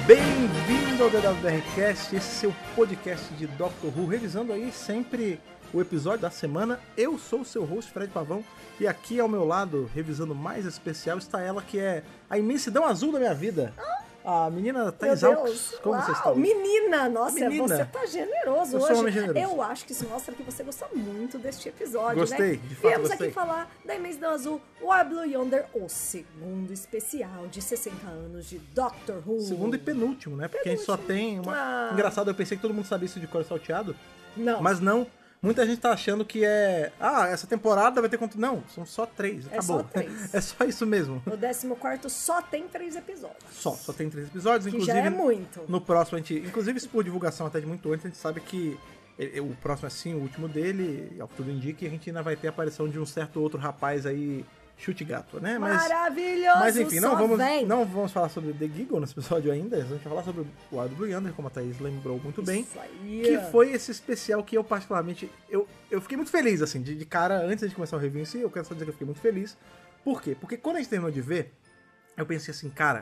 Bem-vindo ao DWRcast, esse é seu podcast de Doctor Who, revisando aí sempre o episódio da semana. Eu sou o seu host, Fred Pavão, e aqui ao meu lado, revisando mais especial, está ela que é a imensidão azul da minha vida. A menina Thais Alves. Como você está? Menina, nossa, menina. Você tá generoso eu hoje. Sou um homem generoso. Eu acho que isso mostra que você gosta muito deste episódio, Gostei, né? de fato Viemos gostei. aqui falar da Imensidão Azul, War Blue Yonder, o segundo especial de 60 anos de Doctor Who. Segundo e penúltimo, né? Porque a gente só tem uma... Engraçado, eu pensei que todo mundo sabia isso de cor salteado. Não. Mas não. Muita gente tá achando que é... essa temporada vai ter quanto... Não, são só 3. Acabou. Só 3. É só isso mesmo. No 14º só tem 3 episódios. Só tem 3 episódios. Que inclusive, já é muito. No próximo a gente... Inclusive, isso por divulgação até de muito antes, a gente sabe que o próximo é sim o último dele, ao que tudo indica, e a gente ainda vai ter a aparição de um certo outro rapaz aí, chute gato, né? Maravilhoso! Mas enfim, não vamos falar sobre The Giggle nesse episódio ainda, a gente vai falar sobre o War Blue Yonder, como a Thaís lembrou muito bem. Isso aí. Que foi esse especial que eu particularmente... Eu fiquei muito feliz, assim, de cara, antes de começar o review em si, eu quero só dizer que eu fiquei muito feliz. Por quê? Porque quando a gente terminou de ver, eu pensei assim, cara,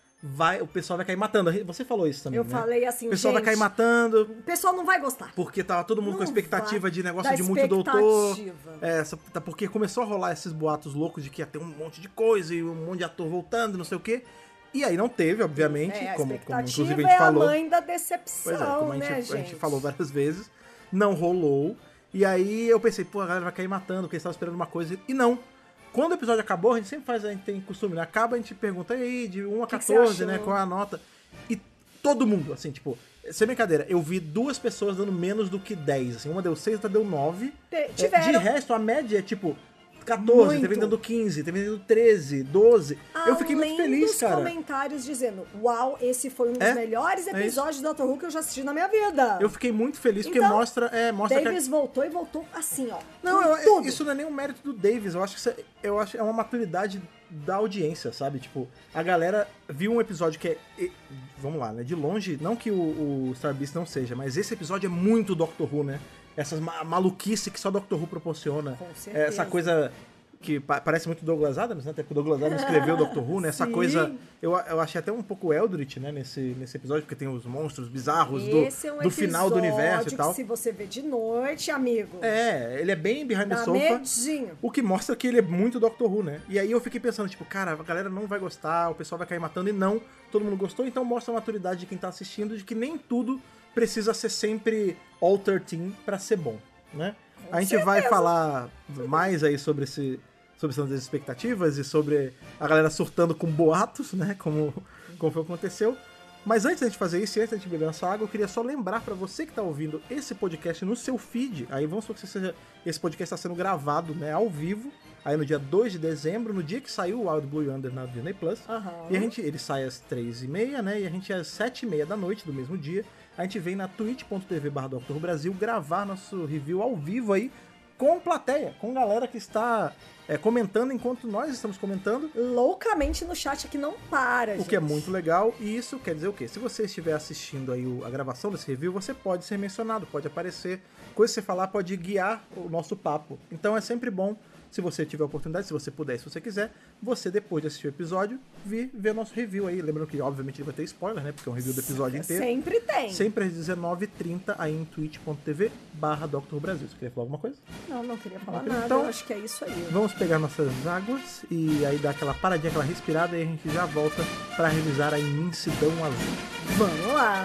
o pessoal vai cair matando. Você falou isso também, Eu né? falei assim, o pessoal gente, vai cair matando. O pessoal não vai gostar. Porque tava todo mundo Não com expectativa vai. de negócio Da de multidoutor. expectativa. Porque começou a rolar esses boatos loucos de que ia ter um monte de coisa e um monte de ator voltando, não sei o quê. E aí não teve, obviamente, como inclusive a gente falou. É a mãe da decepção, Pois é, como né, gente? a gente falou várias vezes, não rolou. E aí eu pensei, a galera vai cair matando, porque eles estavam esperando uma coisa. E não. Quando o episódio acabou, a gente tem costume, né? Acaba, a gente pergunta, e aí, de 1 a 14, né? Qual é a nota? E todo mundo, assim, tipo, sem brincadeira, eu vi 2 pessoas dando menos do que 10, assim, uma deu 6, outra deu 9. De resto, a média é, tipo, 14, teve dando 15, teve dando 13, 12. Eu fiquei muito feliz, cara. Além dos comentários dizendo, uau, esse foi um dos melhores episódios de Doctor Who que eu já assisti na minha vida. Eu fiquei muito feliz, porque então, mostra Davis que... voltou e voltou assim, ó. Não, isso não é nem um mérito do Davis, eu acho que é uma maturidade da audiência, sabe? Tipo, a galera viu um episódio que é... Vamos lá, né? De longe, não que o Star Beast não seja, mas esse episódio é muito Doctor Who, né? Essas maluquice que só Doctor Who proporciona. Com certeza. Essa coisa que parece muito Douglas Adams, né? Até porque o Douglas Adams escreveu Doctor Who, né? Essa coisa... Eu achei até um pouco Eldritch, né? Nesse episódio, porque tem os monstros bizarros do final do universo e tal. Que se você vê de noite, amigo... Ele é bem behind the sofa. Medinho. O que mostra que ele é muito Doctor Who, né? E aí eu fiquei pensando, tipo, cara, a galera não vai gostar, o pessoal vai cair matando, e não, todo mundo gostou, então mostra a maturidade de quem tá assistindo, de que nem tudo precisa ser sempre All 13 pra ser bom, né? A gente vai falar mais aí sobre essas expectativas e sobre a galera surtando com boatos, né? Como foi o que aconteceu. Mas antes da gente fazer isso, antes da gente beber nossa água, eu queria só lembrar pra você que tá ouvindo esse podcast no seu feed. Aí vamos supor que esse podcast está sendo gravado, né, ao vivo, aí no dia 2 de dezembro, no dia que saiu o Wild Blue Yonder na Disney Plus. E ele sai às 3h30, né? E a gente às 7h30 da noite do mesmo dia, a gente vem na twitch.tv/Doctor Who Brasil gravar nosso review ao vivo aí, com plateia, com galera que está comentando enquanto nós estamos comentando. Loucamente no chat aqui não para, gente. O que é muito legal, e isso quer dizer o quê? Se você estiver assistindo aí a gravação desse review, você pode ser mencionado, pode aparecer, coisa que você falar pode guiar o nosso papo. Então é sempre bom, se você tiver a oportunidade, se você puder, se você quiser, você depois de assistir o episódio, ver nosso review aí. Lembrando que, obviamente, ele vai ter spoiler, né? Porque é um review do episódio inteiro. Sempre tem. Sempre às 19h30 aí em twitch.tv/Doctor Who Brasil. Você queria falar alguma coisa? Não queria falar nada. Então, eu acho que é isso aí. Vamos pegar nossas águas e aí dar aquela paradinha, aquela respirada, e a gente já volta pra revisar a Imensidão Azul. Vamos lá!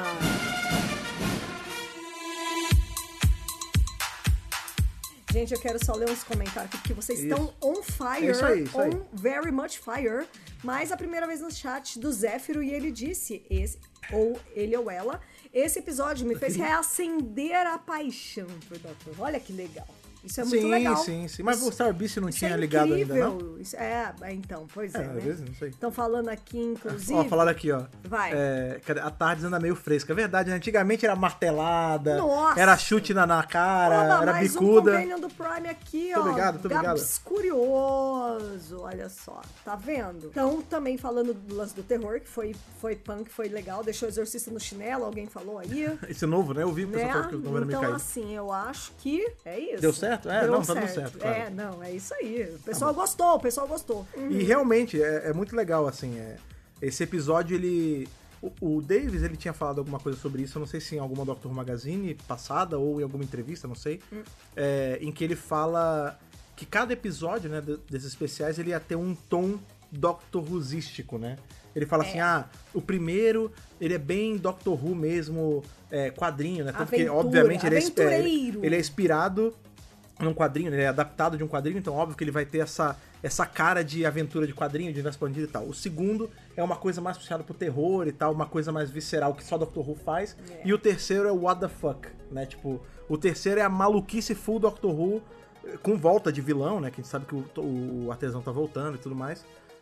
Gente, eu quero só ler uns comentários aqui, porque vocês estão on fire, isso aí. Very much fire. Mas a primeira vez no chat do Zéfiro, e ele disse, ele ou ela, esse episódio me fez reacender a paixão por Doctor Who. Olha que legal. Isso é muito legal. Sim. Mas o Star Beast não tinha é ligado ainda, não? Isso então, pois às né? vezes, não sei. Estão falando aqui, inclusive... Ó, falaram aqui, ó. Vai. A tarde anda meio fresca. É verdade, né? Antigamente era martelada, Nossa. era chute na cara, era mais bicuda. Um companion do Prime aqui, Tô ligado. Gabs Curioso, olha só. Tá vendo? Então, também falando do lance do terror, que foi punk, foi legal. Deixou o Exorcista no chinelo, alguém falou aí. Esse é novo, né? Eu vi o pessoal falando que o novo era meio Então, caído. assim, eu acho que é isso. Deu certo? Deu não, certo. tá dando certo, claro. É isso aí. O pessoal gostou, E realmente, é muito legal, assim, esse episódio, ele... o Davis, ele tinha falado alguma coisa sobre isso, eu não sei se em alguma Doctor Who Magazine passada ou em alguma entrevista, não sei, em que ele fala que cada episódio, né, desses especiais, ele ia ter um tom Doctor Whoístico, né? Ele fala assim, o primeiro, ele é bem Doctor Who mesmo, quadrinho, né? Tanto que, obviamente, ele é inspirado num quadrinho, ele é adaptado de um quadrinho, então óbvio que ele vai ter essa cara de aventura de quadrinho, de universo expandido e tal. O segundo é uma coisa mais puxada pro terror e tal, uma coisa mais visceral que só Doctor Who faz. E o terceiro é o What the Fuck, né? Tipo, o terceiro é a maluquice full Doctor Who, com volta de vilão, né? Que a gente sabe que o artesão tá voltando e tudo mais.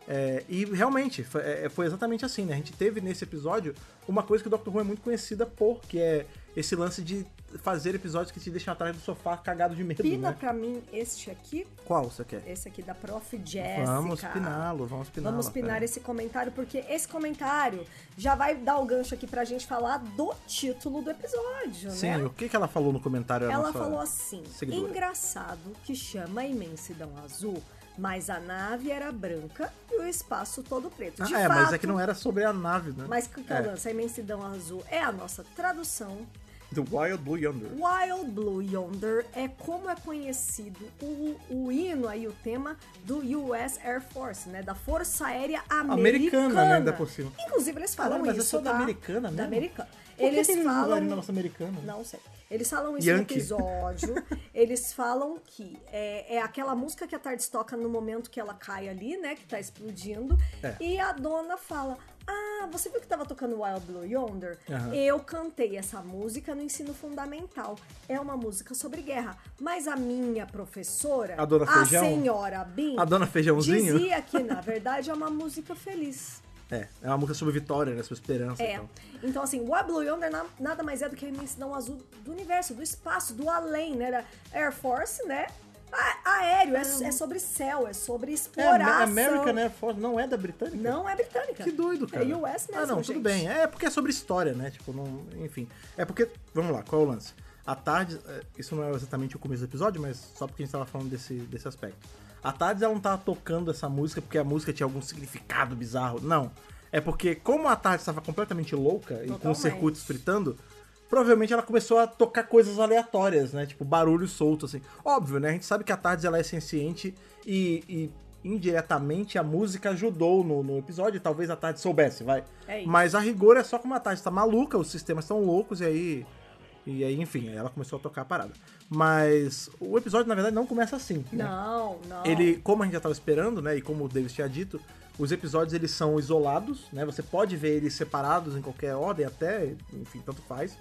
E realmente, foi exatamente assim, né? A gente teve nesse episódio uma coisa que o Doctor Who é muito conhecida por, que é esse lance de fazer episódios que te deixam atrás do sofá cagado de medo, Pina né? pra mim este aqui. Qual você quer? Esse aqui da Prof. Jessica. Vamos piná-lo. Vamos pinar esse comentário, porque esse comentário já vai dar o gancho aqui pra gente falar do título do episódio, Sim, né? o que ela falou no comentário? Ela falou assim, seguidora. Engraçado que chama a imensidão azul, mas a nave era branca e o espaço todo preto. De fato, mas é que não era sobre a nave, né? Mas o que eu lanço? A imensidão azul é a nossa tradução. The Wild Blue Yonder. Wild Blue Yonder é como é conhecido o hino aí, o tema do US Air Force, né? Da Força Aérea Americana. Né? Ainda por cima. Inclusive, eles falam mas isso, é só da americana, né? Da americana. Por eles que falam... na nossa americana? Não sei. Eles falam isso Yankee. no episódio. Eles falam que é aquela música que a TARDIS toca no momento que ela cai ali, né? Que tá explodindo. E a dona fala... você viu que tava tocando Wild Blue Yonder? Eu cantei essa música no ensino fundamental. É uma música sobre guerra. Mas a minha professora, a Dona Feijão, senhora Bin, a Dona Feijãozinho, dizia que, na verdade, é uma música feliz. É uma música sobre vitória, né? Sobre esperança. Então, assim, Wild Blue Yonder nada mais é do que a imensidão azul do universo, do espaço, do além, né? Da Air Force, né? Aéreo, é sobre céu, é sobre exploração. American Air Force não é da britânica? Não é britânica. Que doido, cara. É US mesmo, não, gente. tudo bem. É porque é sobre história, né? Tipo, não... Enfim. É porque... Vamos lá, qual é o lance? A TARDIS... Isso não é exatamente o começo do episódio, mas só porque a gente tava falando desse aspecto. A TARDIS, ela não tava tocando essa música porque a música tinha algum significado bizarro. Não. É porque, como a TARDIS estava completamente louca e com os circuitos fritando... Provavelmente ela começou a tocar coisas aleatórias, né? Tipo, barulho solto, assim. Óbvio, né? A gente sabe que a TARDIS, ela é senciente e indiretamente a música ajudou no episódio. Talvez a TARDIS soubesse, vai. Mas a rigor é só como a TARDIS tá maluca, os sistemas estão loucos e aí, enfim, ela começou a tocar a parada. Mas o episódio, na verdade, não começa assim. Não. Ele, como a gente já tava esperando, né? E como o Davis tinha dito, os episódios, eles são isolados, né? Você pode ver eles separados em qualquer ordem até, enfim, tanto faz.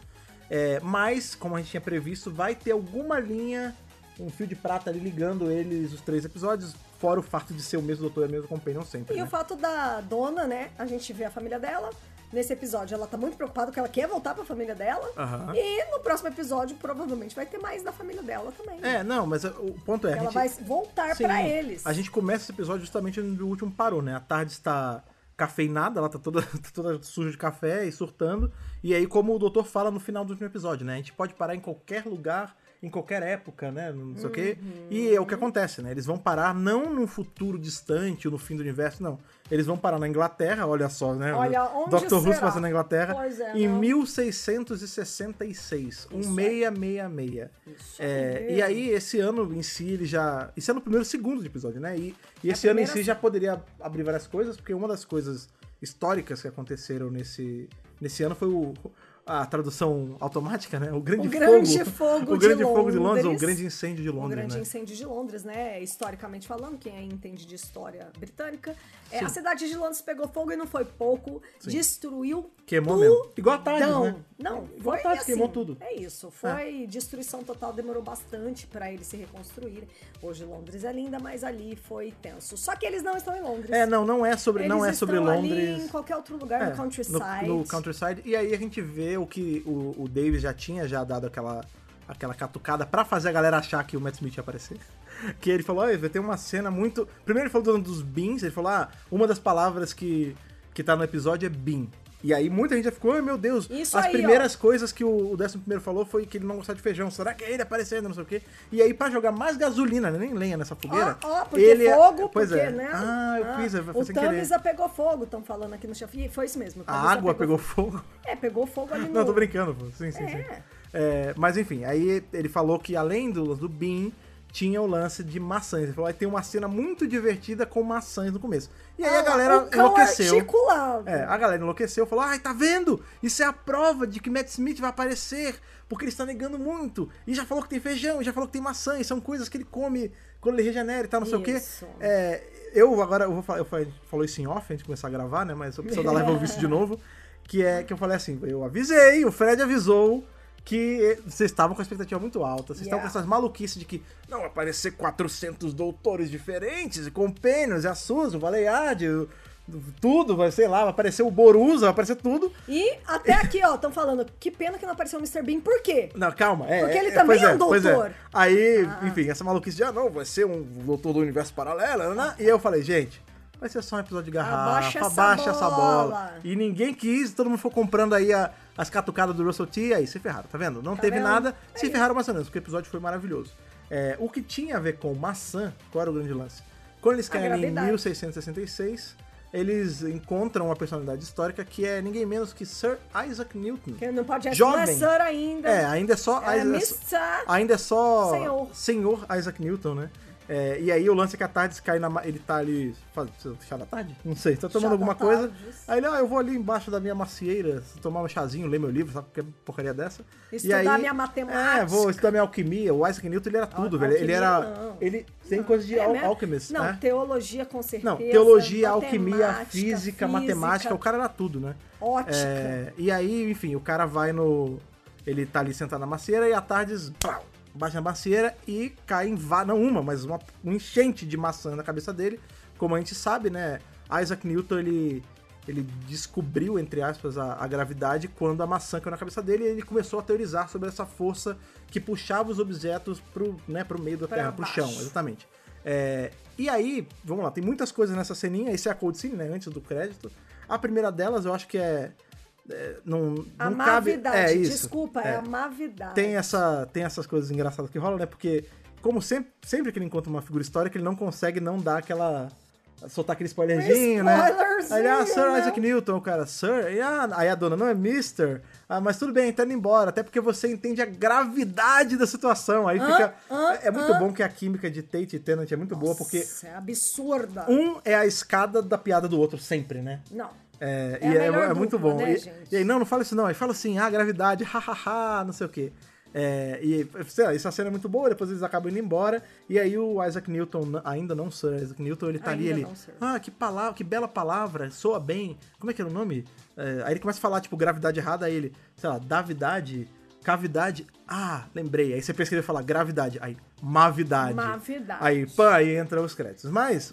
Mas, como a gente tinha previsto, vai ter alguma linha, um fio de prata ali ligando eles, os 3 episódios, fora o fato de ser o mesmo doutor e a mesma companion sempre, E o fato da dona, né? A gente vê a família dela. Nesse episódio, ela tá muito preocupada porque ela quer voltar pra família dela. E no próximo episódio, provavelmente, vai ter mais da família dela também. Não, mas o ponto é... Ela vai voltar pra eles. A gente começa esse episódio justamente onde o último parou, né? A TARDIS está cafeinada, ela tá toda suja de café e surtando. E aí, como o doutor fala no final do último episódio, né? A gente pode parar em qualquer lugar, em qualquer época, né? Não sei o quê. E é o que acontece, né? Eles vão parar não num futuro distante ou no fim do universo, não. Eles vão parar na Inglaterra, olha só, né? Olha, onde Dr. Who será? passa na Inglaterra em não? 1666, 1666. Isso e aí, esse ano em si, ele já... Esse ano é o primeiro segundo de episódio, né? E esse ano em si já poderia abrir várias coisas, porque uma das coisas históricas que aconteceram nesse ano foi a tradução automática, né? O grande fogo de Londres, ou o grande incêndio de Londres, O grande incêndio de Londres, né? Historicamente falando, quem aí entende de história britânica, a cidade de Londres pegou fogo e não foi pouco, destruiu queimou tudo. Mesmo. Igual a TARDIS, né? Não, igual foi a TARDIS, assim, queimou tudo. É isso, foi destruição total, demorou bastante pra eles se reconstruírem. Hoje Londres é linda, mas ali foi tenso. Só que eles não estão em Londres. Não é sobre Londres. Ali em qualquer outro lugar, no countryside. No countryside. E aí a gente vê o que o Davis já tinha dado aquela catucada pra fazer a galera achar que o Matt Smith ia aparecer. Que ele falou, vai ter uma cena muito... Primeiro ele falou dos beans, ele falou, uma das palavras que tá no episódio é bean. E aí muita gente já ficou, ai meu Deus, Isso as aí, primeiras coisas que o 11º falou foi que ele não gostava de feijão. Será que é ele aparecendo, não sei o quê? E aí pra jogar mais gasolina, né, nem lenha nessa fogueira... Porque ele fogo, pois porque, é. né? Eu fiz, eu O fui sem querer. Tamiza pegou fogo, estão falando aqui no chat. Foi isso mesmo. o A Tamiza água pegou fogo. Pegou fogo ali no... Não, tô brincando, pô. Sim. Mas enfim, aí ele falou que além do Bean, tinha o lance de maçãs. Ele falou que tem uma cena muito divertida com maçãs no começo. E aí a galera enlouqueceu. A galera enlouqueceu, falou, ai, tá vendo? Isso é a prova de que Matt Smith vai aparecer, porque ele está negando muito. E já falou que tem feijão, e já falou que tem maçã, e são coisas que ele come quando ele regenera e tal, não sei o quê. Eu falou isso em off, antes de começar a gravar, né? Mas o pessoal da live ouviu isso de novo. Que eu falei assim, eu avisei, o Fred avisou que vocês estavam com a expectativa muito alta. Vocês estavam com essas maluquices de que não, vai aparecer 400 doutores diferentes, e companions, e a Susan, o Valeyard, tudo, vai aparecer o Borusa, vai aparecer tudo. E até aqui, ó, estão falando, que pena que não apareceu o Mr. Bean, por quê? Não, calma. Porque ele também é um doutor. Aí, enfim, essa maluquice de, não, vai ser um doutor do universo paralelo, né? E eu falei, gente... Vai ser só um episódio de garrafa, abaixa essa bola. E ninguém quis, todo mundo foi comprando aí as catucadas do Russell T, e aí se ferraram, tá vendo? Não teve nada, se ferraram bastante, porque o episódio foi maravilhoso. O que tinha a ver com maçã, qual era o grande lance? Quando eles caem em 1666, eles encontram uma personalidade histórica que é ninguém menos que Sir Isaac Newton. Que não pode jovem. Não é Sir ainda. Ainda é só... ainda é só... Senhor Isaac Newton, né? E aí o lance é que a TARDIS cai ele tá ali... Chá da tarde? Não sei, tá tomando alguma coisa. Aí ele, eu vou ali embaixo da minha macieira, tomar um chazinho, ler meu livro, sabe que porcaria dessa? Estudar minha matemática. Vou estudar minha alquimia. O Isaac Newton, ele era tudo, velho. Ele era... Não. Ele tem coisa de alchemist, Não, né? teologia com certeza. Não, teologia, alquimia, física, matemática. O cara era tudo, né? Ótica. E aí, enfim, o cara vai no... Ele tá ali sentado na macieira e a TARDIS... baixa na macieira e cai em mas uma enchente de maçã na cabeça dele. Como a gente sabe, né? Isaac Newton, ele descobriu, entre aspas, a gravidade quando a maçã caiu na cabeça dele e ele começou a teorizar sobre essa força que puxava os objetos pro meio da Terra, pro chão, exatamente. E aí, vamos lá, tem muitas coisas nessa ceninha, esse é a cold scene, né? Antes do crédito. A primeira delas, eu acho que não cabe... Desculpa, é a mavidade. Tem essas coisas engraçadas que rolam, né? Porque, como sempre que ele encontra uma figura histórica, ele não consegue não dar soltar aquele spoilerzinho, né? Aí, Sir Isaac Newton, o cara, Sir? Aí a dona, não é Mister? Mas tudo bem, tá indo embora, até porque você entende a gravidade da situação. Aí fica... É muito bom que a química de Tate e Tennant é muito boa, porque... é absurda. Um é a escada da piada do outro, sempre, né? Não. É muito bom. Né, e aí, não fala isso não. Aí fala assim, gravidade, hahaha, não sei o quê. Sei lá, essa cena é muito boa, depois eles acabam indo embora. E aí o Isaac Newton, ainda não Sir Isaac Newton, ele tá ali, que bela palavra, soa bem. Como é que era o nome? Aí ele começa a falar, tipo, gravidade errada, aí ele, sei lá, davidade, cavidade, lembrei. Aí você pesquisa e fala gravidade, aí mavidade. Aí entra os créditos. Mas,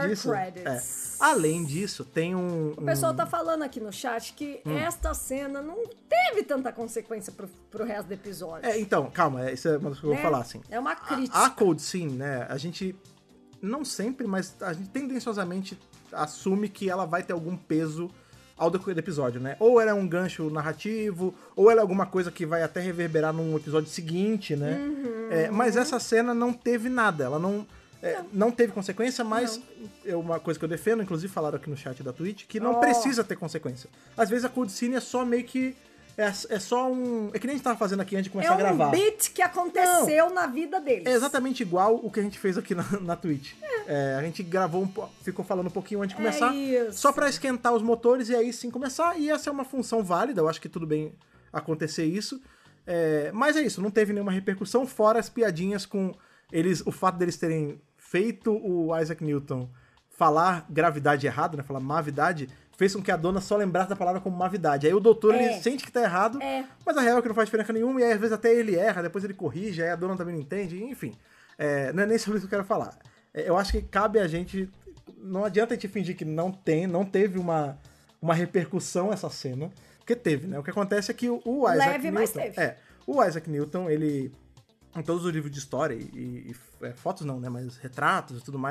além disso, tem o pessoal tá falando aqui no chat que esta cena não teve tanta consequência pro resto do episódio. Então, calma, isso é uma coisa que eu vou falar, assim. É uma crítica. A cold scene, né, a gente, não sempre, mas a gente tendenciosamente assume que ela vai ter algum peso ao decorrer do episódio, né? Ou ela é um gancho narrativo, ou ela é alguma coisa que vai até reverberar num episódio seguinte, né? Mas essa cena não teve nada, ela não teve consequência, mas uma coisa que eu defendo, inclusive falaram aqui no chat da Twitch, que não precisa ter consequência. Às vezes a cold scene é só meio que... É só um... É que nem a gente tava fazendo aqui antes de começar a gravar. É um beat que aconteceu na vida deles. É exatamente igual o que a gente fez aqui na Twitch. A gente gravou ficou falando um pouquinho antes de começar. Só pra esquentar os motores e aí sim começar. E essa é uma função válida, eu acho que tudo bem acontecer isso. Mas é isso, não teve nenhuma repercussão, fora as piadinhas com eles, o fato deles terem feito o Isaac Newton falar gravidade errado, né? Falar mavidade, fez com que a dona só lembrasse da palavra como mavidade. Aí o doutor, ele sente que tá errado, mas a real é que não faz diferença nenhuma, e aí às vezes até ele erra, depois ele corrige, aí a dona também não entende, enfim. Não é nem sobre isso que eu quero falar. Eu acho que cabe a gente... Não adianta a gente fingir que não teve uma repercussão essa cena, porque teve, né? O que acontece é que o Isaac Newton... mas teve. O Isaac Newton, ele... Em todos os livros de história, e fotos não, né? Mas retratos e tudo mais,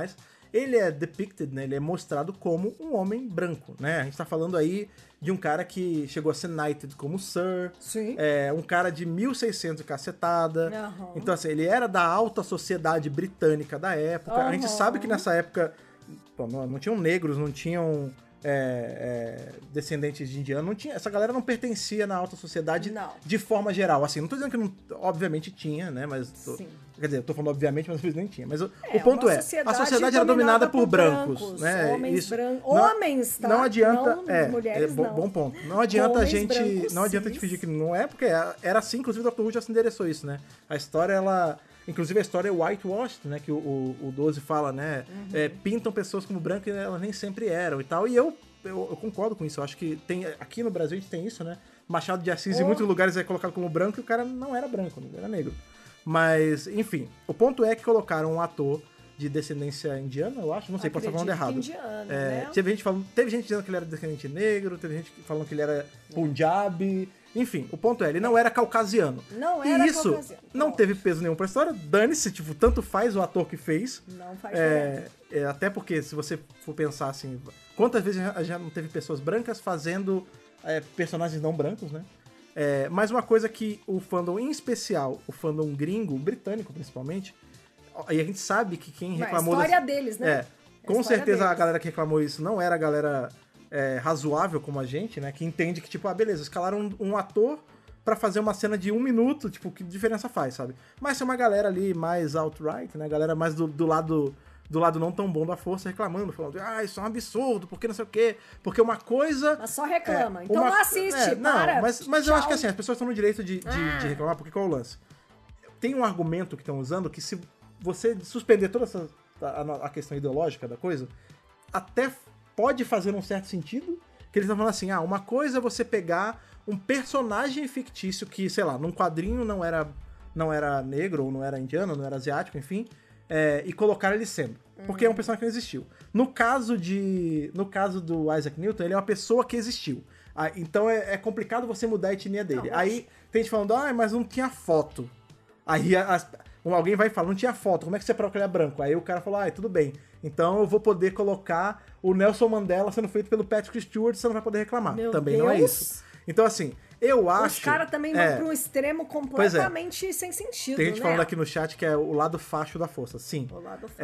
ele é depicted, né? Ele é mostrado como um homem branco, né? A gente tá falando aí de um cara que chegou a ser knighted como Sir. Sim. Um cara de 1600 e cacetada. Uhum. Então, assim, ele era da alta sociedade britânica da época. A gente sabe que nessa época pô, não tinham negros, não tinham descendentes de indiano, não tinha, essa galera não pertencia na alta sociedade de forma geral. Assim, não tô dizendo que não, obviamente tinha, né? Mas quer dizer, eu tô falando obviamente, mas nem tinha. Mas o ponto a sociedade era dominada por brancos, né? Homens brancos. Homens, tá? Não adianta, não, mulheres, não. Bom ponto. Não adianta Homens a gente, brancos, não adianta a gente fingir que não é, porque era assim, inclusive o Dr. Who já se endereçou isso, né? A história, inclusive a história é whitewashed, né? Que o 12 fala, né? Pintam pessoas como brancas e elas nem sempre eram e tal. E eu concordo com isso. Eu acho que tem aqui no Brasil a gente tem isso, né? Machado de Assis em muitos lugares é colocado como branco e o cara não era branco, ele era negro. Mas, enfim, o ponto é que colocaram um ator de descendência indiana, eu acho, não sei, posso estar falando errado. Indiana, né? Teve gente dizendo que ele era descendente negro, teve gente falando que ele era Punjabi. Enfim, o ponto é, ele não era caucasiano. Não era e isso caucasiano. não teve peso nenhum pra história. Dane-se, tipo, tanto faz o ator que fez. Não faz diferença. Até porque, se você for pensar assim, quantas vezes já não teve pessoas brancas fazendo personagens não brancos, né? Mas uma coisa que o fandom, em especial, o fandom gringo, britânico principalmente, e a gente sabe que quem reclamou... A história deles, né? Com certeza a galera que reclamou isso não era a galera razoável como a gente, né? Que entende que, tipo, beleza, escalaram um ator pra fazer uma cena de 1 minuto, tipo, que diferença faz, sabe? Mas tem uma galera ali mais outright, né? Galera mais do lado não tão bom da força reclamando, falando, isso é um absurdo, porque não sei o quê, porque uma coisa... Mas só reclama, então não assiste, para. Mas eu acho que assim, as pessoas estão no direito de reclamar, porque qual é o lance? Tem um argumento que estão usando que se você suspender toda a questão ideológica da coisa, até pode fazer um certo sentido, que eles estão falando assim, uma coisa é você pegar um personagem fictício que, sei lá, num quadrinho não era negro, ou não era indiano, não era asiático, enfim, e colocar ele sendo. Porque é um personagem que não existiu. No caso do Isaac Newton, ele é uma pessoa que existiu. Então é complicado você mudar a etnia dele. Aí tem gente falando, mas não tinha foto. Aí alguém vai falar, não tinha foto, como é que você prova que ele é branco? Aí o cara falou, tudo bem. Então eu vou poder colocar o Nelson Mandela sendo feito pelo Patrick Stewart, você não vai poder reclamar. Também não é isso. Então assim, eu acho... Os caras também vão pra um extremo completamente sem sentido, tem gente né? falando aqui no chat que é o lado facho da força, sim. O lado facho.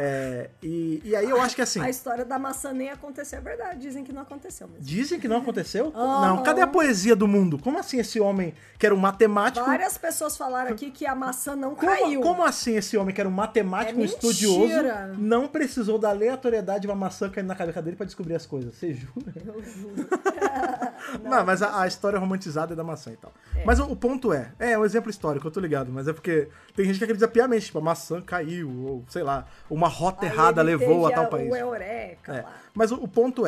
E aí eu acho que assim... A história da maçã nem aconteceu, é verdade. Dizem que não aconteceu mesmo. Dizem que não aconteceu? Não, cadê a poesia do mundo? Como assim esse homem que era um matemático... Várias pessoas falaram aqui que a maçã não caiu. Como assim esse homem que era um matemático, um estudioso, não precisou da aleatoriedade de uma maçã caindo na cabeça dele pra descobrir as coisas? Você jura? Eu juro. Não, mas a história romantizada é da maçã e tal. Mas o ponto é um exemplo histórico, eu tô ligado, mas é porque tem gente que acredita piamente, tipo, a maçã caiu, ou sei lá, uma rota errada levou a tal país. O eureka lá. Mas o ponto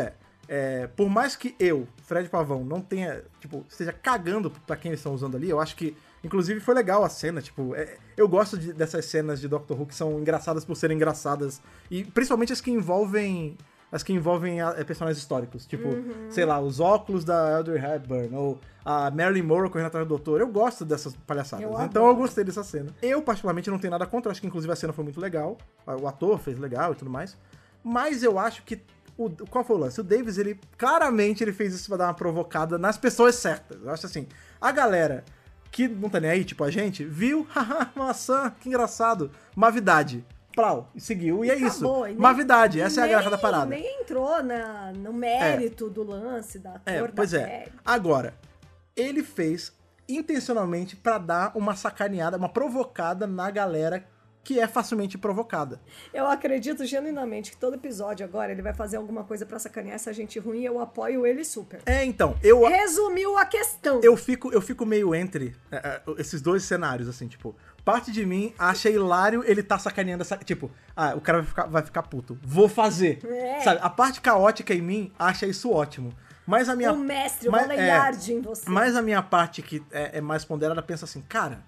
por mais que eu, Fred Pavão, não tenha, tipo, esteja cagando pra quem eles estão usando ali, eu acho que, inclusive, foi legal a cena, tipo, eu gosto dessas cenas de Doctor Who que são engraçadas por serem engraçadas, e principalmente as que envolvem personagens históricos, tipo, sei lá, os óculos da Audrey Hepburn, ou a Marilyn Monroe correndo atrás do doutor. Eu gosto dessas palhaçadas, então eu gostei dessa cena. Eu, particularmente, não tenho nada contra, acho que inclusive a cena foi muito legal, o ator fez legal e tudo mais, mas eu acho que qual foi o lance? O Davis, claramente ele fez isso pra dar uma provocada nas pessoas certas. Eu acho assim, a galera que não tá nem aí, tipo a gente, viu, haha, maçã, que engraçado, mavidade. Plau, e seguiu, e é isso. Mavidade, essa é a graça da parada. Nem entrou no mérito do lance, da cor da pele. Agora, ele fez intencionalmente pra dar uma sacaneada, uma provocada na galera que é facilmente provocada. Eu acredito genuinamente que todo episódio agora ele vai fazer alguma coisa pra sacanear essa gente ruim e eu apoio ele super. Então, resumiu a questão. Eu fico meio entre esses dois cenários, assim, tipo, parte de mim acha hilário ele tá sacaneando essa... Tipo, o cara vai ficar puto. Vou fazer. Sabe? A parte caótica em mim acha isso ótimo. Mas a minha... O mestre, o Valeyard em você. Mas a minha parte que é mais ponderada pensa assim, cara,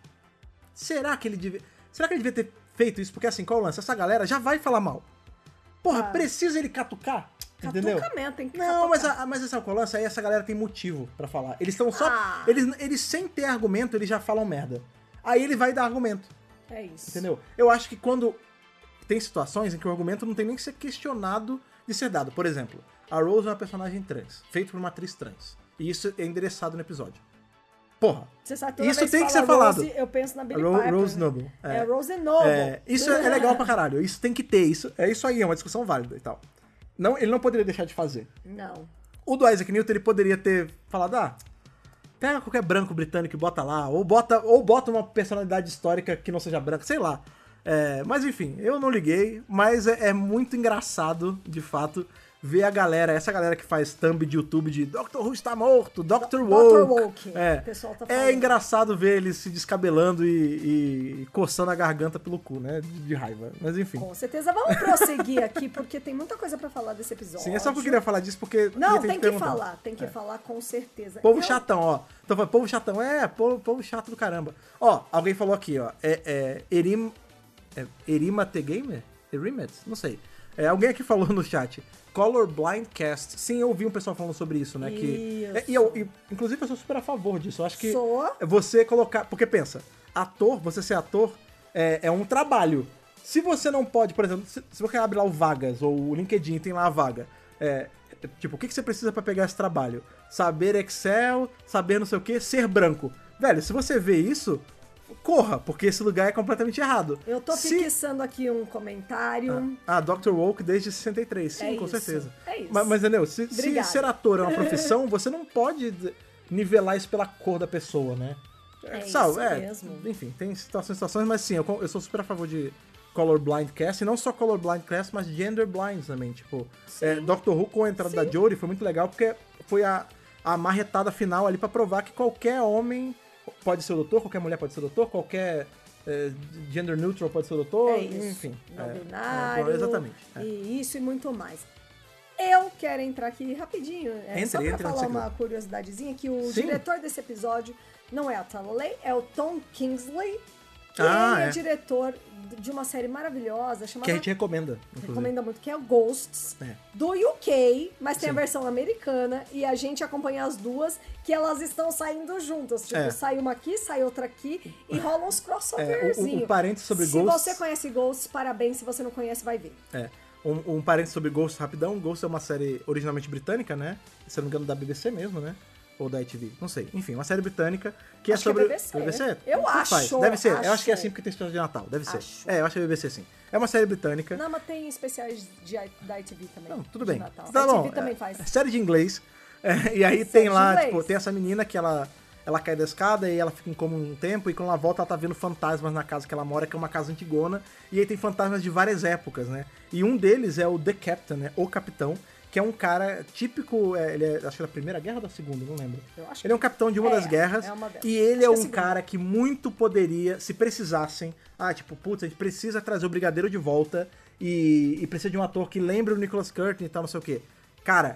será que ele devia ter feito isso? Porque assim, qual é o lance? Essa galera já vai falar mal. Porra, precisa ele catucar? Entendeu? Catucamento, tem que não, mas essa qual é o lance? Aí essa galera tem motivo pra falar. Eles estão só... Eles sem ter argumento, eles já falam merda. Aí ele vai dar argumento. É isso. Entendeu? Eu acho que quando tem situações em que o argumento não tem nem que ser questionado de ser dado. Por exemplo, a Rose é uma personagem trans, feita por uma atriz trans. E isso é endereçado no episódio. Porra, Você sabe, toda isso vez tem que ser fala falado. Rose, eu penso na Billie Piper. Rose né? Noble. É Rose Noble. Isso é legal pra caralho. Isso tem que ter. É isso aí, é uma discussão válida e tal. Não, ele não poderia deixar de fazer. Não. O do Isaac Newton, ele poderia ter falado, pega qualquer branco britânico e bota lá, ou bota uma personalidade histórica que não seja branca, sei lá. Mas enfim, eu não liguei, mas é muito engraçado, de fato, ver essa galera que faz thumb de YouTube de Doctor Who está morto, Dr. Woke. O pessoal tá falando. É engraçado ver eles se descabelando e coçando a garganta pelo cu, né? De raiva. Mas enfim. Com certeza. Vamos prosseguir aqui, porque tem muita coisa pra falar desse episódio. Sim, é só que eu queria falar disso porque... Não, tem que falar. Tem que falar com certeza. Povo chatão, ó. Então, povo chatão. Povo chato do caramba. Ó, alguém falou aqui, ó. Erimate Gamer? Erimet? Não sei. Alguém aqui falou no chat. Colorblind Cast. Sim, eu ouvi um pessoal falando sobre isso, né? Inclusive, eu sou super a favor disso. Eu acho que você colocar... Porque pensa, você ser ator é um trabalho. Se você não pode, por exemplo, se você abre lá o Vagas ou o LinkedIn tem lá a vaga, tipo, o que você precisa pra pegar esse trabalho? Saber Excel, saber não sei o que, ser branco. Velho, se você vê isso, corra, porque esse lugar é completamente errado. Eu tô fixando aqui um comentário. Dr. Woke desde 63. Sim, com certeza. É isso. Mas entendeu? Se ser ator é uma profissão, você não pode nivelar isso pela cor da pessoa, né? Isso mesmo. Enfim, tem situações, mas sim, eu sou super a favor de colorblind cast, e não só colorblind cast, mas gender blind também, tipo, Dr. Who com a entrada da Jodie foi muito legal, porque foi a marretada final ali pra provar que qualquer homem pode ser o doutor, qualquer mulher pode ser o doutor, qualquer gender neutral pode ser o doutor, enfim. Não binário. Exatamente. E isso e muito mais. Eu quero entrar aqui rapidinho, só pra falar uma curiosidadezinha, que o diretor desse episódio não é a Talalay, é o Tom Kingsley, que ele é diretor de uma série maravilhosa chamada... Que a gente recomenda. Recomenda muito, que é o Ghosts, do UK, mas tem a versão americana, e a gente acompanha as duas, que elas estão saindo juntas. Tipo, sai uma aqui, sai outra aqui, e rola uns crossoverzinhos. Um parênteses sobre Se Ghosts... você conhece Ghosts, parabéns. Se você não conhece, vai ver. Um parênteses sobre Ghosts rapidão. Ghosts é uma série originalmente britânica, né? Se eu não me engano, da BBC mesmo, né? Ou da ITV, não sei. Enfim, uma série britânica que acho é sobre... Que é BBC. Eu acho. Deve ser. Eu acho que é assim porque tem especial de Natal. Deve ser. Eu acho que é BBC, sim. É uma série britânica. Não, mas tem especiais da ITV também. Não, tudo bem. Natal. Tá a bom. ITV também faz. Série de inglês. E aí tem lá, tipo, tem essa menina que ela cai da escada e ela fica em coma um tempo, e quando ela volta ela tá vendo fantasmas na casa que ela mora, que é uma casa antigona, e aí tem fantasmas de várias épocas, né? E um deles é o The Captain, né? O Capitão, que é um cara típico, ele acho que é da Primeira Guerra ou da Segunda, não lembro. Ele é um capitão de uma das guerras, e ele é um cara que muito poderia, se precisassem, tipo, putz, a gente precisa trazer o Brigadeiro de volta, e precisa de um ator que lembre o Nicholas Curtin e tal, não sei o quê. Cara,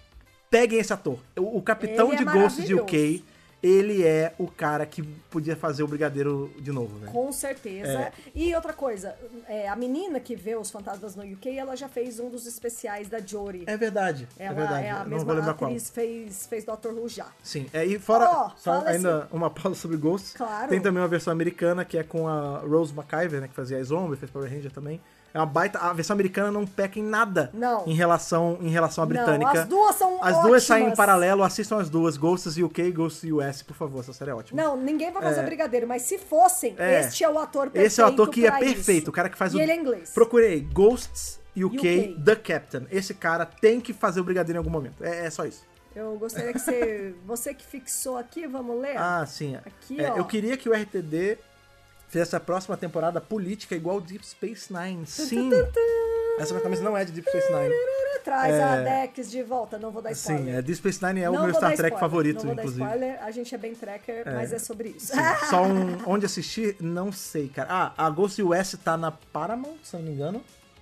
peguem esse ator. O capitão de Ghosts UK, ele é o cara que podia fazer o Brigadeiro de novo, né? Com certeza. E outra coisa, a menina que vê os fantasmas no UK, ela já fez um dos especiais da Jodie. É verdade. Ela é a mesma atriz, fez Doctor Who já. Sim, e fora, só ainda assim, uma pausa sobre Ghosts, tem também uma versão americana que é com a Rose McIver, né, que fazia a Zombie, fez Power Ranger também. É uma baita. A versão americana não peca em nada em relação à britânica. Não, as duas são ótimas. As duas saem em paralelo, assistam as duas. Ghosts UK, Ghosts US, por favor, essa série é ótima. Não, ninguém vai fazer Brigadeiro, mas se fossem, este é o ator perfeito. Esse é o ator que é perfeito, isso. O cara que faz e ele é inglês. Procurei Ghosts UK, The Captain. Esse cara tem que fazer o Brigadeiro em algum momento. É só isso. Eu gostaria que você que fixou aqui, vamos ler? Sim. Aqui, ó. Eu queria que o RTD fizesse a próxima temporada política igual Deep Space Nine. Sim. Essa minha camisa não é de Deep Space Nine. Traz a Dex de volta, não vou dar spoiler. Sim, Deep Space Nine é o meu Star Trek favorito, não vou inclusive. Dar spoiler, a gente é bem tracker, mas é sobre isso. Sim, só onde assistir, não sei, cara. A Ghosts US tá na Paramount, se eu não me engano.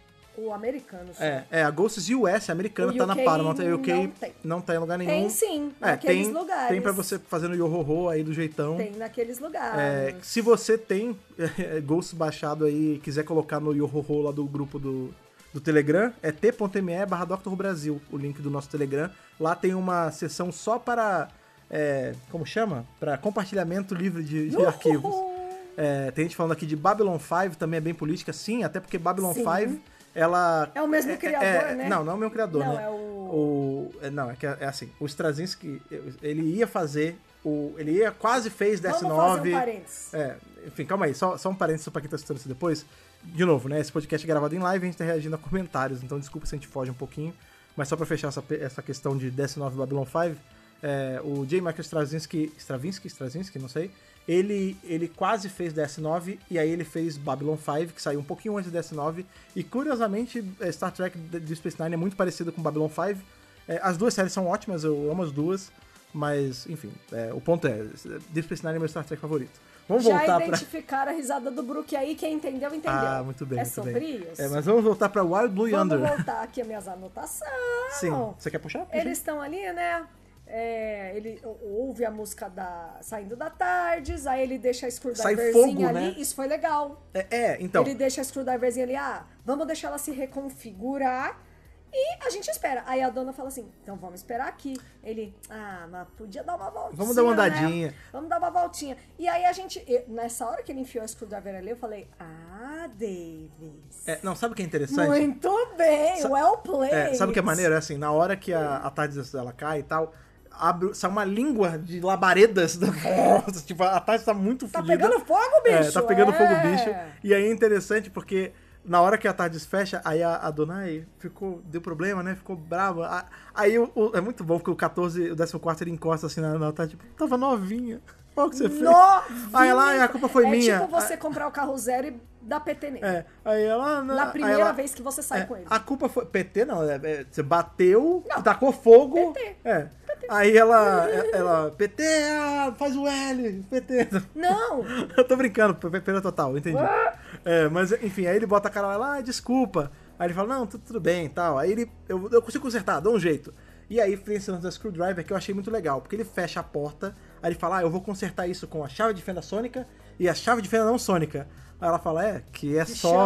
O americano, só. A Ghosts US americana tá na Paramount. A UK não tá em lugar nenhum. Tem sim, naqueles lugares. Tem pra você fazer no Yohoho aí do jeitão. Tem naqueles lugares. Se você tem Ghosts baixado aí e quiser colocar no Yohoho lá do grupo do Telegram, é t.me/Dr. Brasil, o link do nosso Telegram. Lá tem uma seção só para, como chama? Para compartilhamento livre de arquivos. Tem gente falando aqui de Babylon 5, também é bem política. Sim, até porque Babylon Sim. 5, ela... É o mesmo criador, né? Não é o mesmo criador, Não, né? é o... Não, é assim, o Straczynski, ele ia fazer... Ele quase fez DS9... Vamos fazer um parênteses. Enfim, calma aí, só um parênteses pra quem tá assistindo isso depois. De novo, né? Esse podcast é gravado em live, a gente tá reagindo a comentários, então desculpa se a gente foge um pouquinho. Mas só pra fechar essa questão de DS9 e Babylon 5, o J. Michael Straczynski, não sei, ele quase fez DS9 e aí ele fez Babylon 5, que saiu um pouquinho antes do DS9, e curiosamente Star Trek Deep Space Nine é muito parecido com Babylon 5. As duas séries são ótimas, eu amo as duas, mas enfim, o ponto é, Deep Space Nine é meu Star Trek favorito. Vamos voltar identificaram a risada do Brook aí, quem entendeu, entendeu. Ah, muito bem, É muito sobre bem. isso? Mas vamos voltar pra Wild Blue Yonder. Vamos voltar aqui as minhas anotações. Sim, você quer puxar? Eles estão ali, né? Ele ouve a música saindo da Tardes, aí ele deixa a screwdriverzinha fogo, ali. né? Isso foi legal. Então. Ele deixa a screwdriverzinha ali, vamos deixar ela se reconfigurar e a gente espera. Aí a dona fala assim, então vamos esperar aqui. Ele, mas podia dar uma voltinha. Vamos dar uma andadinha. Né? Vamos dar uma voltinha. E aí nessa hora que ele enfiou a screwdriver ali, eu falei, Davis. Não, sabe o que é interessante? Muito bem, well played. Sabe o que é maneiro? É assim, na hora que a Tardes ela cai e tal, sai uma língua de labaredas. Tipo, a Tardes tá muito Tá fodida. pegando fogo, bicho. Tá pegando fogo, bicho. E aí é interessante porque na hora que a Tardes fecha, aí a dona deu problema, né? Ficou brava. Aí é muito bom porque o 14 ele encosta assim na Tardes, tipo, tava novinha. Olha o que você fez. Aí ela, a culpa foi minha. É tipo você comprar o carro zero e dar PT nele. Aí ela... Na primeira vez que você sai com ele. A culpa foi... PT não, você bateu, tacou fogo. PT. PT. Aí ela PT, faz o L, PT. Não. Eu tô brincando, pena total, entendi. Mas enfim, aí ele bota a cara lá, desculpa. Aí ele fala, não, tudo bem e tal. Aí eu consigo consertar, dá um jeito. E aí tem esse lance da Screwdriver que eu achei muito legal, porque ele fecha a porta, aí ele fala, eu vou consertar isso com a chave de fenda sônica e a chave de fenda não sônica. Aí ela fala, que é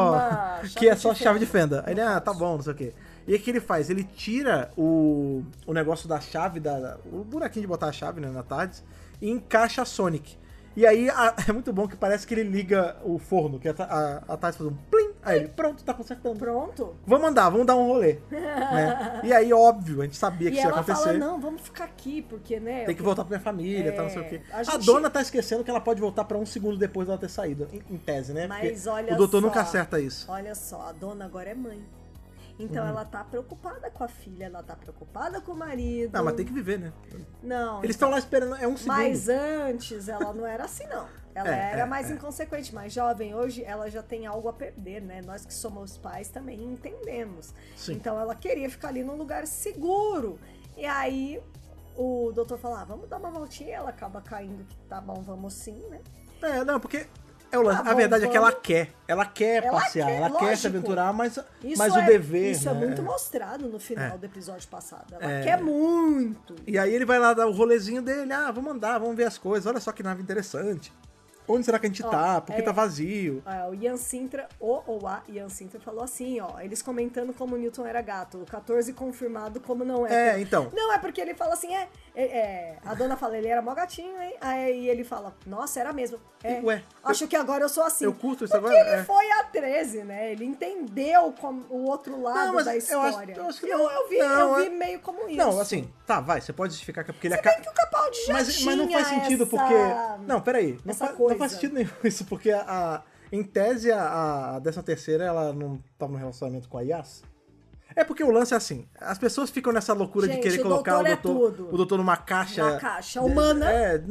só chave de fenda. Aí ele, tá bom, não sei o quê. E aí o que ele faz? Ele tira o negócio da chave, o buraquinho de botar a chave, né, na Tardes, e encaixa a Sonic. E aí é muito bom que parece que ele liga o forno, que a Tardes faz um plim, aí ele, pronto, tá consertando. Pronto. Vamos dar um rolê. Né? E aí, óbvio, a gente sabia que isso ia acontecer. E ela fala, não, vamos ficar aqui, porque, né... Tem que voltar pra minha família, tal, não sei o quê. A dona tá esquecendo que ela pode voltar pra 1 segundo depois dela ter saído, em tese, né? Mas porque olha o doutor só, nunca acerta isso. Olha só, a dona agora é mãe. Então ela tá preocupada com a filha, ela tá preocupada com o marido. Não, mas tem que viver, né? Não. Eles estão lá esperando, 1 segundo. Mas antes ela não era assim, não. Ela era mais inconsequente, mais jovem. Hoje ela já tem algo a perder, né? Nós que somos pais também entendemos. Sim. Então ela queria ficar ali num lugar seguro. E aí o doutor fala, vamos dar uma voltinha. Ela acaba caindo, que tá bom, vamos sim, né? Não, porque... a verdade é que ela quer. Ela quer passear, ela quer se aventurar, mas o dever. Isso né? é muito mostrado no final do episódio passado. Ela quer muito. E aí ele vai lá dar o rolezinho dele. Vamos andar, vamos ver as coisas. Olha só que nave interessante. Onde será que a gente tá? Porque tá vazio. O Ian Sintra, a Ian Sintra falou assim, eles comentando como o Newton era gato. O 14 confirmado como não é. Então. Não, é porque ele fala assim, a dona fala, ele era mó gatinho, hein? Aí ele fala, nossa, era mesmo. Ué. Acho que agora eu sou assim. Eu curto isso porque agora. Ele foi a 13, né? Ele entendeu o outro lado da história. Eu acho que eu vi meio como isso. Não, assim, você pode justificar que é porque ele acaba. Que o Capaldi já mas não faz sentido porque. Não, peraí. Não faz sentido nenhum isso, porque em tese a 13ª ela não tava no relacionamento com a Yas. É porque o lance é assim, as pessoas ficam nessa loucura de querer colocar o doutor numa caixa... Uma caixa humana.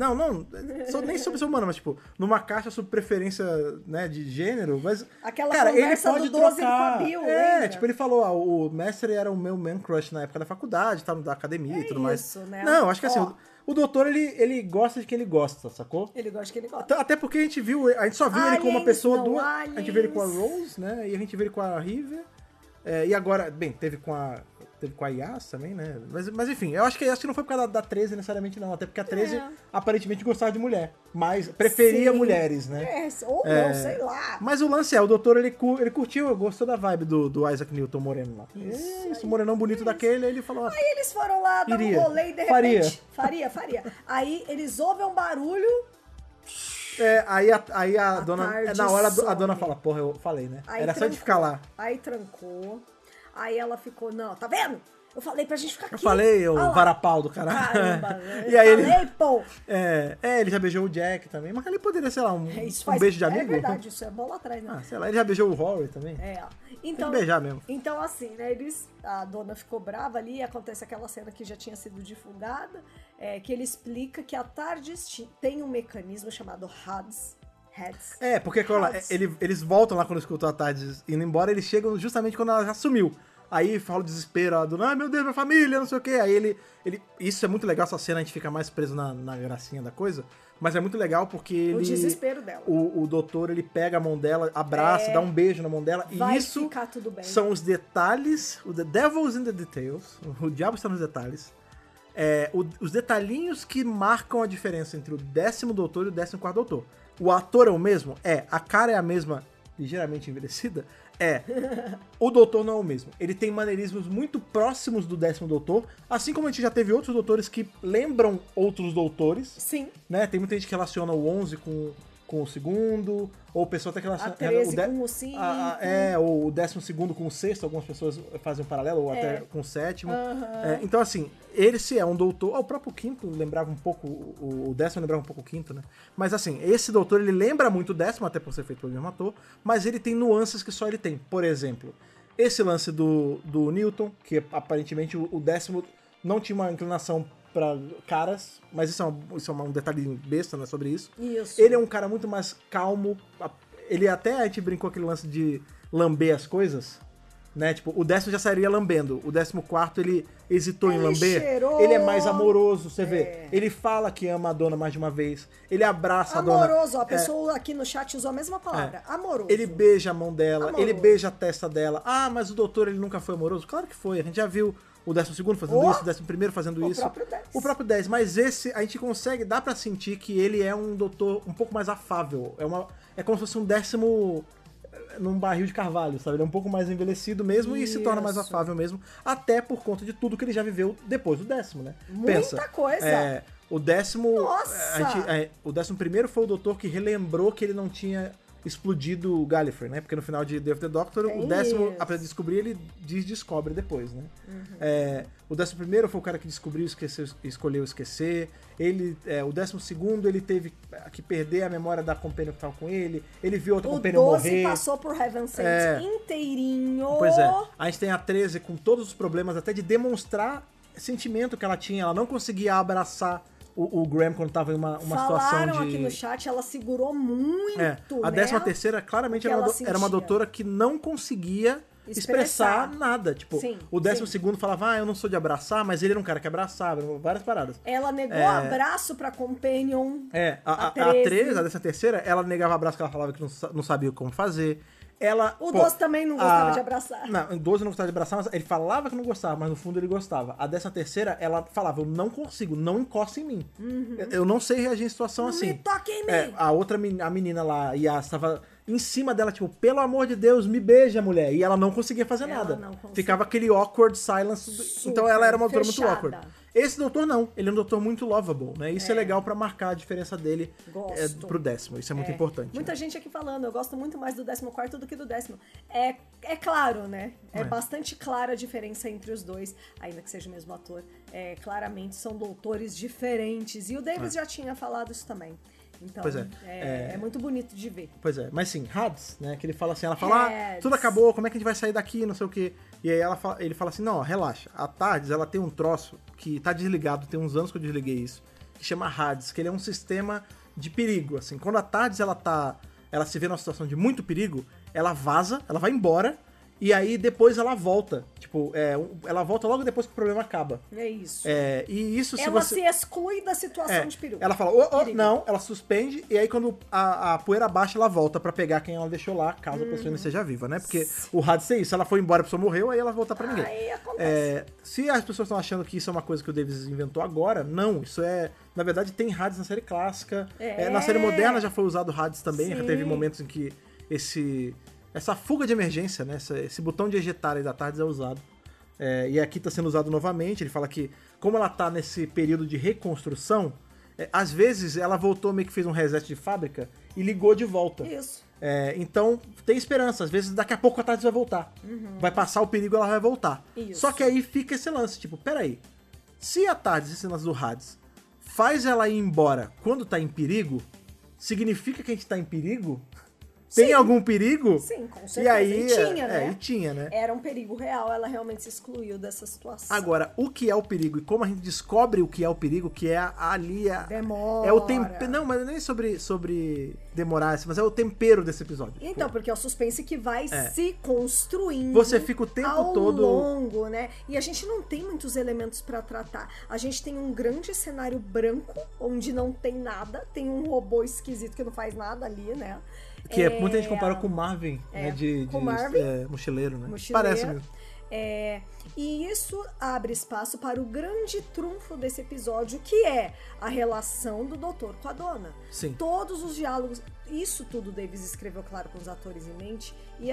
Nem sobre ser humana, mas tipo, numa caixa sob preferência, né, de gênero, mas... Aquela cara, conversa ele pode do 12 trocar. com a Bill, lembra? Tipo, ele falou, o mestre era o meu man crush na época da faculdade, tá, da academia e tudo mais. Isso, né? Não, acho que assim, o doutor, ele gosta de quem ele gosta, sacou? Ele gosta de quem ele gosta. Até porque a gente só viu ele com uma pessoa duas. A gente viu ele com a Aliens. Rose, né? E a gente viu ele com a River. E agora, bem, teve com a Yas também, né? Mas enfim, eu acho que não foi por causa da 13 necessariamente, não. Até porque a 13 aparentemente gostava de mulher. Mas preferia mulheres, né? Ou não, sei lá. Mas o lance o doutor, ele curtiu, gostou da vibe do Isaac Newton moreno lá. Isso, morenão bonito daquele, aí ele falou... Aí eles foram lá dar um rolê e de repente... Faria. Aí eles ouvem um barulho... Aí a dona... tarde Na hora a some. dona fala, porra, eu falei, né? Aí Era só de trancou. ficar lá. Aí trancou. Aí ela ficou, não, tá vendo? Eu falei pra gente ficar aqui. Eu falei, o Olha lá. varapau do caralho. Caramba, E aí ele... falei, pô. Ele já beijou o Jack também, mas ele poderia, sei lá, um Isso beijo de amigo. É verdade, isso é bola atrás, né? Ah, sei lá, ele já beijou o Rory também. Então, beijar mesmo. Então, assim, né, a dona ficou brava ali, acontece aquela cena que já tinha sido divulgada, que ele explica que a TARDIS tem um mecanismo chamado HUDs. Porque eles voltam lá quando escutam a TARDIS indo embora, eles chegam justamente quando ela já sumiu. Aí fala o desespero, a dona, meu Deus, minha família, não sei o quê. Aí ele... Isso é muito legal, essa cena, a gente fica mais preso na gracinha da coisa. Mas é muito legal porque ele... O desespero dela. O doutor, ele pega a mão dela, abraça, dá um beijo na mão dela. Vai e isso ficar tudo bem. são os detalhes, o The Devil's in the Details, o diabo está nos detalhes. Os detalhinhos que marcam a diferença entre o 10º doutor e o 14º doutor. O ator é o mesmo? A cara é a mesma, ligeiramente envelhecida? O doutor não é o mesmo. Ele tem maneirismos muito próximos do 10º doutor, assim como a gente já teve outros doutores que lembram outros doutores. Sim. Né? Tem muita gente que relaciona o 11 com o segundo, ou o pessoal até que relaciona... A 13 com o 5. Ou o 12º com o sexto, algumas pessoas fazem um paralelo, ou até com o 7º. Então, assim, esse é um doutor... o próprio quinto lembrava um pouco, o 10º lembrava um pouco o quinto, né? Mas, assim, esse doutor, ele lembra muito o 10º, até por ser feito pelo mesmo ator, mas ele tem nuances que só ele tem. Por exemplo, esse lance do Newton, que aparentemente o 10º não tinha uma inclinação pra caras, mas isso é um detalhe besta, né, sobre isso. Ele é um cara muito mais calmo, a gente brincou aquele lance de lamber as coisas, né, tipo, o 10º já sairia lambendo, o 14º ele hesitou em lamber, cheirou. ele é mais amoroso, você vê, ele fala que ama a dona mais de uma vez, ele abraça a dona. Amoroso, a pessoa aqui no chat usou a mesma palavra, amoroso. Ele beija a mão dela, Amoroso. ele beija a testa dela, mas o doutor ele nunca foi amoroso? Claro que foi, a gente já viu o 12º fazendo isso, o 11º fazendo isso. O próprio 10. Mas esse, a gente consegue, dá pra sentir que ele é um doutor um pouco mais afável. É como se fosse um 10º num barril de carvalho, sabe? Ele é um pouco mais envelhecido mesmo e se torna mais afável mesmo, até por conta de tudo que ele já viveu depois do 10º, né? Muita coisa. O 10º... Nossa! O 11º foi o doutor que relembrou que ele não tinha explodido o Gallifrey, né? Porque no final de Day of the Doctor, o 10º, apesar de descobrir, ele descobre depois, né? O 11º foi o cara que descobriu e escolheu esquecer. O 12º, ele teve que perder a memória da Companion que tava com ele. Ele viu outra Companion morrer. O 12 passou por Heaven Sent inteirinho. Pois é. A gente tem a 13 com todos os problemas, até de demonstrar sentimento que ela tinha. Ela não conseguia abraçar o Graham quando tava em uma situação de... Falaram aqui no chat, ela segurou muito, A 13ª claramente era uma doutora que não conseguia expressar nada. Tipo, o 12º falava, eu não sou de abraçar, mas ele era um cara que abraçava, várias paradas. Ela negou abraço pra Companion. A 13ª, ela negava abraço, que ela falava que não sabia como fazer. O 12 também não gostava de abraçar. Não, o 12 não gostava de abraçar, mas ele falava que não gostava, mas no fundo ele gostava. A 13ª, ela falava, eu não consigo, não encosta em mim. Eu não sei reagir em situação assim. Me toque em mim! A menina lá, Yas, estava em cima dela, tipo, pelo amor de Deus, me beija, mulher. E ela não conseguia fazer nada. Ficava aquele awkward silence. Então ela era uma doutora muito awkward. Esse doutor não, ele é um doutor muito lovable, né? Isso é legal pra marcar a diferença dele pro 10º, isso é muito importante. Muita gente aqui falando, eu gosto muito mais do 14º do que do 10º. É claro, né? É bastante clara a diferença entre os dois, ainda que seja o mesmo ator. Claramente são doutores diferentes, e o Davis já tinha falado isso também. Então, é muito bonito de ver. Pois é, mas sim, HUDs, né? Que ele fala assim, ela fala, tudo acabou, como é que a gente vai sair daqui, não sei o quê. E aí ele fala assim, não, relaxa, a TARDIS, ela tem um troço que tá desligado, tem uns anos que eu desliguei isso, que chama HUDs, que ele é um sistema de perigo, assim. Quando a TARDIS, ela se vê numa situação de muito perigo, ela vaza, ela vai embora, e aí depois ela volta. Tipo, ela volta logo depois que o problema acaba. É isso. E isso ela se exclui da situação de perigo. Ela fala, não, ela suspende, e aí quando a poeira baixa, ela volta pra pegar quem ela deixou lá, caso a pessoa ainda seja viva, né? Porque o HUDs é isso, se ela foi embora e a pessoa morreu, aí ela volta pra ninguém. Aí acontece. Se as pessoas estão achando que isso é uma coisa que o Davis inventou agora, não, isso na verdade tem HUDs na série clássica, na série moderna já foi usado HUDs também, já teve momentos em que essa fuga de emergência, né? Esse botão de ejetar aí da TARDIS é usado. E aqui está sendo usado novamente. Ele fala que, como ela está nesse período de reconstrução, às vezes ela voltou, meio que fez um reset de fábrica e ligou de volta. Isso. Então, tem esperança. Às vezes, daqui a pouco a TARDIS vai voltar. Vai passar o perigo, ela vai voltar. Isso. Só que aí fica esse lance, tipo, peraí. Se a TARDIS, esse lance do Hades, faz ela ir embora quando tá em perigo, significa que a gente tá em perigo? Tem algum perigo? Sim, com certeza. E aí, tinha, né? E tinha, né? Era um perigo real, ela realmente se excluiu dessa situação. Agora, o que é o perigo e como a gente descobre o que é o perigo, que é ali... Demora. É o tempero... Não, mas nem sobre demorar, mas é o tempero desse episódio. Então, porque é o suspense que vai se construindo. Você fica o tempo ao todo... longo, né? E a gente não tem muitos elementos pra tratar. A gente tem um grande cenário branco, onde não tem nada. Tem um robô esquisito que não faz nada ali, né? Que muita gente compara com o Marvin, né? Com Marvin, mochileiro, né? Mochileiro. Parece mesmo. E isso abre espaço para o grande trunfo desse episódio, que é a relação do doutor com a dona. Sim. Todos os diálogos, isso tudo o Davis escreveu, claro, com os atores em mente. E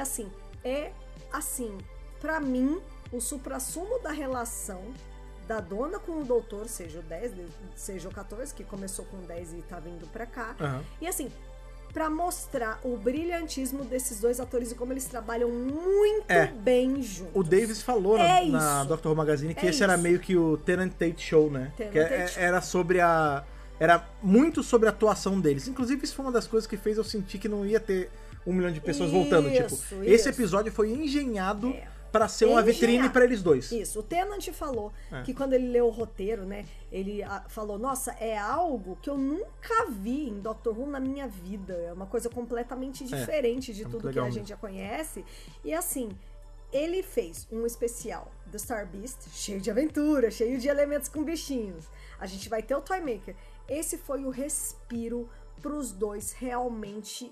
pra mim, o suprassumo da relação da dona com o doutor, seja o 10, seja o 14, que começou com 10 e tá vindo pra cá. Uhum. E assim, pra mostrar o brilhantismo desses dois atores e como eles trabalham muito bem juntos. O Davis falou na Doctor Who Magazine que esse era meio que o Tennant Tate Show, né? Era sobre era muito sobre a atuação deles. Inclusive, isso foi uma das coisas que fez eu sentir que não ia ter 1 milhão de pessoas voltando. Tipo, esse episódio foi engenhado pra ser uma vitrine pra eles dois. Isso. O Tennant falou que quando ele leu o roteiro, né, ele falou, nossa, é algo que eu nunca vi em Doctor Who na minha vida. É uma coisa completamente diferente de tudo que a gente já conhece. E assim, ele fez um especial do Star Beast, cheio de aventura, cheio de elementos com bichinhos. A gente vai ter o Toy Maker. Esse foi o respiro pros dois realmente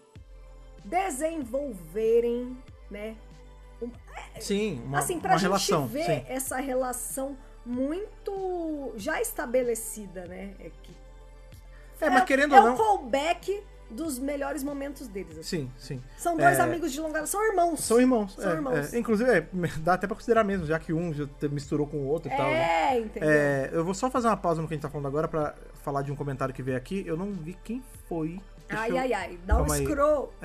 desenvolverem, né? Sim, uma pra relação. Gente ver essa relação muito já estabelecida, né? Mas querendo ou não... É o callback dos melhores momentos deles. Assim. Sim. São dois amigos de longa data, são irmãos. São irmãos. Irmãos. Inclusive, dá até pra considerar mesmo, já que um já misturou com o outro e tal. Né? Entendeu? Eu vou só fazer uma pausa no que a gente tá falando agora pra falar de um comentário que veio aqui. Eu não vi quem foi. Ai. Dá um scroll.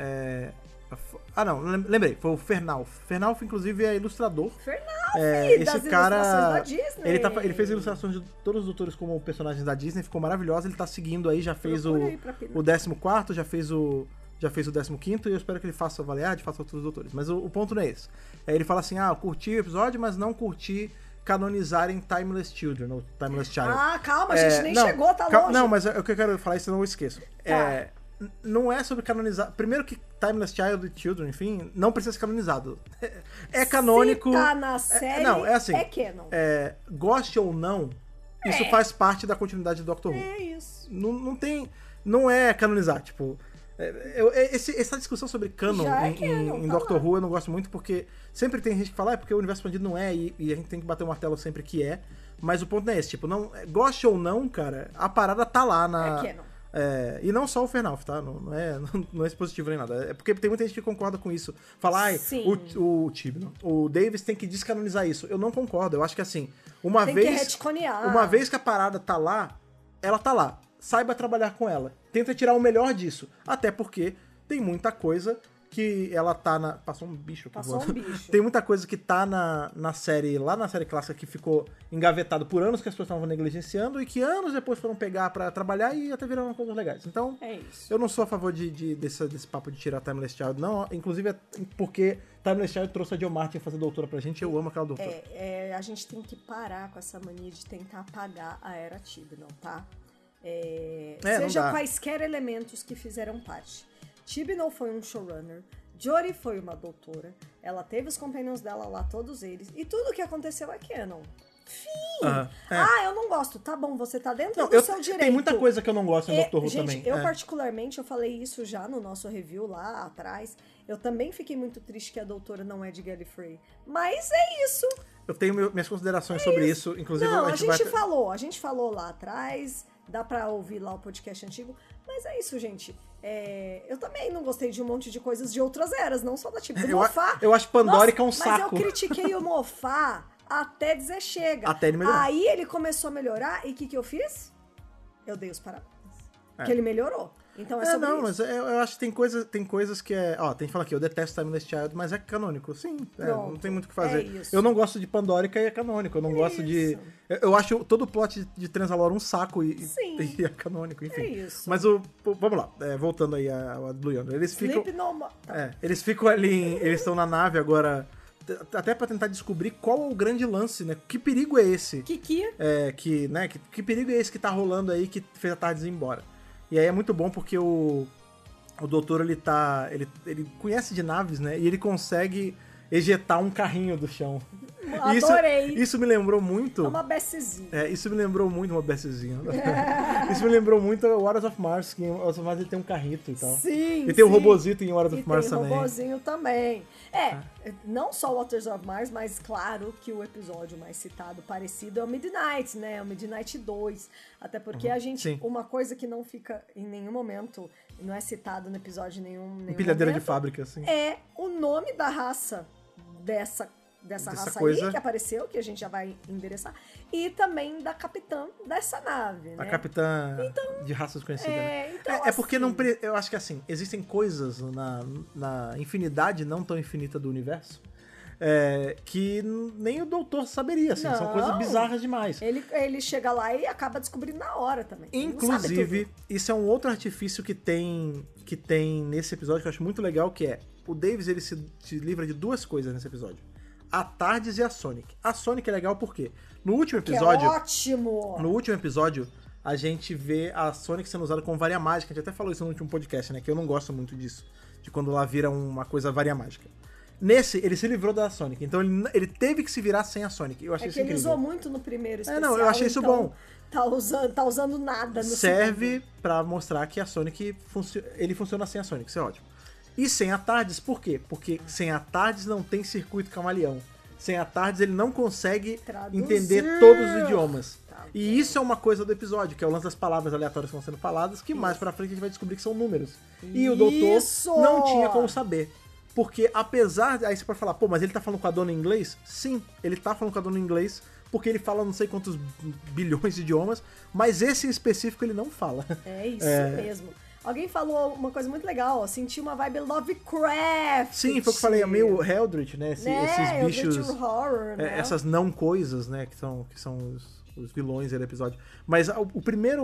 Não, lembrei, foi o Fernalf. Fernalf, inclusive, é ilustrador. Esse das cara, ilustrações da Disney. Ele fez ilustrações de todos os doutores como personagens da Disney, ficou maravilhoso. Ele tá seguindo aí, já fez o 14º, já fez o 15º, e eu espero que ele faça Valeyard, faça outros doutores. Mas o ponto não é esse. Ele fala assim, eu curti o episódio, mas não curti canonizarem Timeless Children, ou Timeless Child. Calma, a gente nem chegou, tá longe. Não, mas o que eu quero falar, senão eu esqueço. Não é sobre canonizar. Primeiro que Timeless Child e Children, enfim, não precisa ser canonizado. É canônico. Se tá na série, é canon. Goste ou não, isso faz parte da continuidade do Doctor Who. É isso. Não é canonizar, tipo... essa discussão sobre canon em Doctor Who eu não gosto muito, porque sempre tem gente que fala, porque o universo expandido não é, e a gente tem que bater o martelo sempre que é. Mas o ponto não é esse, tipo, goste ou não, cara, a parada tá lá na... É canon. E não só o Fernalf, tá? Não é expositivo nem nada. É porque tem muita gente que concorda com isso. Fala, o Davis tem que descanonizar isso. Eu não concordo. Eu acho que assim, uma vez que a parada tá lá, ela tá lá. Saiba trabalhar com ela. Tenta tirar o melhor disso. Até porque tem muita coisa que ela tá na... Passou um bicho aqui voando. Tem muita coisa que tá na série, lá na série clássica, que ficou engavetado por anos que as pessoas estavam negligenciando e que anos depois foram pegar pra trabalhar e até viraram coisas legais. Então, eu não sou a favor desse papo de tirar Timeless Child, não. Inclusive, porque Timeless Child trouxe a Jo Martin fazer doutora pra gente, eu amo aquela doutora. A gente tem que parar com essa mania de tentar apagar a Era Tibnall, tá? Seja quaisquer elementos que fizeram parte. Tibnall foi um showrunner, Jodie foi uma doutora, ela teve os companions dela lá, todos eles, e tudo o que aconteceu é canon. Fim! Eu não gosto. Tá bom, você tá dentro do seu direito. Tem muita coisa que eu não gosto em Doctor Who também. Eu particularmente, eu falei isso já no nosso review lá atrás, eu também fiquei muito triste que a doutora não é de Gallifrey. Mas é isso. Eu tenho minhas considerações sobre isso, inclusive... Não, a gente falou lá atrás, dá pra ouvir lá o podcast antigo, mas é isso, gente. Eu também não gostei de um monte de coisas de outras eras, não só da tipo do Moffat. Eu acho Pandorica um saco. Mas eu critiquei o Moffat até dizer chega. Até ele melhorar. Aí ele começou a melhorar e o que eu fiz? eu dei os parabéns. Porque ele melhorou. Então é sobre não, isso. mas eu acho que tem coisas que é... Ó, tem que falar aqui, eu detesto Timeless Child, mas é canônico. Sim, não tem muito o que fazer. isso. Eu não gosto de Pandórica e é canônico. Eu não gosto de... Eu acho todo o plot de Transalore um saco e é canônico, enfim. É isso. Mas vamos lá, voltando aí a Blue Yonder. Eles ficam... Sleep no More. Eles ficam ali, eles estão na nave agora... Até pra tentar descobrir qual é o grande lance, né? Que perigo é esse? Kiki. Que perigo é esse que tá rolando aí que fez a Tardes ir embora? E aí é muito bom porque o doutor, ele conhece de naves, né? E ele consegue ejetar um carrinho do chão. Adorei. Isso me lembrou muito... É uma becezinha. Isso me lembrou muito uma becezinha. Isso me lembrou muito o Waters of Mars, que em Waters of Mars ele tem um carrito e tal. Sim, E tem o robozito em Waters of Mars também. também. Tem robozinho também. Não só Waters of Mars, mas claro que o episódio mais citado, parecido, é o Midnight, né? O Midnight 2. Até porque a gente... Sim. Uma coisa que não fica em nenhum momento, não é citado no episódio nenhum Empilhadeira momento, de fábrica, assim. é o nome da raça dessa raça coisa aí que apareceu, que a gente já vai endereçar, e também da capitã dessa nave, né? A capitã de raça desconhecida, né? Então, porque assim, eu acho que assim, existem coisas na infinidade não tão infinita do universo que nem o doutor saberia, assim, são coisas bizarras demais. Ele chega lá e acaba descobrindo na hora também. Inclusive, isso é um outro artifício que tem nesse episódio que eu acho muito legal, que é o Davis, ele se livra de duas coisas nesse episódio. A Tardes e a Sonic. A Sonic é legal porque no último episódio... Que é ótimo! No último episódio, a gente vê a Sonic sendo usada como varia mágica. A gente até falou isso no último podcast, né? Que eu não gosto muito disso. De quando ela vira uma coisa varia mágica. Nesse, ele se livrou da Sonic. Então ele teve que se virar sem a Sonic. Eu achei isso incrível. Ele usou muito no primeiro especial. Eu achei isso bom. Tá usando nada no Serve segundo. pra mostrar que a Sonic... Ele funciona sem a Sonic. Isso é ótimo. E sem a Tardes, por quê? Porque sem a Tardes não tem circuito camaleão. Sem a Tardes ele não consegue entender todos os idiomas. E isso é uma coisa do episódio, que é o lance das palavras aleatórias que estão sendo faladas, que mais pra frente a gente vai descobrir que são números. E o doutor não tinha como saber. Porque apesar... Aí você pode falar, pô, mas ele tá falando com a dona em inglês? Sim, ele tá falando com a dona em inglês, porque ele fala não sei quantos bilhões de idiomas, mas esse em específico ele não fala. É isso mesmo. Alguém falou uma coisa muito legal, ó, senti uma vibe Lovecraft. Sim, foi o que eu falei, é meio Eldritch, né? Esses bichos... Eldritch horror, né? Essas não coisas, né? Que são os vilões aí do episódio. Mas o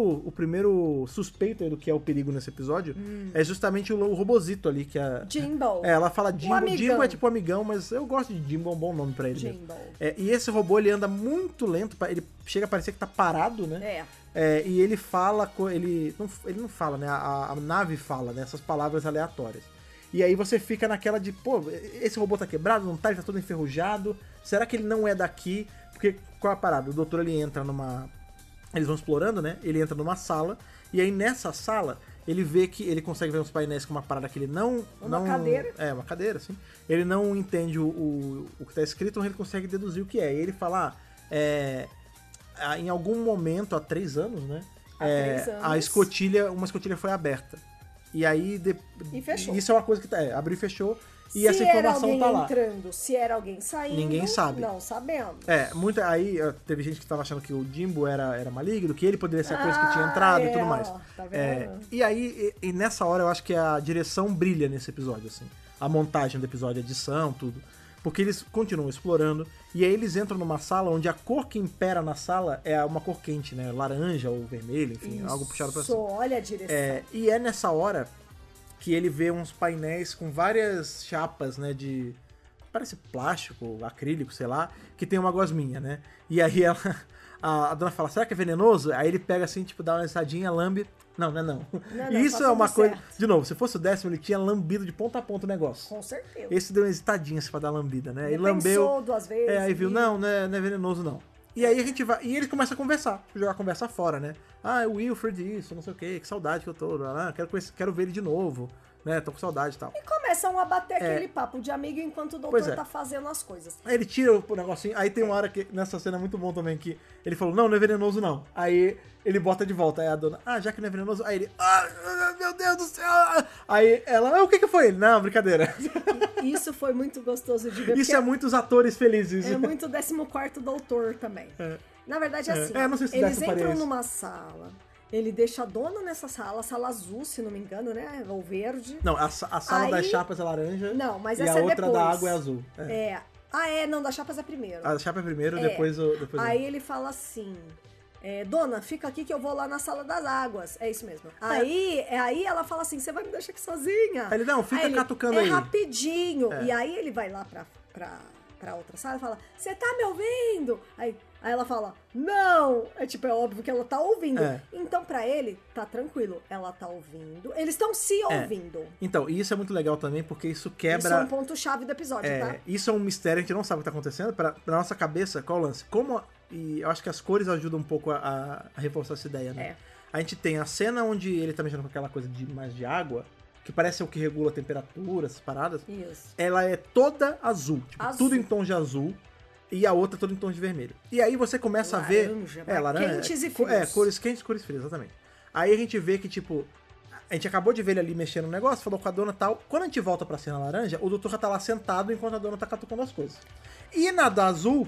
primeiro suspeito aí do que é o perigo nesse episódio é justamente o robozito ali, que é... Jimbo. Ela fala Jimbo. Jimbo é tipo amigão, mas eu gosto de Jimbo, é um bom nome pra ele mesmo. E esse robô, ele anda muito lento, ele chega a parecer que tá parado, né? E ele fala... Ele não fala, né? A nave fala, né? Essas palavras aleatórias. E aí você fica naquela de, pô, esse robô tá quebrado, não tá? Ele tá todo enferrujado. Será que ele não é daqui? Porque, qual é a parada? O doutor, ele entra numa... Eles vão explorando, né? Ele entra numa sala, e aí nessa sala, ele vê que... Ele consegue ver uns painéis com uma parada que ele não... Uma cadeira. Uma cadeira, sim. Ele não entende o que tá escrito, mas ele consegue deduzir o que é. E ele fala, em algum momento, há 3 anos, né? Uma escotilha foi aberta. E aí... E fechou. Isso é uma coisa que abriu e fechou. E essa informação tá lá. Se era alguém saindo, ninguém sabe. Não sabemos. Aí teve gente que tava achando que o Jimbo era maligno, que ele poderia ser a coisa que tinha entrado e tudo mais. Tá vendo? E aí, nessa hora, eu acho que a direção brilha nesse episódio, assim. A montagem do episódio, a edição, tudo. Porque eles continuam explorando, e aí eles entram numa sala onde a cor que impera na sala é uma cor quente, né? Laranja ou vermelho, enfim, algo puxado pra cima. Olha a direção. E é nessa hora que ele vê uns painéis com várias chapas, né, parece plástico, acrílico, sei lá, que tem uma gosminha, né? E aí a dona fala, será que é venenoso? Aí ele pega assim, tipo, dá uma ensadinha, lambe. Não. E isso é uma coisa... Certo. De novo, se fosse o 10º, ele tinha lambido de ponta a ponta o negócio. Com certeza. Esse deu uma hesitadinha assim, pra dar lambida, né? Ele lambeu. Pensou 2 vezes. Aí viu, não é venenoso, não. E aí a gente vai... E eles começam a conversar, jogar a conversa fora, né? O Wilfred, isso, não sei o quê, que saudade que eu tô. Quero ver ele de novo, né? Tô com saudade e tal. E começam a bater aquele papo de amigo enquanto o doutor tá fazendo as coisas. Aí ele tira o negocinho, aí tem uma hora que, nessa cena é muito bom também, que ele falou, não é venenoso não. Aí ele bota de volta, aí a dona, já que não é venenoso, aí ele, meu Deus do céu. Aí ela, o que foi ele? Não, brincadeira. Isso foi muito gostoso de ver. Isso é muitos atores felizes. É muito 14º doutor também. Na verdade é assim, não sei se eles entram numa sala, Ele deixa a dona nessa sala azul, se não me engano, né? Ou verde. Não, a sala Aí- das chapas é laranja. Não, mas e essa a é outra depois. da água é azul. É. Não, da chapas é primeiro. A chapa é primeiro, É. depois o... Aí ele fala assim: dona, fica aqui que eu vou lá na sala das águas. É isso mesmo. Aí ela fala assim: você vai me deixar aqui sozinha? Aí ele, não, fica catucando aí. É rapidinho. É. E aí ele vai lá pra outra sala e fala: você tá me ouvindo? Aí ela fala: não. É óbvio que ela tá ouvindo. É. Então pra ele, tá tranquilo. Ela tá ouvindo. Eles estão se ouvindo. Então, e isso é muito legal também, porque isso quebra... Isso é um ponto-chave do episódio, tá? Isso é um mistério, a gente não sabe o que tá acontecendo. Pra nossa cabeça, qual é o lance? E eu acho que as cores ajudam um pouco a reforçar essa ideia, né? É. A gente tem a cena onde ele tá mexendo com aquela coisa mais de água, que parece o que regula a temperatura, essas paradas. Isso. Ela é toda azul. Tipo, Azul. tudo em tom de azul. E a outra toda em tom de vermelho. E aí você começa a ver... laranja. Quentes e frios. Cores quentes e cores frias, exatamente. Aí a gente vê que, tipo... A gente acabou de ver ele ali mexendo no negócio, falou com a dona e tal. Quando a gente volta pra cena laranja, o doutor já tá lá sentado enquanto a dona tá catucando as coisas. E na da azul,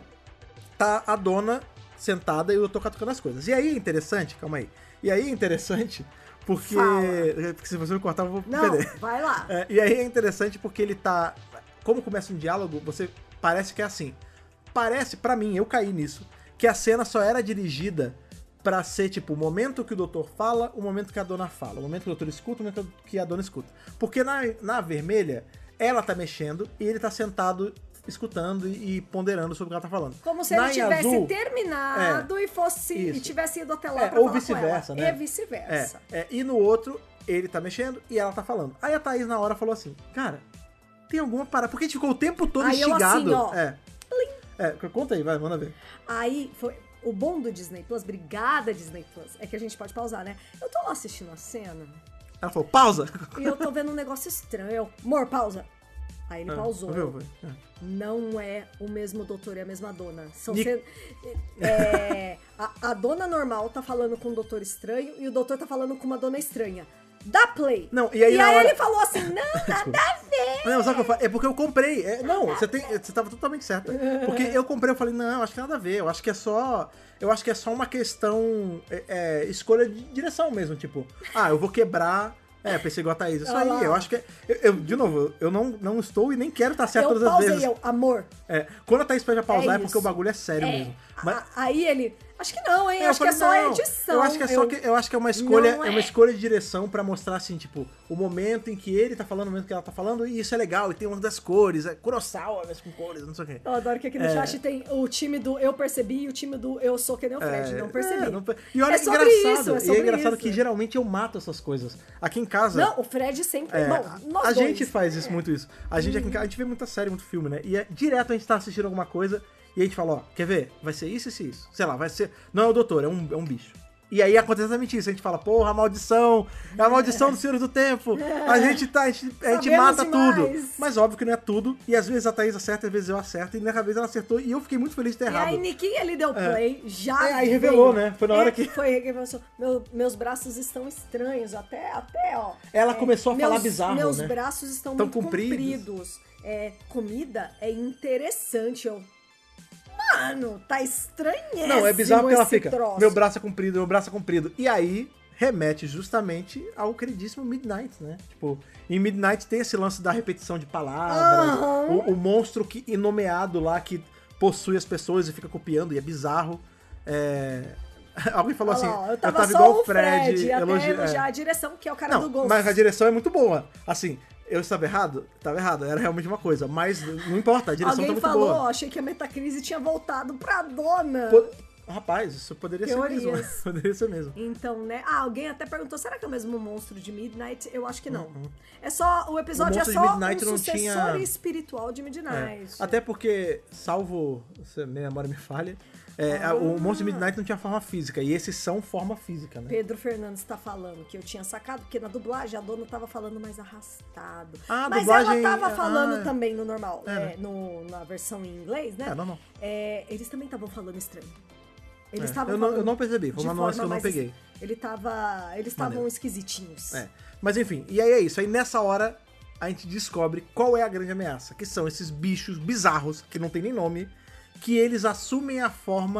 tá a dona sentada e o doutor catucando as coisas. E aí é interessante, calma aí. E aí é interessante porque... Fala. Porque se você me cortar, eu vou Não, perder. vai lá. E aí é interessante porque ele tá... Como começa um diálogo, você parece que é assim. Parece, pra mim, eu caí nisso, que a cena só era dirigida pra ser, tipo, o momento que o doutor fala, o momento que a dona fala. O momento que o doutor escuta, o momento que a dona escuta. Porque na vermelha, ela tá mexendo e ele tá sentado escutando e ponderando sobre o que ela tá falando. Como se Na ele em tivesse azul, terminado e fosse Isso. e tivesse ido até lá pra ou falar vice-versa, com ela. né? E vice-versa. E no outro, ele tá mexendo e ela tá falando. Aí a Thaís na hora falou assim, cara, tem alguma parada? Porque a gente ficou o tempo todo Aí eu instigado. assim, ó. Conta aí, vai, manda ver. Aí foi o bom do Disney Plus, obrigada Disney Plus, é que a gente pode pausar, né? Eu tô lá assistindo a cena Ela falou, pausa! e eu tô vendo um negócio estranho. Eu, amor, pausa. Aí ele pausou. Viu? Não é o mesmo doutor e a mesma dona. São Ni- a dona normal tá falando com o doutor estranho e o doutor tá falando com uma dona estranha. Dá play. Não, e aí na hora- ele falou assim, não, nada a ver. Não, sabe o que eu falo? É porque eu comprei. Você tava totalmente certa. Porque eu comprei, eu falei, não, acho que nada a ver. Eu acho que é só uma questão escolha de direção mesmo, tipo, eu vou quebrar. Pensei igual a Thaís. Isso aí, eu acho que de novo, eu não estou e nem quero estar certo todas as pausei, vezes. amor. Quando a Thaís pede a pausar é porque isso. o bagulho é sério mesmo. Mas, Aí ele, acho que não, hein? eu Acho que é falei, só a não, edição. eu acho que é uma escolha, Não é uma escolha de direção pra mostrar assim, tipo, o momento em que ele tá falando, o momento que ela tá falando, e isso é legal, e tem uma das cores, Kurosawa, mas com cores, não sei o quê. Eu adoro que aqui no chat tem o time do Eu Percebi e o time do Eu Sou Que Nem o Fred, não percebi. E olha É que sobre engraçado, isso, e é engraçado isso. que geralmente eu mato essas coisas. Aqui em casa... Não, o Fred sempre... Bom, nós a dois. gente faz isso, muito isso. A gente aqui em casa, a gente vê muita série, muito filme, né? E direto a gente tá assistindo alguma coisa e a gente fala, quer ver? Vai ser isso, isso e isso. Sei lá, vai ser... Não é o doutor, é um bicho. E aí acontece exatamente isso. A gente fala, porra, a maldição! É a maldição do Senhor do Tempo! A gente mata demais. tudo! Mas óbvio que não é tudo. E às vezes a Thaís acerta, às vezes eu acerto. E nessa vez ela acertou e eu fiquei muito feliz de ter E errado. aí, Niquinha, ele deu play, já aí revelou, veio. né? Foi na hora que... Foi revelação. Meus braços estão estranhos, até ó. Ela começou a falar bizarro, meus né? braços estão Tão muito compridos. Comida é interessante, Mano, tá estranhíssimo. Não, é bizarro porque ela esse fica, troço. meu braço é comprido, meu braço é comprido. E aí, remete justamente ao queridíssimo Midnight, né? Tipo, em Midnight tem esse lance da repetição de palavras, o monstro inomeado lá que possui as pessoas e fica copiando, e é bizarro. Alguém falou Olha assim, lá, eu tava tava só igual o Fred, até elogiar é. a direção, que é o cara Não, do Ghost. mas a direção é muito boa. Assim, eu estava errado? Estava errado, era realmente uma coisa. Mas não importa, a direção Alguém tá muito falou, boa. achei que a Metacrise tinha voltado pra dona. Rapaz, isso poderia ser Teorias. mesmo. Poderia ser mesmo. Então, né? Alguém até perguntou, será que é o mesmo monstro de Midnight? Eu acho que não. É só, o episódio O é monstro de só Midnight um não sucessor tinha- espiritual de Midnight. Até porque, salvo se a minha memória me falha, o monstro de Midnight não tinha forma física. E esses são forma física, né? Pedro Fernandes tá falando que eu tinha sacado, porque na dublagem a dona tava falando mais arrastado. Ah, a Mas dublagem- ela tava falando ah, também no normal, né? na versão em inglês, né? Não. Eles também estavam falando estranho. Eles É, estavam eu não- falando eu não percebi, foi de uma nuance forma que eu não mais- peguei. Eles estavam esquisitinhos. Mas enfim, e aí é isso. Aí nessa hora a gente descobre qual é a grande ameaça. Que são esses bichos bizarros, que não tem nem nome, que eles assumem a forma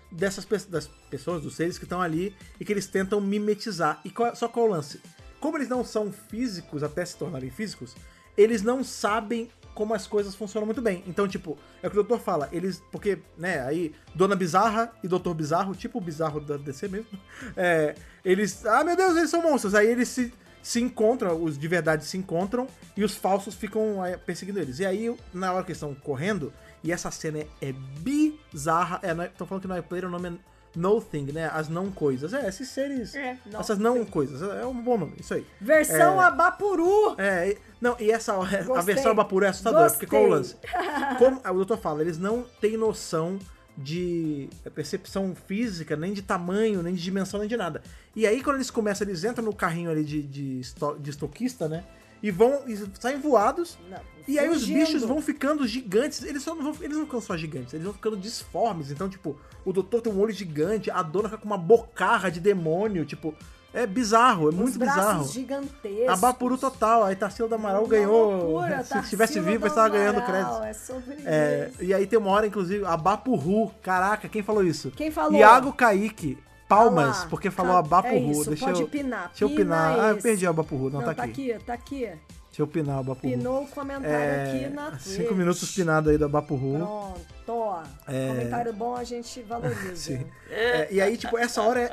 das pessoas, dos seres que estão ali e que eles tentam mimetizar. E só qual é o lance? Como eles não são físicos até se tornarem físicos, eles não sabem como as coisas funcionam muito bem. Então, tipo, é o que o doutor fala, eles... Porque, né, aí, Dona Bizarra e Doutor Bizarro, tipo o Bizarro da DC mesmo, eles... Ah, meu Deus, eles são monstros! Aí eles se encontram, os de verdade se encontram, e os falsos ficam perseguindo eles. E aí, na hora que eles estão correndo, e essa cena é bizarra... Estão falando que no iPlayer o nome é Nothing, né? As não coisas. Esses seres... essas não coisas. É um bom nome, isso aí. Versão Abapuru! Não, e essa a versão Abapuru é assustadora, porque qual é o lance? Como o doutor fala, eles não têm noção de percepção física, nem de tamanho, nem de dimensão, nem de nada. E aí, quando eles começam, eles entram no carrinho ali de estoquista, né? E saem voados. E aí os bichos vão ficando gigantes. Eles não ficam só gigantes, eles vão ficando disformes. Então, tipo, o doutor tem um olho gigante, a dona fica com uma bocarra de demônio, tipo... É bizarro, é muito bizarro. Gigantescos. Abapuru total. Aí Tarsila do Amaral ganhou. Loucura, se estivesse vivo, ele estava ganhando crédito. É sobre isso. E aí tem uma hora, inclusive, Abapuru. Caraca, quem falou isso? Quem falou? Iago Kaique. Palmas, lá, porque falou Abapuru. É isso, pode pinar. Deixa eu pinar. Eu perdi o Abapuru. Não, tá aqui. Tá aqui. Deixa eu pinar o Abapuru. Pinou o comentário aqui na Twitch. 5 minutos pinado aí do Abapuru. Pronto. Comentário bom a gente valoriza. Sim. E aí, tipo, essa hora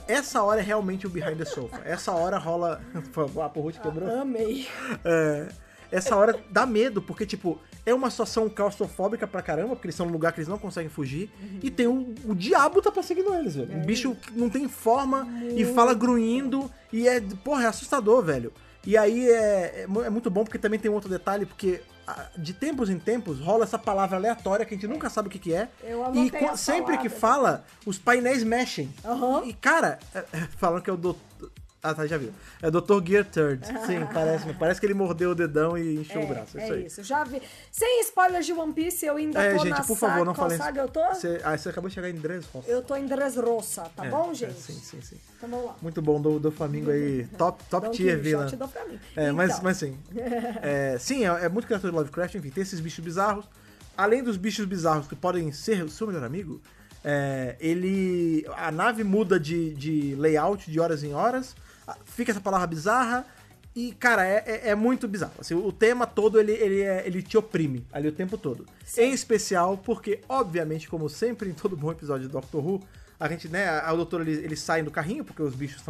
é realmente o Behind the Sofa. Essa hora rola... O Abapuru te quebrou? Amei. Essa hora dá medo, porque, tipo, é uma situação claustrofóbica pra caramba, porque eles estão num lugar que eles não conseguem fugir, e tem o diabo tá perseguindo eles, velho. Um bicho que não tem forma e fala grunhindo, e é assustador, velho. E aí é muito bom, porque também tem um outro detalhe, porque de tempos em tempos rola essa palavra aleatória que a gente nunca sabe o que é, e sempre que fala, os painéis mexem. E, cara, falam que é o doutor... Ah, tá, já viu. É Dr. Gear Third. Sim, parece que ele mordeu o dedão e encheu o braço. É isso, já vi. Sem spoilers de One Piece, eu ainda tô gente, na por favor, não falem. Qual saga eu tô? Você acabou de chegar em Dressrosa. Eu tô em Dressrosa, tá bom, gente? Sim. Então vamos lá. Muito bom, do Flamingo aí. Top tier vilã. Mas sim. Sim, é muito criatura de Lovecraft, enfim, tem esses bichos bizarros. Além dos bichos bizarros que podem ser o seu melhor amigo, a nave muda de layout de horas em horas. Fica essa palavra bizarra e, cara, é muito bizarro. Assim, o tema todo, ele te oprime ali o tempo todo. Sim. Em especial porque, obviamente, como sempre em todo bom episódio do Doctor Who, a gente, né, o doutor, ele sai do carrinho, porque os bichos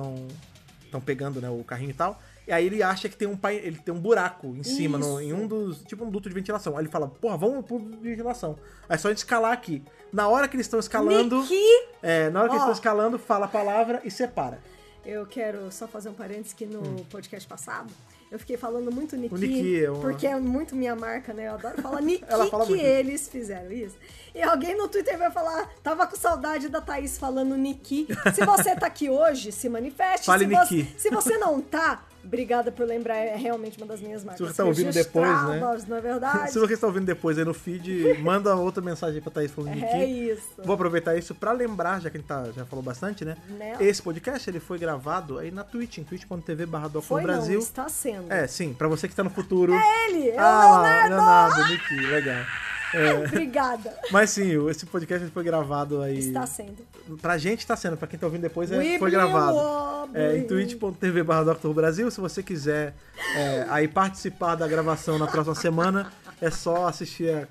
estão pegando, né, o carrinho e tal. E aí ele acha que ele tem um buraco em cima, em um dos, tipo um duto de ventilação. Aí ele fala, porra, vamos pro ventilação. Aí é só a gente escalar aqui. Na hora que eles estão escalando... na hora que eles estão escalando, fala a palavra e separa. Eu quero só fazer um parênteses que no podcast passado eu fiquei falando muito Niki, o Niki porque é muito minha marca, né? Eu adoro falar Niki que muito. Eles fizeram isso. E alguém no Twitter vai falar, tava com saudade da Thaís falando Niki. Se você tá aqui hoje, se manifeste. Fale Niki. Se você não tá, obrigada por lembrar, é realmente uma das minhas marcas. Se você tá ouvindo depois, né? Não é verdade? Se você está ouvindo depois aí no feed, manda outra mensagem pra Thaís falando Niki. É isso. Vou aproveitar isso pra lembrar, já que a gente já falou bastante, né? Esse podcast, ele foi gravado aí na Twitch, em twitch.tv/DoctorBrasil. Está sendo. Sim, pra você que tá no futuro. É ele! É o Leonardo, Niki, legal. Obrigada. Mas sim, esse podcast foi gravado aí. Está sendo. Pra gente tá sendo, pra quem tá ouvindo depois foi gravado. Em twitch.tv/DoctorBrasil. Se você quiser aí participar da gravação na próxima semana, é só assistir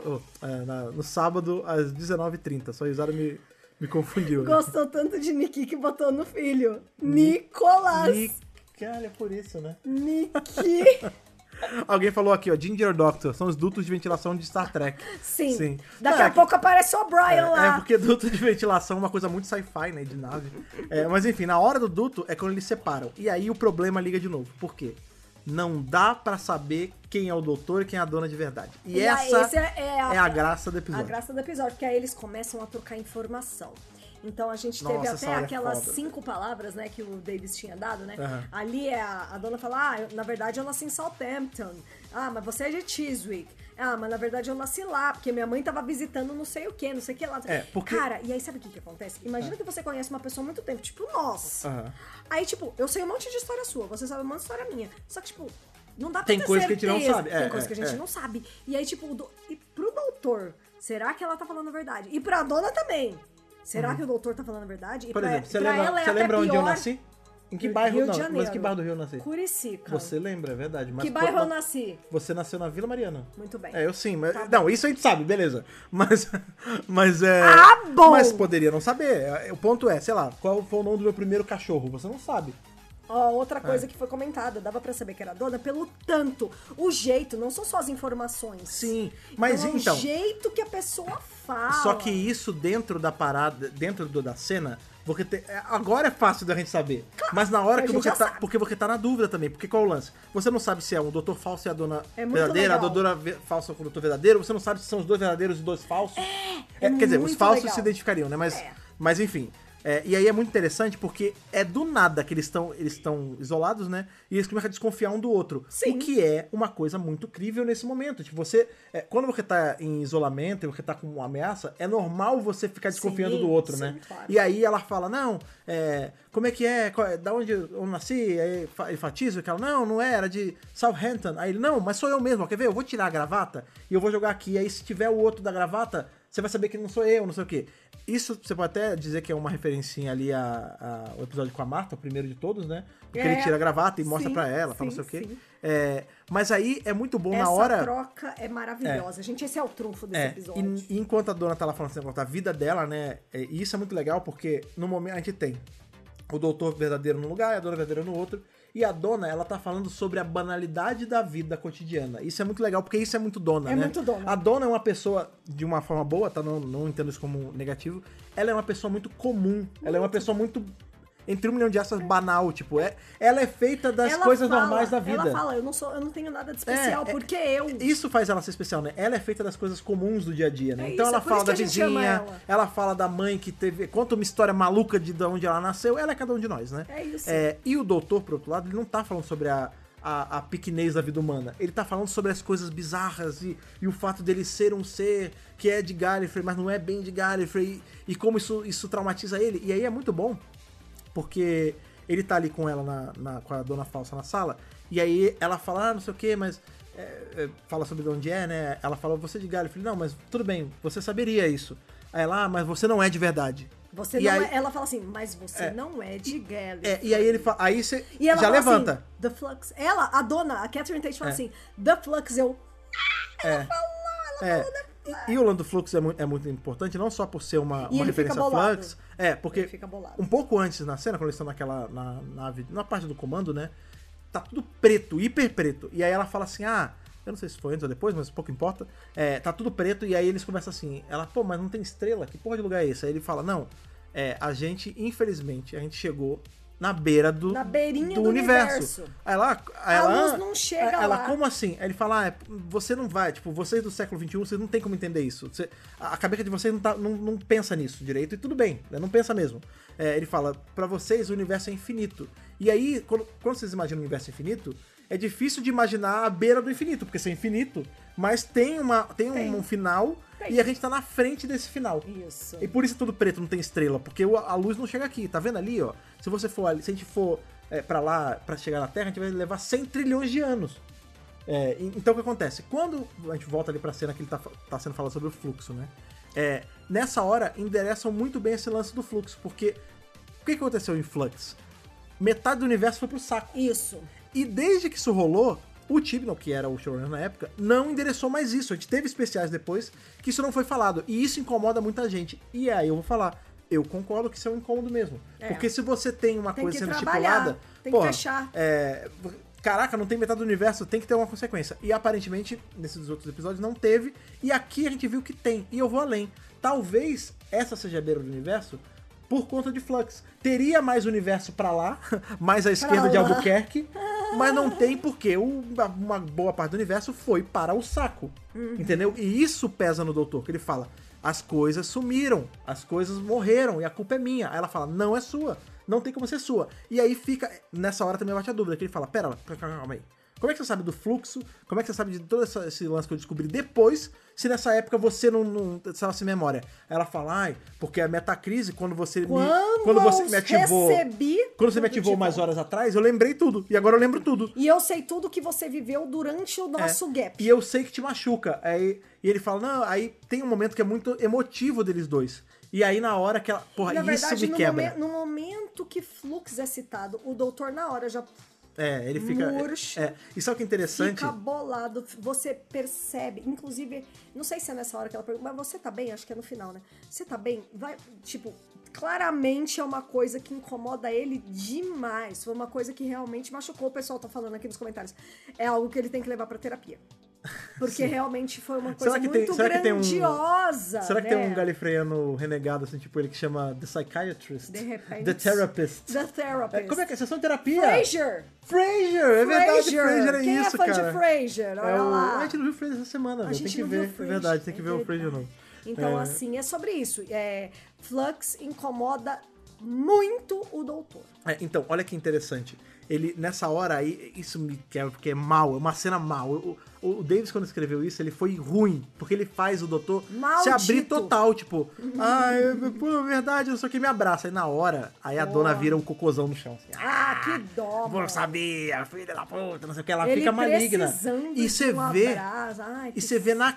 no sábado às 19h30. Só Isara me confundiu. Né? Gostou tanto de Niki que botou no filho. Nicolas. Olha, por isso, né? Niki. Alguém falou aqui, ó, Ginger Doctor, são os dutos de ventilação de Star Trek. Sim. Daqui a pouco aparece o Brian lá. Porque duto de ventilação é uma coisa muito sci-fi, né, de nave. Mas enfim, na hora do duto é quando eles separam. E aí o problema liga de novo. Por quê? Não dá pra saber quem é o doutor e quem é a dona de verdade. E essa é a graça do episódio. A graça do episódio, porque aí eles começam a trocar informação. Então a gente teve até aquelas 5 palavras, né, que o Davis tinha dado, né? Uhum. Ali a dona fala, na verdade eu nasci em Southampton. Mas você é de Chiswick. Mas na verdade eu nasci lá, porque minha mãe tava visitando não sei o que lá. Porque... Cara, e aí sabe o que acontece? Imagina que você conhece uma pessoa há muito tempo, tipo nós. Uhum. Aí, tipo, eu sei um monte de história sua, você sabe um monte de história minha. Só que, tipo, não dá pra ter certeza. Tem coisa que a gente não sabe. Tem coisa que a gente não sabe. E aí, tipo, e pro doutor, será que ela tá falando a verdade? E pra dona também. Será que o doutor tá falando a verdade? E Por exemplo, você pra lembra, ela é você até lembra onde eu pior. nasci? Em que bairro? Rio de Não, Janeiro. mas que bairro do Rio eu nasci? Curicica. Você lembra, é verdade. Mas Que bairro eu nasci? Você nasceu na Vila Mariana. Muito bem. É, eu sim, mas. Tá não, isso a gente sabe, beleza. Mas é. Ah, bom! Mas poderia não saber. O ponto é, sei lá, qual foi o nome do meu primeiro cachorro? Você não sabe. Ó, outra coisa que foi comentada, dava pra saber que era dona pelo tanto, o jeito, não são só as informações. Sim, mas então. O jeito que a pessoa fala. Só que isso dentro da parada, da cena, agora é fácil da gente saber. Claro, mas na hora a que gente você já tá. sabe. Porque você tá na dúvida também. Porque qual é o lance? Você não sabe se é o doutor falso e a dona É muito verdadeira, legal. a doutora falsa com o doutor verdadeiro. Você não sabe se são os dois verdadeiros e os dois falsos. É Quer dizer, os muito falsos legal. se identificariam, né? É. Mas enfim. E aí é muito interessante porque é do nada que eles estão isolados, né? E eles começam a desconfiar um do outro. Sim. O que é uma coisa muito crível nesse momento. Tipo, quando você tá em isolamento e você tá com uma ameaça, é normal você ficar desconfiando Sim, do outro, sim, né? claro. E aí ela fala, não, como é que é? Da onde eu nasci? Aí enfatiza que ela, não era de Southampton. Aí ele, não, mas sou eu mesmo, quer ver? Eu vou tirar a gravata e eu vou jogar aqui. Aí se tiver o outro da gravata, você vai saber que não sou eu, não sei o quê. Isso você pode até dizer que é uma referencinha ali ao episódio com a Marta, o primeiro de todos, né? Porque ele tira a gravata e mostra pra ela, fala não sei o quê. sim. Mas aí é muito bom na Essa hora. troca é maravilhosa. Gente, esse é o trunfo desse episódio. E enquanto a dona tá lá falando esse negócio da vida dela, né? E isso é muito legal porque no momento a gente tem o doutor verdadeiro num lugar e a dona verdadeira no outro. E a dona, ela tá falando sobre a banalidade da vida cotidiana. Isso é muito legal, porque isso é muito dona, né? É muito dona. A dona é uma pessoa, de uma forma boa, tá? Não entendo isso como negativo. Ela é uma pessoa muito comum. Ela é uma pessoa muito, entre 1 milhão de aspas, banal. Tipo, ela é feita das Ela coisas fala, normais da vida. Ela fala, eu não tenho nada de especial, porque eu... Isso faz ela ser especial, né? Ela é feita das coisas comuns do dia a dia, né? É Então isso, ela é por fala isso que da a gente ama vizinha, ela. ela fala da mãe que conta uma história maluca de onde ela nasceu, ela é cada um de nós, né? É isso. E o doutor, por outro lado, ele não tá falando sobre a pequenez da vida humana. Ele tá falando sobre as coisas bizarras e o fato dele ser um ser que é de Gallifrey, mas não é bem de Gallifrey, e como isso traumatiza ele. E aí é muito bom, porque ele tá ali com ela, com a dona falsa na sala, e aí ela fala, não sei o que, mas... fala sobre de onde é, né? Ela fala, você é de Gallifrey. Não, mas tudo bem, você saberia isso. Aí ela, mas você não é de verdade. Você E não aí- ela fala assim, mas você não é de Gallifrey. E aí ele fala, aí você E ela já fala levanta. assim, The Flux. Ela, a dona, a Catherine Tate fala assim, The Flux, eu... E o Lando Flux é muito importante, não só por ser uma E ele referência fica a bolado. Flux. Porque Ele fica bolado. um pouco antes na cena, quando eles estão naquela nave, na parte do comando, né? Tá tudo preto, hiper preto. E aí ela fala assim, eu não sei se foi antes ou depois, mas pouco importa. Tá tudo preto, e aí eles começam assim, ela, pô, mas não tem estrela? Que porra de lugar é esse? Aí ele fala, não, infelizmente, a gente chegou na beira Na beirinha do universo. universo. Aí ela, A luz não chega ela, lá. como assim? Aí ele fala, você não vai, tipo, vocês do século XXI, vocês não tem como entender isso. A cabeça de vocês não pensa nisso direito, e tudo bem, né? Não pensa mesmo. Ele fala, pra vocês o universo é infinito. E aí, quando vocês imaginam o universo infinito, é difícil de imaginar a beira do infinito, porque isso é infinito, mas tem um final, e a gente tá na frente desse final. Isso. E por isso é tudo preto, não tem estrela, porque a luz não chega aqui, tá vendo ali, ó? Se a gente for pra lá, pra chegar na Terra, a gente vai levar 100 trilhões de anos. Então o que acontece? Quando a gente volta ali pra cena que ele tá sendo falado sobre o fluxo, né? Nessa hora, endereçam muito bem esse lance do fluxo, porque o que aconteceu em Flux? Metade do universo foi pro saco. Isso. E desde que isso rolou, o Chibnall, que era o showrunner na época, não endereçou mais isso. A gente teve especiais depois que isso não foi falado. E isso incomoda muita gente. E aí eu vou falar, eu concordo que isso é um incômodo mesmo. Porque se você tem uma Tem coisa que sendo trabalhar, estipulada... tem porra, que fechar. Caraca, não tem metade do universo, tem que ter uma consequência. E aparentemente, nesses outros episódios, não teve. E aqui a gente viu que tem. E eu vou além. Talvez essa seja a beira do universo por conta de Flux. Teria mais universo pra lá, mais à esquerda de lá. Albuquerque, mas não tem porque uma boa parte do universo foi para o saco. Entendeu? E isso pesa no doutor, que ele fala, as coisas sumiram, as coisas morreram e a culpa é minha. Aí ela fala, não é sua, não tem como ser sua. E aí fica, nessa hora também bate a dúvida, que ele fala, pera, calma aí. Como é que você sabe do fluxo? Como é que você sabe de todo esse lance que eu descobri depois, se nessa época você não estava sem memória? Aí ela fala, porque a metacrise, quando você me ativou... Quando você me ativou umas horas atrás, eu lembrei tudo. E agora eu lembro tudo. E eu sei tudo que você viveu durante o nosso gap. E eu sei que te machuca. E ele fala, não, aí tem um momento que é muito emotivo deles dois. E aí na hora que ela... Porra, Na isso verdade, me quebra. no momento que Flux é citado, o doutor na hora já Ele fica... murcha, E sabe o que é interessante? fica bolado. Você percebe, inclusive, não sei se é nessa hora que ela pergunta, mas você tá bem? Acho que é no final, né? Você tá bem? Vai, tipo, claramente é uma coisa que incomoda ele demais. Foi uma coisa que realmente machucou. O pessoal tá falando aqui nos comentários. É algo que ele tem que levar pra terapia. Porque realmente foi uma coisa muito grandiosa. Será que né? tem um galifreano renegado, assim, tipo ele que chama The Psychiatrist? De repente. The Therapist. The Therapist. Como é que é? Sessão de terapia? Frasier! Frasier! É verdade, Frasier é Quem isso, é fã cara. de Frasier? Olha lá. A gente não viu Frasier essa semana, velho. Tem que ver. É verdade, tem que ver o Frasier novo. Então, assim, é sobre isso. Flux incomoda muito o doutor. Então, olha que interessante. Ele, nessa hora aí, isso me quebra, porque é mal, é uma cena mal. O Davis, quando escreveu isso, ele foi ruim, porque ele faz o doutor se abrir total, tipo, pô, verdade, não sei o que, me abraça. Aí na hora, aí a dona vira um cocôzão no chão. Assim, que dó, não sabia, filha da puta, não sei o que, ela ele fica maligna. E você vê, e você vê na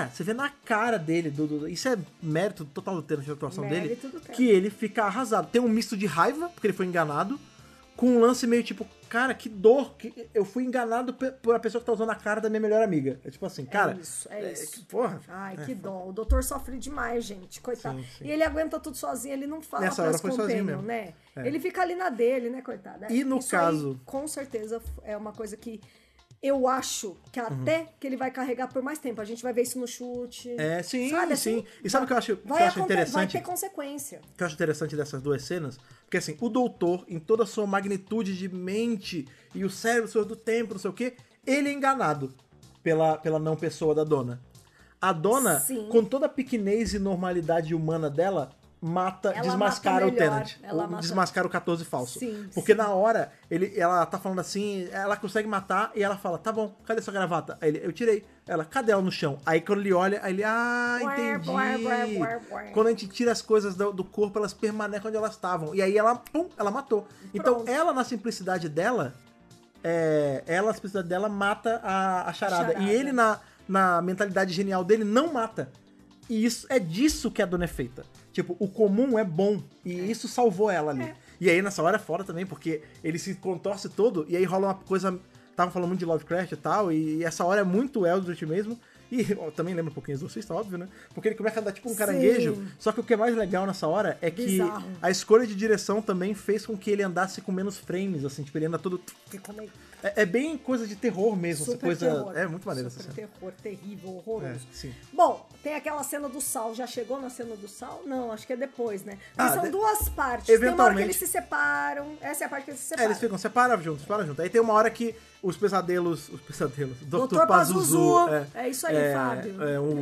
cara dele, isso é mérito total do termo de atuação dele, que ele fica arrasado. Tem um misto de raiva, porque ele foi enganado, com um lance meio tipo, cara, que dor, que eu fui enganado por a pessoa que tá usando a cara da minha melhor amiga. É tipo assim, cara... É isso. Porra. Ai, que dó. O doutor sofre demais, gente, coitado. Sim. E ele aguenta tudo sozinho, ele não fala Nessa pras companions, né? Ele fica ali na dele, né, coitado. E no isso caso... Aí, com certeza, é uma coisa que eu acho que até que ele vai carregar por mais tempo. A gente vai ver isso no chute. Sim, sabe, sim. Assim, e sabe o que eu acho interessante? Vai ter consequência. O que eu acho interessante dessas duas cenas? Porque assim, o doutor, em toda a sua magnitude de mente e o cérebro, o senhor do tempo, não sei o quê, ele é enganado pela não pessoa da dona. A dona, com toda a pequenez e normalidade humana dela, desmascara o Tenant. Desmascara o 14 falso. Porque na hora, ela tá falando assim, ela consegue matar e ela fala, tá bom, cadê sua gravata? Aí eu tirei. Ela, cadê ela no chão? Aí quando ele olha, aí ele, entendi. Quando a gente tira as coisas do corpo, elas permanecem onde elas estavam. E aí ela matou. Então ela, na simplicidade dela, mata a charada. E ele, na mentalidade genial dele, não mata. E isso é disso que a dona é feita. Tipo, o comum é bom. E isso salvou ela ali. E aí, nessa hora é foda também, porque ele se contorce todo. E aí rola uma coisa... Tava falando muito de Lovecraft e tal. E essa hora é muito Eldritch mesmo. E também lembra um pouquinho Exorcista, óbvio, né? Porque ele começa a dar tipo um caranguejo. Só que o que é mais legal nessa hora é que a escolha de direção também fez com que ele andasse com menos frames, assim. Tipo, ele anda todo... É bem coisa de terror mesmo. Super essa coisa... terror. É muito maneiro essa cena. Terror, terrível, horroroso. Sim. Bom, tem aquela cena do Sal. Já chegou na cena do Sal? Não, acho que é depois, né? Mas são duas partes. Tem uma hora que eles se separam. Essa é a parte que eles se separam. Eles ficam separados juntos. Aí tem uma hora que os pesadelos... Dr. Pazuzu. É isso aí, Fábio.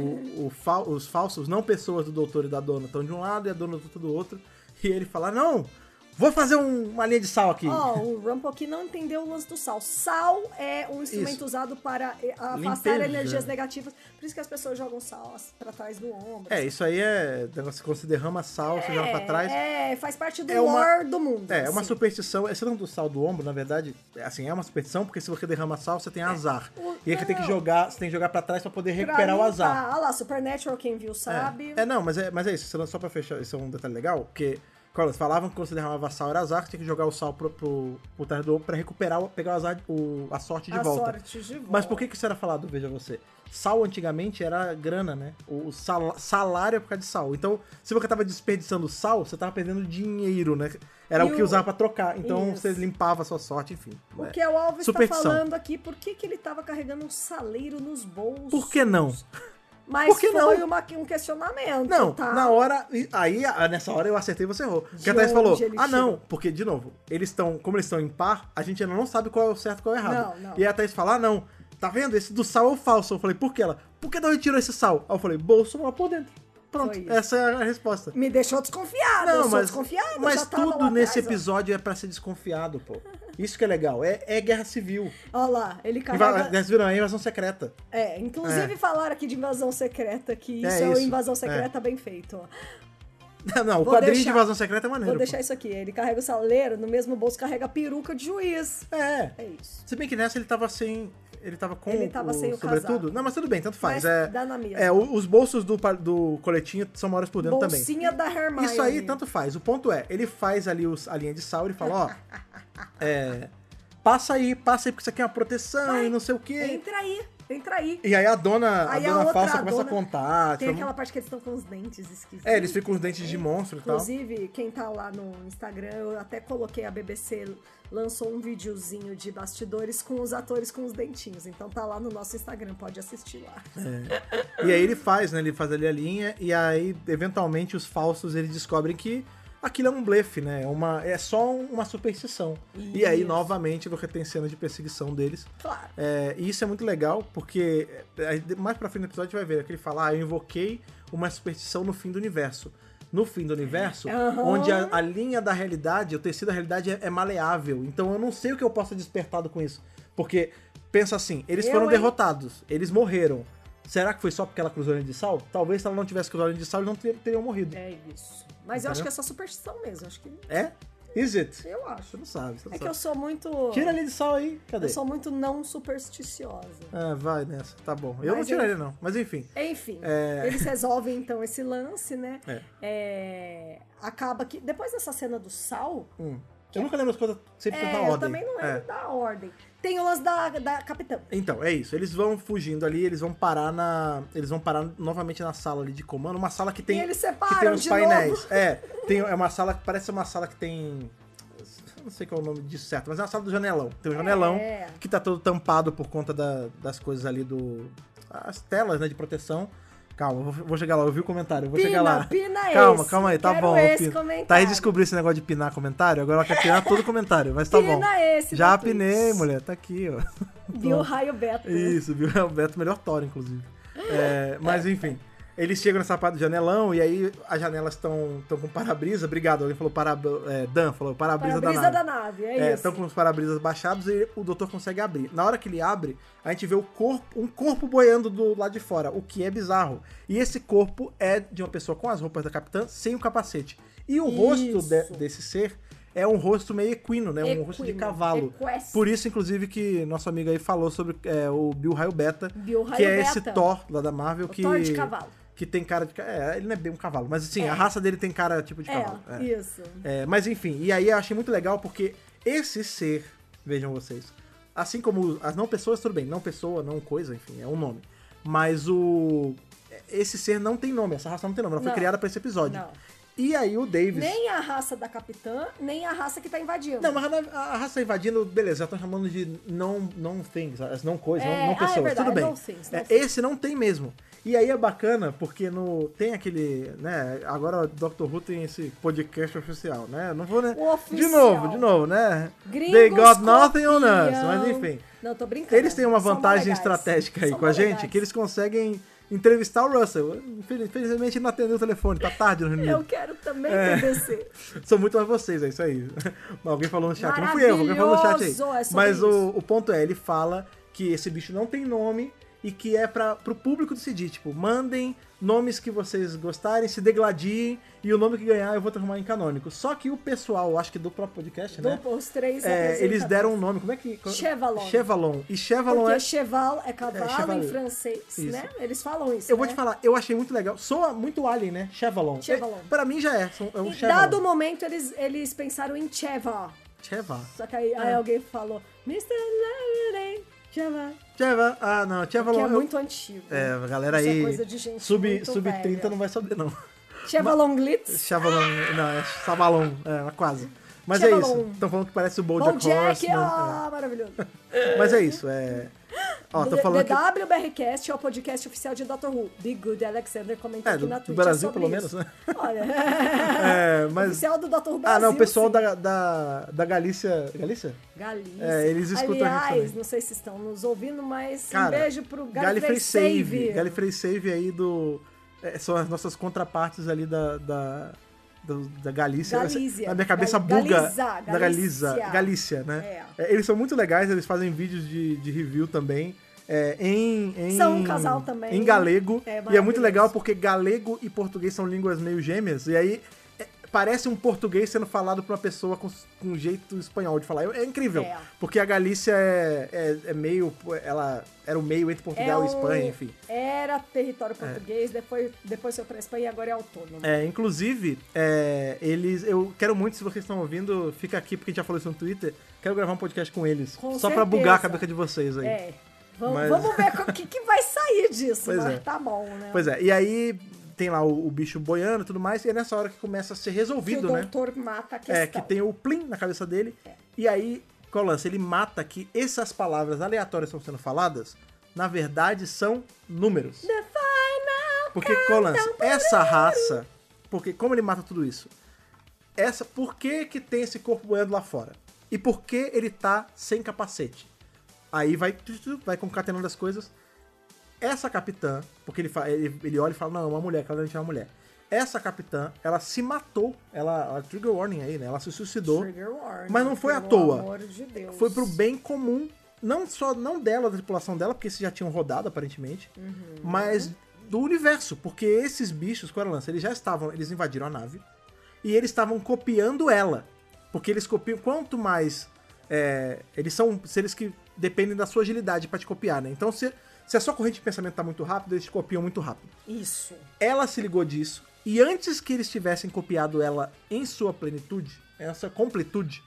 Os falsos, não pessoas do doutor e da dona, estão de um lado e a dona do doutor do outro. E ele fala, não... Vou fazer uma linha de sal aqui. O Rumpel aqui não entendeu o lance do sal. Sal é um instrumento usado para afastar energias negativas. Por isso que as pessoas jogam sal pra trás do ombro. Isso aí é negócio que quando você derrama sal, você joga pra trás. Faz parte do lore do mundo. É uma superstição. Esse nome do sal do ombro, na verdade, assim, é uma superstição, porque se você derrama sal, você tem azar. E aí você tem que jogar pra trás pra poder recuperar o azar. Olha lá, Supernatural, quem viu sabe. Mas é isso. Só pra fechar, isso é um detalhe legal, porque... Eles falavam que quando você derramava sal era azar, que tinha que jogar o sal pro trás do ombro pra recuperar, pegar o azar, a sorte de volta. Mas por que isso era falado, veja você? Sal antigamente era grana, né? O salário é por causa de sal. Então, se você tava desperdiçando sal, você tava perdendo dinheiro, né? Era o que usava pra trocar. Então, você limpava a sua sorte, enfim. O que o Alves tá falando aqui, por que ele tava carregando um saleiro nos bolsos? Por que não? Mas foi um questionamento, não, tá? Na hora... Aí, nessa hora, eu acertei e você errou. Porque a Thaís falou, não, porque, de novo, como eles estão em par, a gente ainda não sabe qual é o certo e qual é o errado. Não. E a Thaís fala, não, tá vendo? Esse do sal é o falso. Eu falei, por que ela? Por que não retirou esse sal? Aí eu falei, bolso lá por dentro. Pronto, essa é a resposta. Me deixou desconfiado, eu sou desconfiado. Mas tudo nesse episódio é pra ser desconfiado, pô. Isso que é legal, é guerra civil. Olha lá, ele carrega... Guerra civil não, é invasão secreta. Inclusive falaram aqui de invasão secreta, que isso é uma invasão secreta bem feito, ó. Não, o quadrinho de invasão secreta é maneiro. Vou deixar isso aqui, ele carrega o saleiro, no mesmo bolso carrega a peruca de juiz. É isso. Se bem que nessa ele tava Ele tava com Ele tava sem o sobretudo? casaco. Não, mas tudo bem, tanto faz. Mas dá na mesma. Os bolsos do coletinho são maiores por dentro também. Bolsinha da Hermione. Isso aí, tanto faz. O ponto é, ele faz ali a linha de sal, ele fala, passa aí, porque isso aqui é uma proteção e não sei o quê. Entra aí. E aí a dona outra, falsa começa a contar. Tem aquela parte que eles estão com os dentes esquisitos. Eles ficam com os dentes de monstro e tal. Inclusive, quem tá lá no Instagram, eu até coloquei, a BBC lançou um videozinho de bastidores com os atores com os dentinhos. Então tá lá no nosso Instagram, pode assistir lá. E aí ele faz, né? Ele faz ali a linha e aí, eventualmente, os falsos, eles descobrem que aquilo é um blefe, né? É só uma superstição. Isso. E aí, novamente, você tem cena de perseguição deles. Claro. E isso é muito legal, porque mais pra frente do episódio a gente vai ver que ele fala, eu invoquei uma superstição no fim do universo. No fim do universo, onde a linha da realidade, o tecido da realidade é maleável. Então eu não sei o que eu posso despertado com isso. Porque, pensa assim, eles foram derrotados, eles morreram. Será que foi só porque ela cruzou a linha de sal? Talvez se ela não tivesse cruzado a linha de sal, eles não teriam morrido. É isso. Mas eu acho que é só superstição mesmo. Acho que... É? Is it? Eu acho. Você não sabe. Que eu sou muito... Tira a linha de sal aí. Cadê? Eu sou muito não supersticiosa. Vai nessa. Tá bom. Eu não tiraria, não. Mas enfim. Enfim. Eles resolvem, então, esse lance, né? Acaba que... Depois dessa cena do sal... Eu nunca lembro as coisas sempre na ordem. Eu também não lembro da ordem. Tem o lance da capitã. Então, é isso. Eles vão fugindo ali, eles vão parar novamente na sala ali de comando, uma sala que tem... E eles separam que tem uns de painéis. novo. É uma sala que parece uma sala que tem... Eu não sei qual é o nome disso certo, mas é uma sala do janelão. Tem um janelão que tá todo tampado por conta das coisas ali as telas, né, de proteção. Calma, vou chegar lá, eu vi o comentário, chegar lá. Pina Calma aí, tá Quero bom. Esse comentário. Tá aí descobrir esse negócio de pinar comentário, agora ela quer pinar todo comentário, mas tá bom. Pina esse, já Twitch. pinei, mulher, tá aqui, ó. Viu o raio beta. Isso, viu o Beto, melhor Thor, inclusive. Mas enfim, eles chegam nessa parte do janelão e aí as janelas estão com para-brisa. Obrigado, alguém falou Dan falou para-brisa da nave. É isso. Estão com os para-brisas baixados e o doutor consegue abrir. Na hora que ele abre, a gente vê um corpo boiando do lado de fora, o que é bizarro. E esse corpo é de uma pessoa com as roupas da capitã sem o capacete. E o rosto desse ser é um rosto meio equino, né? Um rosto de cavalo. Por isso, inclusive, que nosso amigo aí falou sobre o Bill Raio Beta, que é esse Thor lá da Marvel. Thor de cavalo. Que tem cara de... ele não é bem um cavalo, mas assim, a raça dele tem cara tipo de cavalo. Isso. Mas enfim, e aí eu achei muito legal porque esse ser, vejam vocês, assim como as não pessoas, tudo bem, não pessoa, não coisa, enfim, é um nome. Mas esse ser não tem nome, essa raça não tem nome, ela foi criada pra esse episódio. Não. E aí o Davis... Nem a raça da capitã, nem a raça que tá invadindo. Não, mas a raça invadindo, beleza, já estão chamando de não things, as não coisas, não pessoas, é verdade, tudo bem. não things. Esse não tem mesmo. E aí é bacana, porque tem aquele, né, agora o Dr. Who tem esse podcast oficial, né, não vou, né, o oficial. de novo, né, Gringos They got nothing on us, mas enfim. Não, tô brincando. Eles têm uma vantagem estratégica aí com a gente, que eles conseguem entrevistar o Russell. Infelizmente ele não atendeu o telefone, tá tarde no Reino Eu quero também TBC. São muito mais vocês, é isso aí. Alguém falou no chat, não fui eu, alguém falou no chat aí. Mas o ponto é, ele fala que esse bicho não tem nome e que é pro público decidir, tipo, mandem nomes que vocês gostarem, se degladiem, e o nome que ganhar eu vou transformar em canônico. Só que o pessoal, acho que do próprio podcast, né? Os três eles deram um nome, como é que... Chevalon. Chevalon. E Chevalon porque cheval é cavalo cheval em francês, isso. né? Eles falam isso, Eu vou te falar, eu achei muito legal. Soa muito Alien, né? Chevalon. Pra mim já é um Chevalon. Dado o momento, eles pensaram em Cheva. Cheva. Só que aí alguém falou, Mr. Larry, Cheva. Cheva, não, Chevalon... Que é muito antigo. A galera isso aí... é coisa de gente sub 30 não vai saber, não. Chevalon Glitz? Chevalon, não, é Savalon, quase. Mas Chevalon. É isso, estão falando que parece o BoJack Horseman. Maravilhoso. Mas é isso, tô falando The WBRcast é o podcast oficial de Dr. Who. The Good Alexander comentou aqui na Twitch. Do Brasil, pelo menos, né? Olha, mas... oficial do Dr. Who Brasil. Não, o pessoal da Galícia... Galícia? Galícia. Eles escutam a gente também. Não sei se estão nos ouvindo, mas cara, um beijo pro Gallifrey Save. Gallifrey Save aí são as nossas contrapartes ali da Galícia. Na minha cabeça buga. Da Galícia, né? Eles são muito legais, eles fazem vídeos de review também. São um casal também. Em galego. E é muito legal porque galego e português são línguas meio gêmeas. E aí, parece um português sendo falado por uma pessoa com um jeito espanhol de falar. É incrível, porque a Galícia é meio... Ela era o meio entre Portugal e Espanha, enfim. Era território português, depois foi pra Espanha e agora é autônomo. Inclusive, eu quero muito, se vocês estão ouvindo, fica aqui, porque a gente já falou isso no Twitter, quero gravar um podcast com eles, só pra bugar a cabeça de vocês aí. Vamos ver o que vai sair disso, mas tá bom, né? Pois é, e aí tem lá o bicho boiando e tudo mais, e é nessa hora que começa a ser resolvido, né? Que o doutor mata a questão. Que tem o plim na cabeça dele, e aí, qual é o lance? Ele mata que essas palavras aleatórias que estão sendo faladas, na verdade, são números. The final porque, qual é o lance? Essa raça, porque como ele mata tudo isso? Por que tem esse corpo boiando lá fora? E por que ele tá sem capacete? Aí vai concatenando as coisas. Essa capitã, porque ele olha e fala, não, é uma mulher, claramente é uma mulher. Essa capitã, ela se matou, ela trigger warning aí, né? Ela se suicidou, mas não foi à toa. Amor de Deus. Foi pro bem comum, não dela, da tripulação dela, porque esses já tinham rodado, aparentemente, mas do universo, porque esses bichos, qual era o lance? Eles invadiram a nave, e eles estavam copiando ela, porque eles copiam, quanto mais, eles são seres que dependem da sua agilidade pra te copiar, né? Então, se a sua corrente de pensamento tá muito rápido, eles te copiam muito rápido. Isso. Ela se ligou disso, e antes que eles tivessem copiado ela em sua plenitude, essa completude,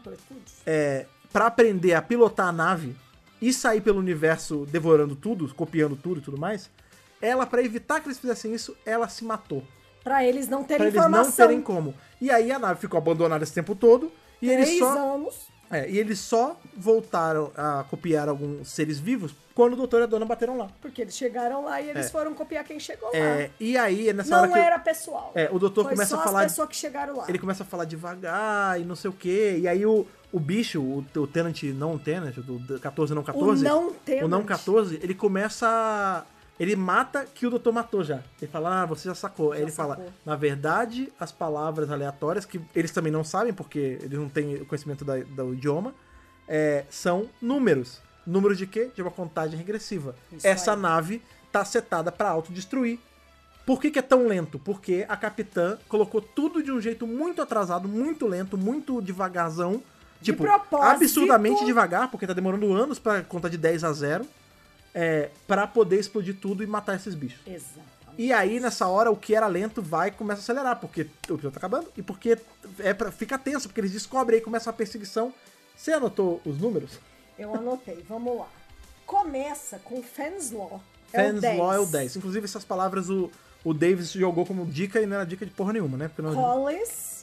pra aprender a pilotar a nave e sair pelo universo devorando tudo, copiando tudo e tudo mais, ela, pra evitar que eles fizessem isso, ela se matou. Pra eles não terem informação. Pra eles não terem como. E aí a nave ficou abandonada esse tempo todo, e eles e eles só voltaram a copiar alguns seres vivos quando o doutor e a dona bateram lá. Porque eles chegaram lá e eles foram copiar quem chegou lá. E aí, nessa hora que... Não era pessoal. O doutor começa a falar... as pessoas que chegaram lá. Ele começa a falar devagar e não sei o quê. E aí o bicho, o Tenant, não o Tenant, o 14 não 14... O não 14, ele começa... Ele mata que o doutor matou já. Ele fala, você já sacou. Aí ele fala, na verdade, as palavras aleatórias, que eles também não sabem, porque eles não têm o conhecimento do idioma, são números. Número de quê? De uma contagem regressiva. Essa nave tá setada pra autodestruir. Por que é tão lento? Porque a capitã colocou tudo de um jeito muito atrasado, muito lento, muito devagarzão. Tipo, absurdamente devagar, porque tá demorando anos pra contar de 10 a 0. Pra poder explodir tudo e matar esses bichos. Exatamente. E aí, nessa hora, o que era lento começa a acelerar, porque o episódio tá acabando, e porque fica tenso, porque eles descobrem aí, começa a perseguição. Você anotou os números? Eu anotei, vamos lá. Começa com Fenslaw. Fenslaw é o 10. Inclusive, essas palavras o Davis jogou como dica e não era dica de porra nenhuma, né? Collis,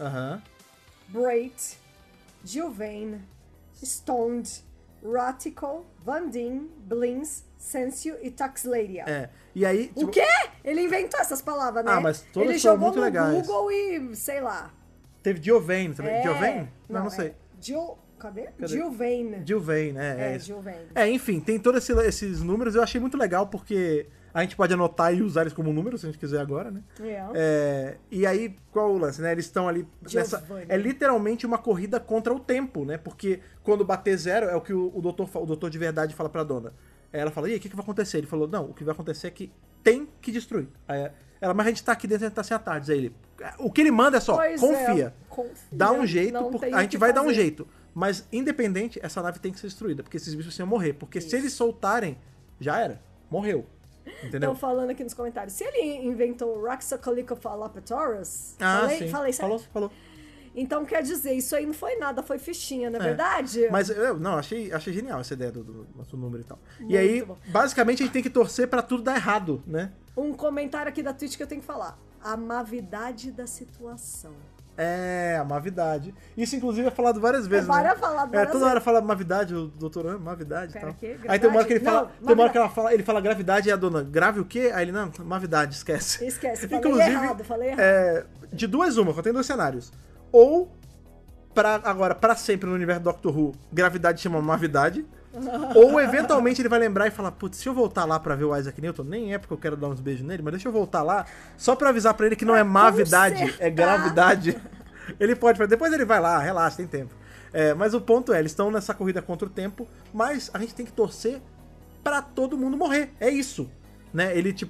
Brait, Gilvain, Stoned, Ratical, Vandin, Blins, Sensio e Taxlaria. E aí... Tipo... O quê? Ele inventou essas palavras, né? Mas todas são muito legais. Ele jogou no Google e, sei lá... Teve Gilvain também. Gilvain? Não sei. Cadê? Gilvain. Gilvain, Gilvain. Enfim, tem todos esses números. Eu achei muito legal, porque a gente pode anotar e usar eles como números, se a gente quiser agora, né? E aí, qual o lance, né? Eles estão ali nessa... É literalmente uma corrida contra o tempo, né? Porque quando bater zero, é o que o doutor de verdade fala pra dona. Ela fala, e aí, o que vai acontecer? Ele falou, não, o que vai acontecer é que tem que destruir. Aí ela, mas a gente tá aqui dentro, a gente tá sem a tarde. Aí ele, o que ele manda é só, confia. Dá um jeito, a gente vai dar um jeito. Mas, independente, essa nave tem que ser destruída, porque esses bichos iam morrer. Porque se eles soltarem, já era. Morreu. Entendeu? Estão falando aqui nos comentários. Se ele inventou o Raxacolicophalopatorus... Falei certo? Falou. Então, quer dizer, isso aí não foi nada, foi fichinha, não é verdade? Mas eu achei genial essa ideia do nosso número e tal. Muito e aí, basicamente, a gente tem que torcer pra tudo dar errado, né? Um comentário aqui da Twitch que eu tenho que falar. A mavidade da situação. A mavidade. Isso, inclusive, é falado várias vezes, né? Toda hora fala mavidade, o doutor, mavidade e tal. Aí tem uma hora que ele fala, ele fala gravidade e a dona, grave o quê? Aí ele, não, mavidade, esquece. Falei errado. De duas uma, eu tenho dois cenários. Ou, pra sempre no universo do Doctor Who, gravidade chama mavidade. Ou, eventualmente, ele vai lembrar e falar, putz, se eu voltar lá pra ver o Isaac Newton, nem é porque eu quero dar uns beijos nele, mas deixa eu voltar lá, só pra avisar pra ele que não é mavidade, é gravidade. Ele pode, depois ele vai lá, relaxa, tem tempo. Mas o ponto é, eles estão nessa corrida contra o tempo, mas a gente tem que torcer pra todo mundo morrer, é isso. Né?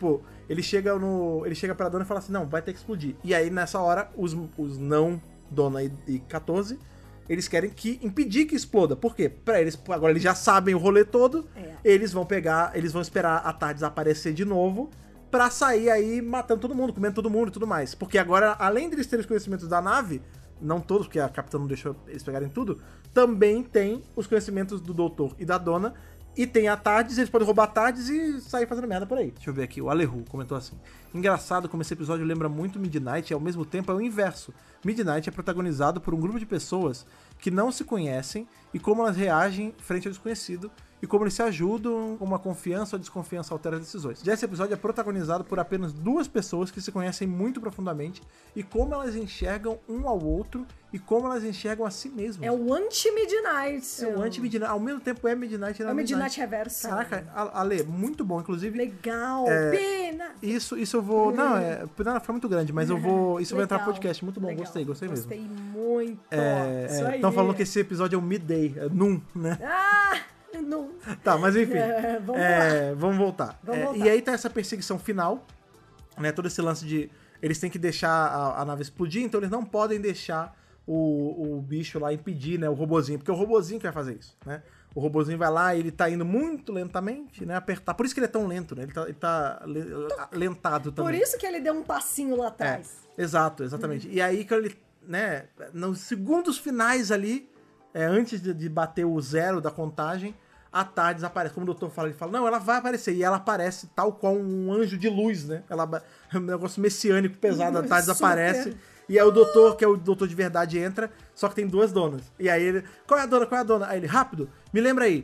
ele chega pra Dona e fala assim, não, vai ter que explodir. E aí, nessa hora, os não Dona e 14, eles querem impedir que exploda. Por quê? Agora eles já sabem o rolê todo, eles vão esperar a TARDIS aparecer de novo pra sair aí matando todo mundo, comendo todo mundo e tudo mais. Porque agora, além deles terem os conhecimentos da nave, não todos, porque a capitã não deixou eles pegarem tudo, também tem os conhecimentos do doutor e da Dona, e tem a TARDIS, eles podem roubar a TARDIS e sair fazendo merda por aí. Deixa eu ver aqui, o Alehu comentou assim: engraçado como esse episódio lembra muito Midnight e ao mesmo tempo é o inverso. Midnight é protagonizado por um grupo de pessoas que não se conhecem e como elas reagem frente ao desconhecido e como eles se ajudam, como a confiança ou a desconfiança altera as decisões. Já esse episódio é protagonizado por apenas 2 pessoas que se conhecem muito profundamente e como elas enxergam um ao outro e como elas enxergam a si mesmas. É o anti-Midnight. É o anti-Midnight. Ao mesmo tempo é Midnight e não é o Midnight reverso. Caraca, Ale, muito bom, inclusive. Legal, pena. Isso eu vou... Não, pena ficar muito grande, mas eu vou... Isso vai entrar no podcast. Muito bom, legal. Gostei mesmo. Gostei muito. Isso aí. Estão falando que esse episódio é o Midday, Noon, né? Não. Tá, mas enfim. Vamos voltar. E aí tá essa perseguição final, né? Todo esse lance de... Eles têm que deixar a nave explodir, então eles não podem deixar o bicho lá impedir, né? O robozinho, porque é o robozinho que vai fazer isso, né? O robozinho vai lá e ele tá indo muito lentamente, né? Apertar. Por isso que ele é tão lento, né? Ele tá lentado também. Por isso que ele deu um passinho lá atrás. Exato, exatamente. E aí que ele, né? Nos segundos finais ali, antes de bater o 0 da contagem, a TARDIS aparece. Como o doutor fala, ele fala, não, ela vai aparecer. E ela aparece tal qual um anjo de luz, né? Um negócio messiânico pesado, a TARDIS aparece. E aí o doutor, que é o doutor de verdade, entra, só que tem 2 donas. E aí ele, qual é a dona? Aí ele, rápido, me lembra aí,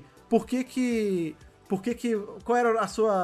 qual era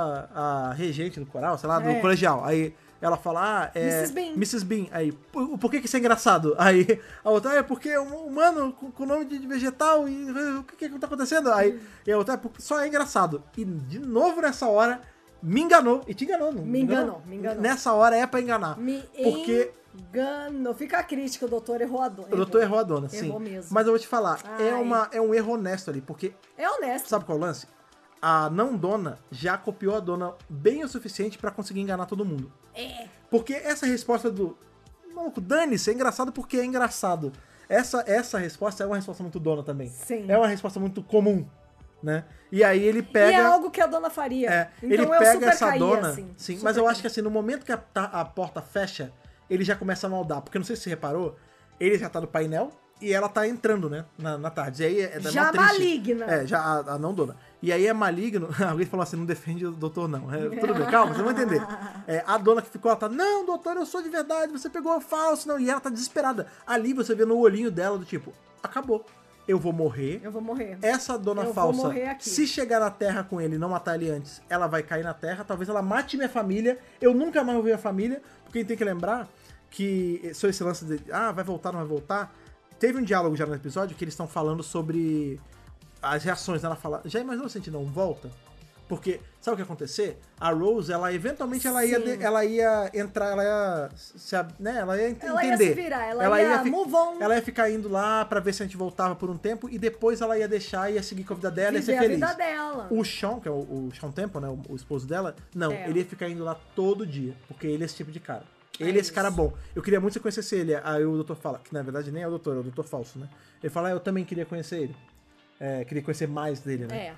a regente do coral, sei lá, do colegial? Aí ela fala, Mrs. Bean. Aí, por que isso é engraçado? Aí a outra, porque um humano com nome de vegetal e o que tá acontecendo? Aí e a outra, porque só é engraçado. E de novo nessa hora, me enganou. E te enganou, não? Me enganou. Nessa hora é pra enganar. Porque... Engano. Fica a crítica, o doutor errou a dona. O doutor errou a dona, sim. Errou mesmo. Mas eu vou te falar, é um erro honesto ali, porque... É honesto. Sabe qual é o lance? A não dona já copiou a dona bem o suficiente pra conseguir enganar todo mundo. Porque essa resposta do... Maluco, dane-se, é engraçado porque é engraçado. Essa resposta é uma resposta muito dona também. Sim. É uma resposta muito comum, né? E aí ele pega... E é algo que a dona faria. Então ele pega essa caía, dona... assim, sim, mas eu acho que assim, no momento que a porta fecha, ele já começa a maldar. Porque não sei se você reparou, ele já tá no painel e ela tá entrando, né? Na tarde. E aí já maligna. Já a não dona. E aí é maligno. Alguém falou assim, não defende o doutor, não. Tudo bem, calma, vocês vão entender. A dona que ficou, ela tá, não, doutor, eu sou de verdade, você pegou o falso, não. E ela tá desesperada. Ali você vê no olhinho dela do tipo, acabou. Eu vou morrer. Essa dona falsa, se chegar na Terra com ele e não matar ele antes, ela vai cair na Terra. Talvez ela mate minha família. Eu nunca mais vou ver a família. Porque a gente tem que lembrar que só esse lance de, vai voltar, não vai voltar. Teve um diálogo já no episódio que eles estão falando sobre as reações. Ela fala, já imaginou se a gente não volta? Porque, sabe o que ia acontecer? A Rose, ela eventualmente ela ia entrar, ela ia entender. Ela ia se virar, ela ia move on. Ela ia ficar indo lá pra ver se a gente voltava por um tempo e depois ela ia deixar, ia seguir com a vida dela e ia ser feliz. A vida dela. O Sean, que é o Sean Temple, né, o esposo dela, não, ele ia ficar indo lá todo dia, porque ele é esse tipo de cara. Ele é esse cara bom. Eu queria muito que você conhecesse ele. Aí o doutor fala, que na verdade nem é o doutor falso, né? Ele fala, eu também queria conhecer ele. Queria conhecer mais dele, né?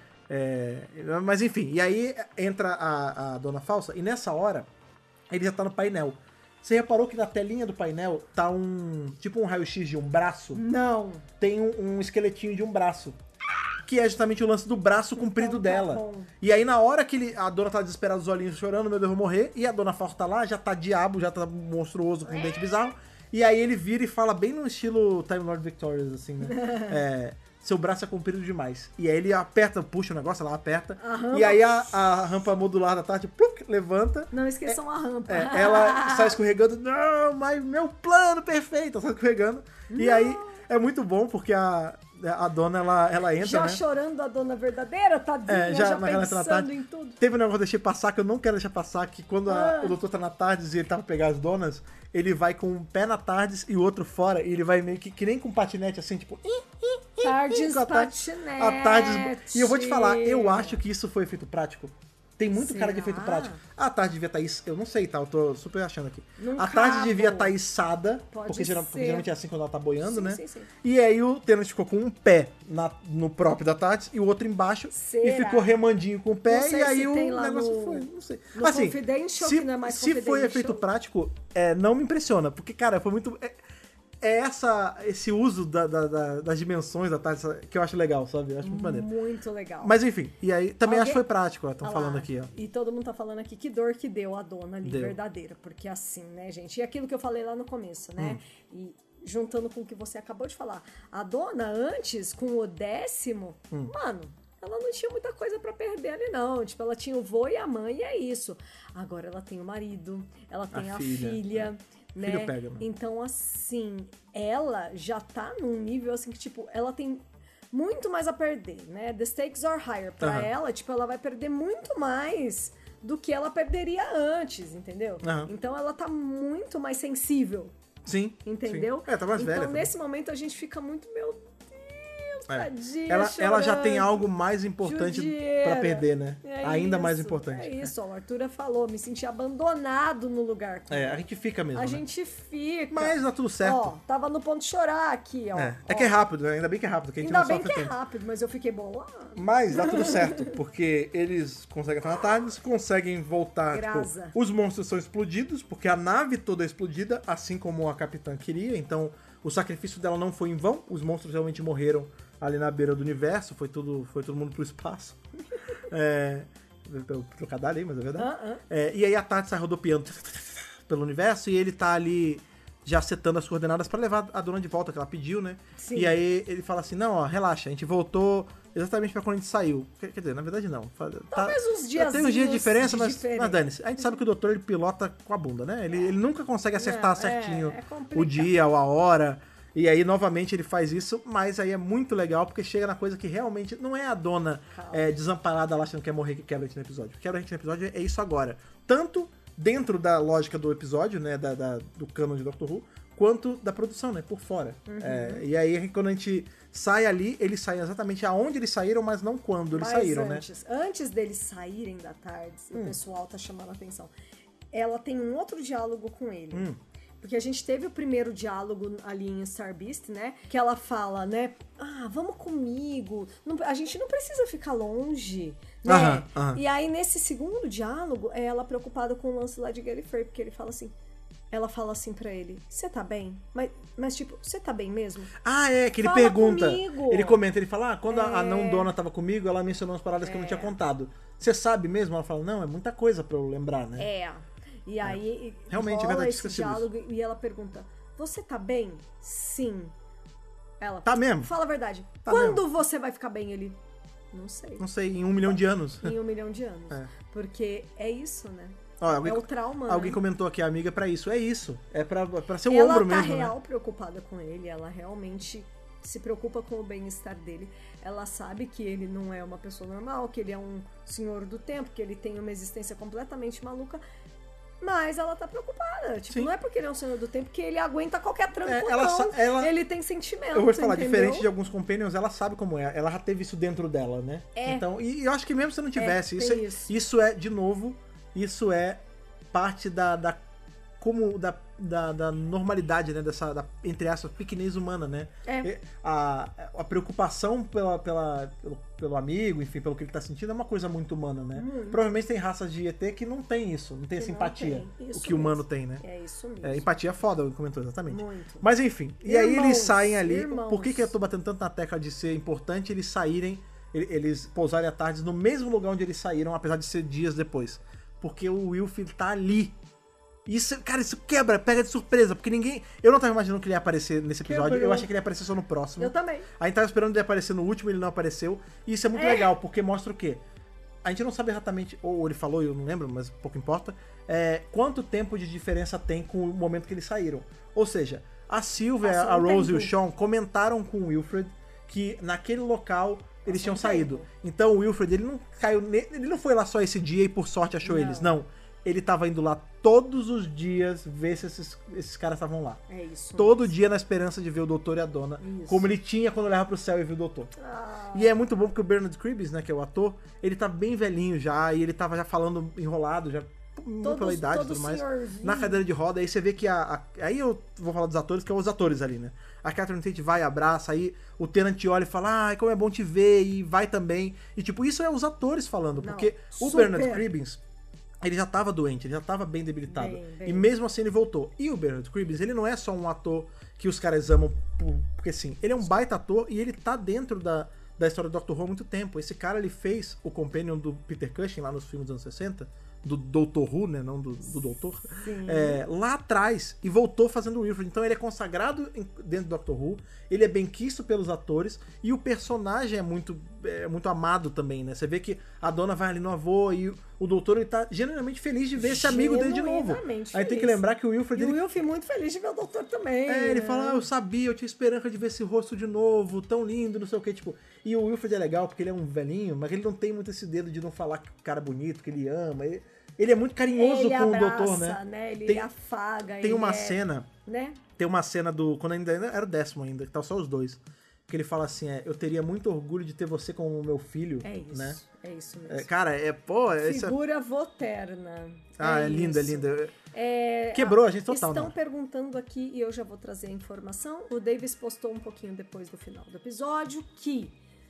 Mas enfim, e aí entra a dona falsa, e nessa hora ele já tá no painel. Você reparou que na telinha do painel tá tipo um raio-x de um braço? Não. Tem um esqueletinho de um braço. Que é justamente o lance do braço comprido dela. Bom. E aí na hora que a dona tá desesperada, os olhinhos chorando, meu Deus, eu vou morrer, e a dona falsa tá lá, já tá diabo, já tá monstruoso, com um dente bizarro, e aí ele vira e fala bem no estilo Time Lord Victorious, assim, né? Seu braço é comprido demais. E aí ele aperta, puxa o negócio, ela aperta. E aí a rampa modular da Tati, levanta. Não esqueçam a rampa. Ela sai escorregando. Não, mas meu plano perfeito. Ela sai escorregando. Não. E aí é muito bom, porque a dona, ela entra, já né? chorando a dona verdadeira, tadinha, já pensando em tudo. Teve um negócio que eu deixei passar, que eu não quero deixar passar, que quando o doutor tá na TARDIS e ele tá pra pegar as donas, ele vai com um pé na TARDIS e o outro fora, e ele vai meio que nem com patinete, assim, tipo... TARDIS patinete. A TARDIS... E eu vou te falar, eu acho que isso foi efeito prático. Tem muito cara de Será? efeito prático. A tarde devia estar... Eu não sei, tá? Eu tô super achando aqui. Num A tarde cabo. devia estar içada, Pode porque ser. geralmente é assim quando ela tá boiando, Sim, né? sim, sim. E aí o Tennant ficou com um pé no próprio da Tardes e o outro embaixo. Será? E ficou remandinho com o pé Não sei e aí se o tem lá negócio no- foi. Não sei. no Assim, Confidential, se, que não é mais se foi Confidential. efeito prático, não me impressiona. Porque, cara, foi muito... esse uso das dimensões da Tardes que eu acho legal, sabe? Eu acho muito maneiro. Muito legal. Mas enfim, e aí também acho que Alguém- foi prático, ó. Estão Olha falando lá. aqui, ó. E todo mundo tá falando aqui que dor que deu a dona ali, Deu. verdadeira. Porque assim, né, gente? E aquilo que eu falei lá no começo, né? E juntando com o que você acabou de falar. A dona, antes, com o 10º, mano, ela não tinha muita coisa pra perder ali, não. Tipo, ela tinha o vô e a mãe, e é isso. Agora ela tem o marido, ela tem a filha, né? Filho pega, mano. Então, assim, ela já tá num nível, assim, que, tipo, ela tem muito mais a perder, né? The stakes are higher. Pra Aham. ela, tipo, ela vai perder muito mais do que ela perderia antes, entendeu? Aham. Então ela tá muito mais sensível, Sim. entendeu? Sim. Tá mais então, velha. nesse momento a gente fica muito, meu Deus, tadinha, Ela já tem chorando. algo mais importante Judiaira. pra perder, né? É Ainda mais isso, importante. É isso, ó, o Arthur falou, me senti abandonado no lugar. A gente fica mesmo. A né? gente fica. Mas dá tudo certo. Ó, tava no ponto de chorar aqui, ó. É Ó. que é rápido, né? Ainda bem que é rápido, que a gente Ainda não bem sofre que é tanto. rápido, mas eu fiquei boa. Mas dá tudo certo, porque eles conseguem fazer tarde, conseguem voltar. Graça. Tipo, os monstros são explodidos, porque a nave toda é explodida, assim como a capitã queria. Então, o sacrifício dela não foi em vão. Os monstros realmente morreram ali na beira do universo. Foi todo mundo pro espaço. Trocadilho aí, mas é verdade. E aí a Tati sai rodopiando pelo universo e ele tá ali já setando as coordenadas pra levar a dona de volta, que ela pediu, né? Sim. E aí ele fala assim, não, ó, relaxa, a gente voltou exatamente pra quando a gente saiu. Quer dizer, na verdade não. Talvez uns diazinhos Tem uns dias de diferença, de mas diferença. dane-se. A gente sabe que o doutor, ele pilota com a bunda, né? Ele nunca consegue acertar Não, certinho é complicado. o dia ou a hora. E aí, novamente, ele faz isso, mas aí é muito legal, porque chega na coisa que realmente não é a dona desamparada lá achando que quer morrer que quebra a gente no episódio. Quebra a gente no episódio é isso agora. Tanto dentro da lógica do episódio, né, do canon de Doctor Who, quanto da produção, né, por fora. E aí, quando a gente sai ali, eles saem exatamente aonde eles saíram, mas não quando eles saíram, né? Antes deles saírem da tarde, o pessoal tá chamando a atenção. Ela tem um outro diálogo com ele. Porque a gente teve o primeiro diálogo ali em Star Beast, né? Que ela fala, né? Ah, vamos comigo. A gente não precisa ficar longe, né? E aí, nesse segundo diálogo, é ela preocupada com o lance lá de Gallifrey, porque ele fala assim... Ela fala assim pra ele, você tá bem? Mas tipo, você tá bem mesmo? Que ele Fala pergunta. comigo. Ele comenta, ele fala, quando a não dona tava comigo, ela mencionou umas paradas que eu não tinha contado. Você sabe mesmo? Ela fala, não, é muita coisa pra eu lembrar, né? E aí Realmente, é rola verdade, esse esqueci disso. diálogo e ela pergunta, você tá bem? Sim. Ela, Tá mesmo? fala a verdade. Tá Quando você vai ficar bem? Ele, não sei. Não sei, em 1 milhão de anos. Em 1 milhão de anos. Porque é isso, né? Ó, É o trauma, Alguém né? comentou aqui, amiga, pra isso. É isso. É pra ser o Ela ombro tá mesmo, real né? preocupada com ele, ela realmente se preocupa com o bem-estar dele. Ela sabe que ele não é uma pessoa normal, que ele é um senhor do tempo, que ele tem uma existência completamente maluca. Mas ela tá preocupada. Tipo, Sim. não é porque ele é um senhor do tempo que ele aguenta qualquer tranco, ela- Ele tem sentimento, Eu vou te falar, entendeu? diferente de alguns companions, ela sabe como é. Ela já teve isso dentro dela, né? Então, e eu acho que mesmo se não tivesse, tem isso é, de novo, isso é parte da normalidade, né? Entre aspas, pequenez humana, né? A preocupação pelo amigo, enfim, pelo que ele tá sentindo, é uma coisa muito humana, né? Provavelmente tem raças de ET que não tem isso, não tem essa empatia. O que o humano tem, né? É isso mesmo. Empatia é foda, ele comentou exatamente. Muito. Mas enfim, e aí eles saem ali. Irmãos. Por que eu tô batendo tanto na tecla de ser importante eles saírem, eles pousarem à tarde no mesmo lugar onde eles saíram, apesar de ser dias depois? Porque o Wilfred tá ali. Isso, cara, isso pega de surpresa, porque ninguém... Eu não tava imaginando que ele ia aparecer nesse episódio, Quebrou. eu achei que ele ia aparecer só no próximo. Eu também. A gente tava esperando ele aparecer no último, ele não apareceu. E isso é muito legal, porque mostra o quê? A gente não sabe exatamente, ou ele falou, eu não lembro, mas pouco importa, quanto tempo de diferença tem com o momento que eles saíram. Ou seja, a Sylvia, Passou a um Rose e o tempo. Sean comentaram com o Wilfred que naquele local eles tinham um saído. tempo. Então o Wilfred, ele não caiu, ele não foi lá só esse dia e por sorte achou Não. eles, não. Ele tava indo lá todos os dias ver se esses caras estavam lá. É isso. Todo dia na esperança de ver o doutor e a dona, Isso. como ele tinha quando olhava pro céu e viu o doutor. E é muito bom porque o Bernard Cribbins, né, que é o ator, ele tá bem velhinho já, e ele tava já falando enrolado, já pela idade e tudo mais, na cadeira de roda. Aí você vê que aí eu vou falar dos atores, que é os atores ali, né? A Catherine Tate vai, abraça, aí o Tennant olha e fala, como é bom te ver, e vai também. E tipo, isso é os atores falando, porque o Bernard Cribbins, ele já tava doente, ele já tava bem debilitado. Bem. E mesmo assim ele voltou. E o Bernard Cribbins, ele não é só um ator que os caras amam, porque assim, ele é um baita ator e ele tá dentro da história do Doctor Who há muito tempo. Esse cara, ele fez o companion do Peter Cushing lá nos filmes dos anos 60, do Doutor Who, né, não do Doutor, lá atrás, e voltou fazendo o Wilfred. Então ele é consagrado dentro do Doctor Who, ele é bem quisto pelos atores, e o personagem é muito amado também, né? Você vê que a dona vai ali no avô, e o doutor, ele tá genuinamente feliz de ver esse amigo dele de novo. Aí tem que lembrar que o Wilfred... E o Wilfred muito feliz de ver o doutor também. Ele fala, eu sabia, eu tinha esperança de ver esse rosto de novo, tão lindo, não sei o que, tipo... E o Wilfred é legal, porque ele é um velhinho, mas ele não tem muito esse dedo de não falar que o cara é bonito, que ele ama... Ele é muito carinhoso com o doutor, né? Ele afaga. Tem uma cena... Né? Tem uma cena do... Quando ainda era o 10º ainda, que tava só os dois. Que ele fala assim, eu teria muito orgulho de ter você como meu filho. É isso, né? É isso mesmo. Cara, Figura voterna. É linda, é linda. Quebrou a gente total. Estão perguntando aqui, e eu já vou trazer a informação. O Davis postou um pouquinho depois do final do episódio que...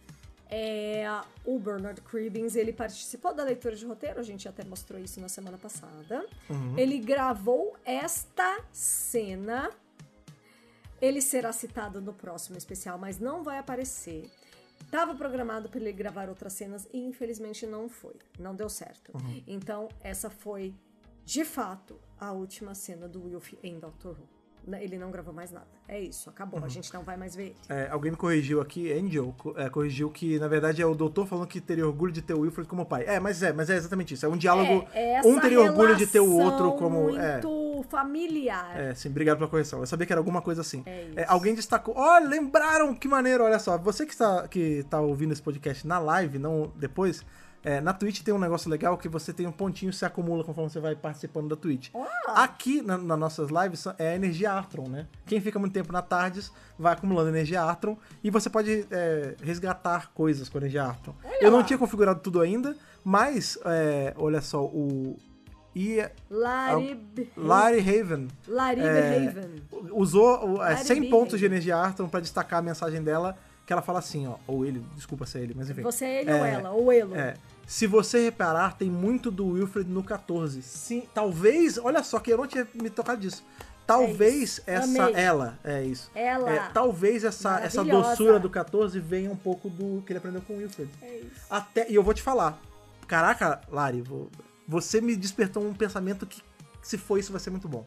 o Bernard Cribbins, ele participou da leitura de roteiro, a gente até mostrou isso na semana passada. Ele gravou esta cena. Ele será citado no próximo especial, mas não vai aparecer. Tava programado para ele gravar outras cenas e infelizmente não foi. Não deu certo. Então, essa foi, de fato, a última cena do Wilf em Doctor Who. Ele não gravou mais nada. É isso, acabou. A gente não vai mais ver ele. Alguém me corrigiu aqui, Angel, corrigiu que, na verdade, é o doutor falando que teria orgulho de ter o Wilfred como pai. Mas é exatamente isso. É um diálogo. Um teria orgulho de ter o outro como. Muito familiar. Sim, obrigado pela correção. Eu sabia que era alguma coisa assim. Isso. Alguém destacou. Olha, lembraram, que maneiro, olha só. Você que tá ouvindo esse podcast na live, não depois. Na Twitch tem um negócio legal que você tem um pontinho que se acumula conforme você vai participando da Twitch. Aqui, nas nossas lives, é a energia Artron, né? Quem fica muito tempo na Tardes vai acumulando energia Artron e você pode resgatar coisas com a energia Artron. Eu não tinha configurado tudo ainda, mas, olha só, Larry Haven usou 100 pontos de energia Artron pra destacar a mensagem dela, que ela fala assim, ou ele, desculpa se é ele, mas enfim. Você é ele ou ela, ou elo. Se você reparar, tem muito do Wilfred no 14. Sim, talvez, olha só, que eu não tinha me tocado disso. Talvez ela. Talvez essa doçura do 14 venha um pouco do que ele aprendeu com o Wilfred. E eu vou te falar. Caraca, Lari, você me despertou um pensamento que, se for isso, vai ser muito bom.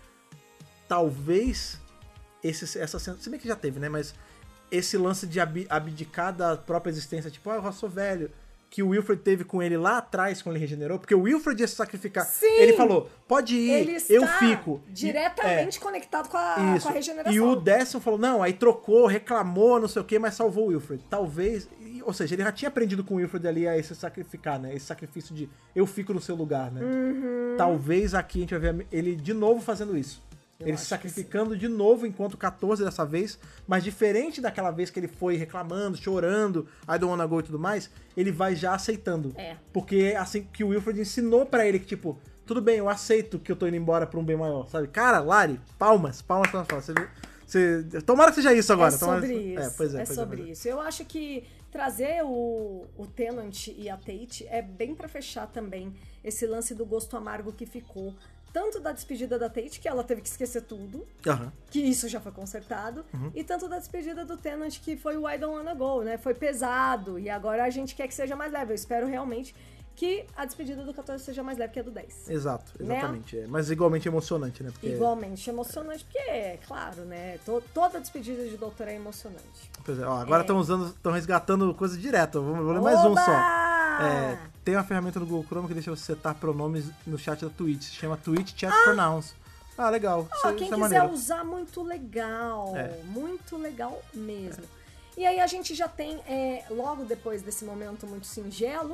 Talvez essa cena, se bem que já teve, né? Mas esse lance de abdicar da própria existência, tipo, eu já sou velho, que o Wilfred teve com ele lá atrás, quando ele regenerou, porque o Wilfred ia se sacrificar. Sim, ele falou, pode ir, eu fico. Diretamente conectado com a regeneração. E o 10º falou, não, aí trocou, reclamou, não sei o que, mas salvou o Wilfred. Talvez, ou seja, ele já tinha aprendido com o Wilfred ali a se sacrificar, né? Esse sacrifício de eu fico no seu lugar, né? Talvez aqui a gente vai ver ele de novo fazendo isso. Ele se sacrificando de novo enquanto 14 dessa vez, mas diferente daquela vez que ele foi reclamando, chorando, I don't wanna go e tudo mais, ele vai já aceitando. Porque é assim que o Wilfred ensinou pra ele que, tipo, tudo bem, eu aceito que eu tô indo embora pra um bem maior, sabe? Cara, Lari, palmas. Tomara que seja isso agora. É sobre isso. Eu acho que trazer o Tennant e a Tate é bem pra fechar também esse lance do gosto amargo que ficou. Tanto da despedida da Tate, que ela teve que esquecer tudo, que isso já foi consertado, e tanto da despedida do Tennant, que foi o I Don't Wanna Go, né? Foi pesado, e agora a gente quer que seja mais leve. Eu espero realmente que a despedida do 14 seja mais leve que a do 10. Exatamente. Né? Mas igualmente emocionante, né? Igualmente emocionante, porque, claro, né? Toda despedida de doutor é emocionante. Pois é, agora estão resgatando coisa direta. Vou ler mais um só. Tem uma ferramenta do Google Chrome que deixa você setar pronomes no chat da Twitch. Se chama Twitch Chat Pronouns. Legal. Quem quiser usar, muito legal. Muito legal mesmo. E aí a gente já tem, logo depois desse momento muito singelo,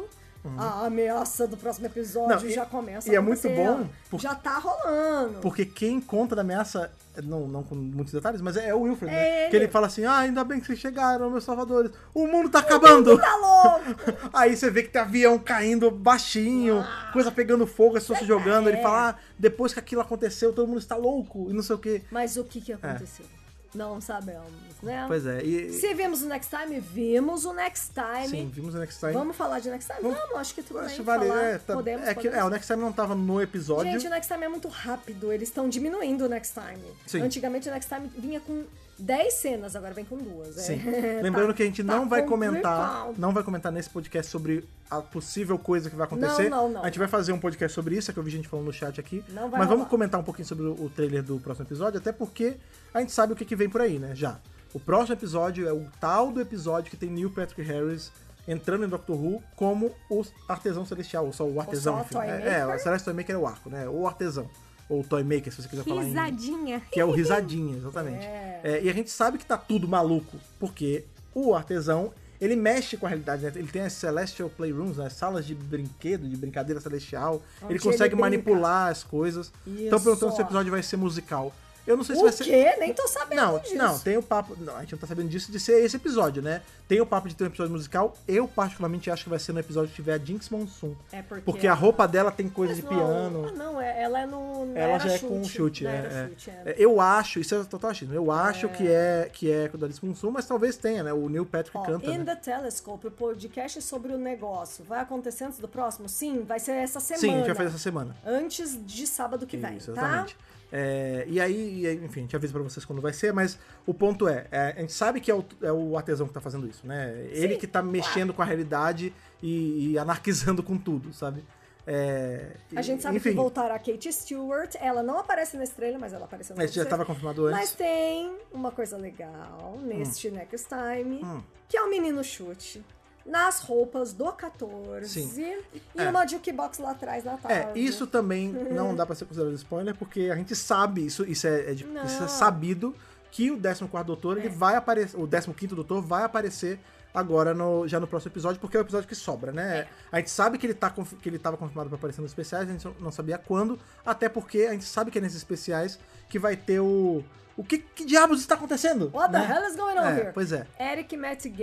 A ameaça do próximo episódio Não, já começa e a é muito acontecer. bom, porque- Já tá rolando. Porque quem conta da ameaça, não com muitos detalhes, mas é o Wilfred, É né? ele. Que ele fala assim, ainda bem que vocês chegaram, meus salvadores. O mundo tá acabando! Tá louco! Aí você vê que tem avião caindo baixinho, coisa pegando fogo, as pessoas se jogando. Ele fala, depois que aquilo aconteceu, todo mundo está louco e não sei o quê. Mas o que aconteceu? Não sabemos, né? Pois é. E, Se vimos o Next Time, vimos o Next Time. sim, vimos o Next Time. Vamos falar de Next Time? Vamos, acho que tudo Acho que bem vale. falar. Podemos. Podemos. O Next Time não tava no episódio. Gente, o Next Time é muito rápido. Eles estão diminuindo o Next Time. Sim. Antigamente o Next Time vinha com 10 cenas, agora vem com 2. Sim. Lembrando que a gente não vai comentar, complicado. não vai comentar nesse podcast sobre a possível coisa que vai acontecer. Não. A gente vai fazer um podcast sobre isso, é que eu vi gente falando no chat aqui. Não vai Mas vamos rolar. comentar um pouquinho sobre o trailer do próximo episódio, até porque a gente sabe o que vem por aí, né? Já. O próximo episódio é o tal do episódio que tem Neil Patrick Harris entrando em Doctor Who como o artesão celestial, ou só o artesão. Ou só o Toymaker. o Celestial Toymaker é o arco, né? Ou artesão. Ou Toymaker, se você quiser falar em... Risadinha. Que é o risadinha, exatamente. E a gente sabe que tá tudo maluco, porque o artesão, ele mexe com a realidade, né? Ele tem as Celestial Playrooms, né? Salas de brinquedo, de brincadeira celestial. Onde Ele consegue ele brinca. manipular as coisas. Estão perguntando se o episódio vai ser musical. Eu não sei se vai ser... O quê? Nem tô sabendo disso. Não, tem o papo... Não, a gente não tá sabendo disso de ser esse episódio, né? Tem o papo de ter um episódio musical. Eu, particularmente, acho que vai ser no episódio que tiver a Jinx Monsoon. É porque a roupa dela tem coisa Mas de piano. não, ela é no... Ela já é com chute, Não é. era chute, é. Eu acho, isso é total achismo, eu acho que é com o da Jinx Monsoon, mas talvez tenha, né? O Neil Patrick canta, In né? the Telescope, o podcast sobre o negócio, vai acontecer antes do próximo? Sim, vai ser essa semana. Sim, a gente vai fazer essa semana. Antes de sábado que vem, Isso, tá? exatamente. E aí, enfim, a gente avisa pra vocês quando vai ser, mas o ponto a gente sabe que é o artesão que tá fazendo isso, né? Ele que tá mexendo com a realidade e anarquizando com tudo, sabe? A gente sabe enfim, que voltará a Kate Stewart, ela não aparece nesse trailer, mas ela apareceu no Isso já estava confirmado antes. Mas tem uma coisa legal neste Next Time, que é o menino chute. Nas roupas do 14. Sim. E uma jukebox lá atrás na tarde. Isso também não dá pra ser considerado spoiler, porque a gente sabe, isso é sabido, que o 14º Doutor, ele vai aparecer, o 15º Doutor vai aparecer agora já no próximo episódio, porque é o episódio que sobra, né? A gente sabe que ele tava confirmado pra aparecer nos especiais, a gente não sabia quando, até porque a gente sabe que é nesses especiais que vai ter o que diabos está acontecendo? What the né? hell is going on here? Pois é. Eric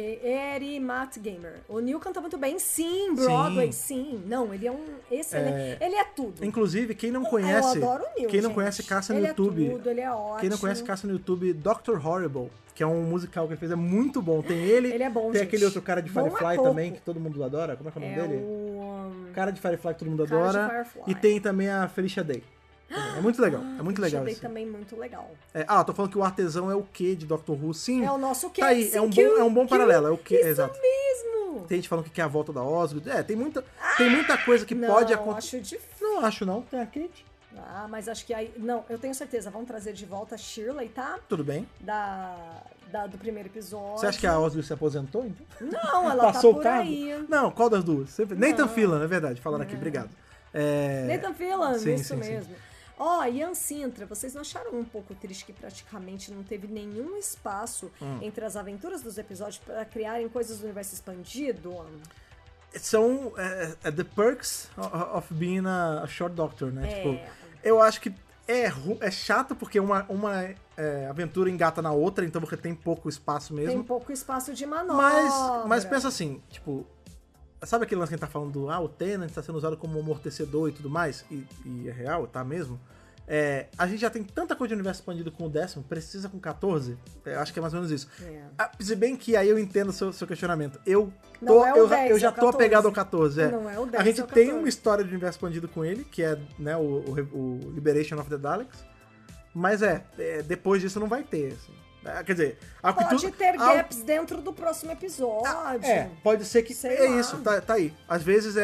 Matt Gamer. O Neil canta muito bem, sim. Broadway, sim. Não, ele é um excelente. Ele é tudo. Inclusive, quem não conhece... Eu adoro o Neil, quem não gente. conhece, caça no ele YouTube. É tudo, ele é ótimo. Quem não conhece, caça no YouTube Dr. Horrible, que é um musical que ele fez, é muito bom. Tem ele, Ele é bom, tem gente. aquele outro cara de Bom Firefly é pouco. também, que todo mundo adora. Como é que é o nome dele? Cara de Firefly que todo mundo Cara de adora. Firefly. E tem também a Felicia Day. É muito legal, é muito legal Achei isso. também muito legal. Tô falando que o artesão é o quê de Doctor Who? Sim. É o nosso quê? Tá aí, Sim, é um bom paralelo, é o quê? Isso Exato. mesmo. Tem gente falando que é a volta da Osgood. Tem muita coisa que pode Não, acontecer. acho difícil. Não acho não, tem a Kate. Mas acho que aí... Não, eu tenho certeza. Vão trazer de volta a Shirley, tá? Tudo bem. Do primeiro episódio. Você acha que a Osgood se aposentou, então? Não, ela Passou tá o por cargo? aí. Não, qual das duas? Sempre... Nathan Fillion, é verdade, falando aqui, obrigado. Nathan Fillion, sim, isso sim, mesmo. Ian Sintra, vocês não acharam um pouco triste que praticamente não teve nenhum espaço entre as aventuras dos episódios para criarem coisas do universo expandido? São the perks of being a short doctor, né? Tipo, eu acho que é chato porque uma aventura engata na outra, então você tem pouco espaço mesmo. Tem pouco espaço de manobra. Mas pensa assim, tipo... Sabe aquele lance que a gente tá falando o Tenant tá sendo usado como amortecedor e tudo mais? E é real, tá mesmo? A gente já tem tanta coisa de universo expandido com o 10º, precisa com 14? Acho que é mais ou menos isso. Se bem que aí eu entendo o seu questionamento. Eu já tô apegado ao 14. Não é o 10, a gente é o tem 14. uma história de universo expandido com ele, que é, né, o Liberation of the Daleks. Mas depois disso não vai ter, assim. Quer dizer, pode ter gaps dentro do próximo episódio. Pode ser que... Sei lá. Isso, tá aí. Às vezes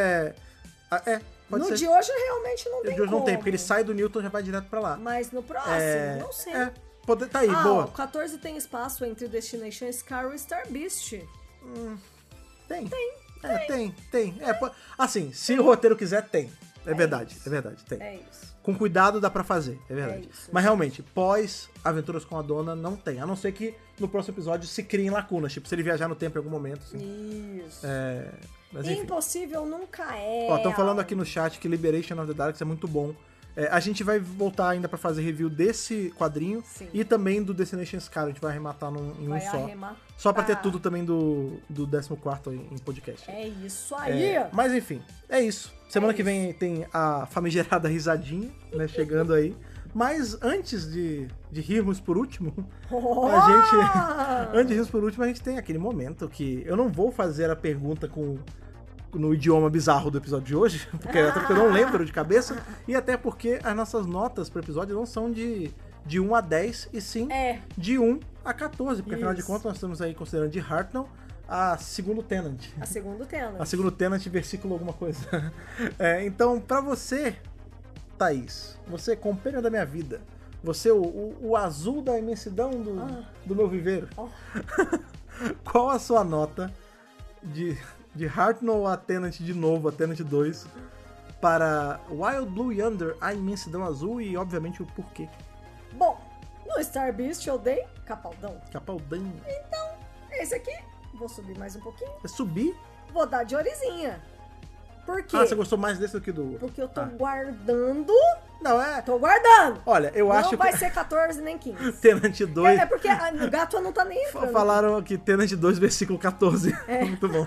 pode no ser. de hoje realmente não tem De hoje não como. tem, porque ele sai do Newton e já vai direto pra lá. Mas no próximo, não sei. Tá aí, boa. O 14 tem espaço entre Destination Scar e Star Beast. Tem. Assim, se o roteiro quiser, tem. É verdade, tem. É isso. Com cuidado dá pra fazer, é verdade. isso. Mas realmente, pós Aventuras com a Dona, não tem. A não ser que no próximo episódio se criem lacunas, tipo, se ele viajar no tempo em algum momento, assim. Isso. Mas enfim. Impossível nunca é. Ó, estão falando aqui no chat que Liberation of the Darks é muito bom. A gente vai voltar ainda pra fazer review desse quadrinho. Sim. E também do Destination Scar, a gente vai arrematar em um só. Só pra ter tudo também do 14º em podcast. É isso aí. Mas enfim, é isso. Semana que vem tem a famigerada risadinha, né, chegando aí. Mas antes de rirmos por último, antes de rirmos por último, a gente tem aquele momento que eu não vou fazer a pergunta no idioma bizarro do episódio de hoje, até porque eu não lembro de cabeça, e até porque as nossas notas pro episódio não são de 1 a 10, e sim de 1 a 14, porque afinal de contas nós estamos aí considerando de Hartnell a segundo Tenant. A segundo Tenant. A segundo Tenant, versículo alguma coisa. Então, pra você, Thaís, você, companheiro da minha vida, você, o azul da imensidão do meu viveiro, qual a sua nota de Hartnell a Tenant de novo, a Tenant 2, para Wild Blue Yonder, a imensidão azul, e obviamente o porquê? Bom, no Star Beast eu dei Capaldão. Capaldão. Então, esse aqui, vou subir mais um pouquinho. É subir? Vou dar de Orizinha. Por quê? Ah, você gostou mais desse do que do... Porque eu tô guardando... Não, é... Tô guardando! Olha, eu acho que... Não vai ser 14 nem 15. Tenant 2... É porque o gato não tá nem entrando. Falaram que Tenant 2, versículo 14. Muito bom.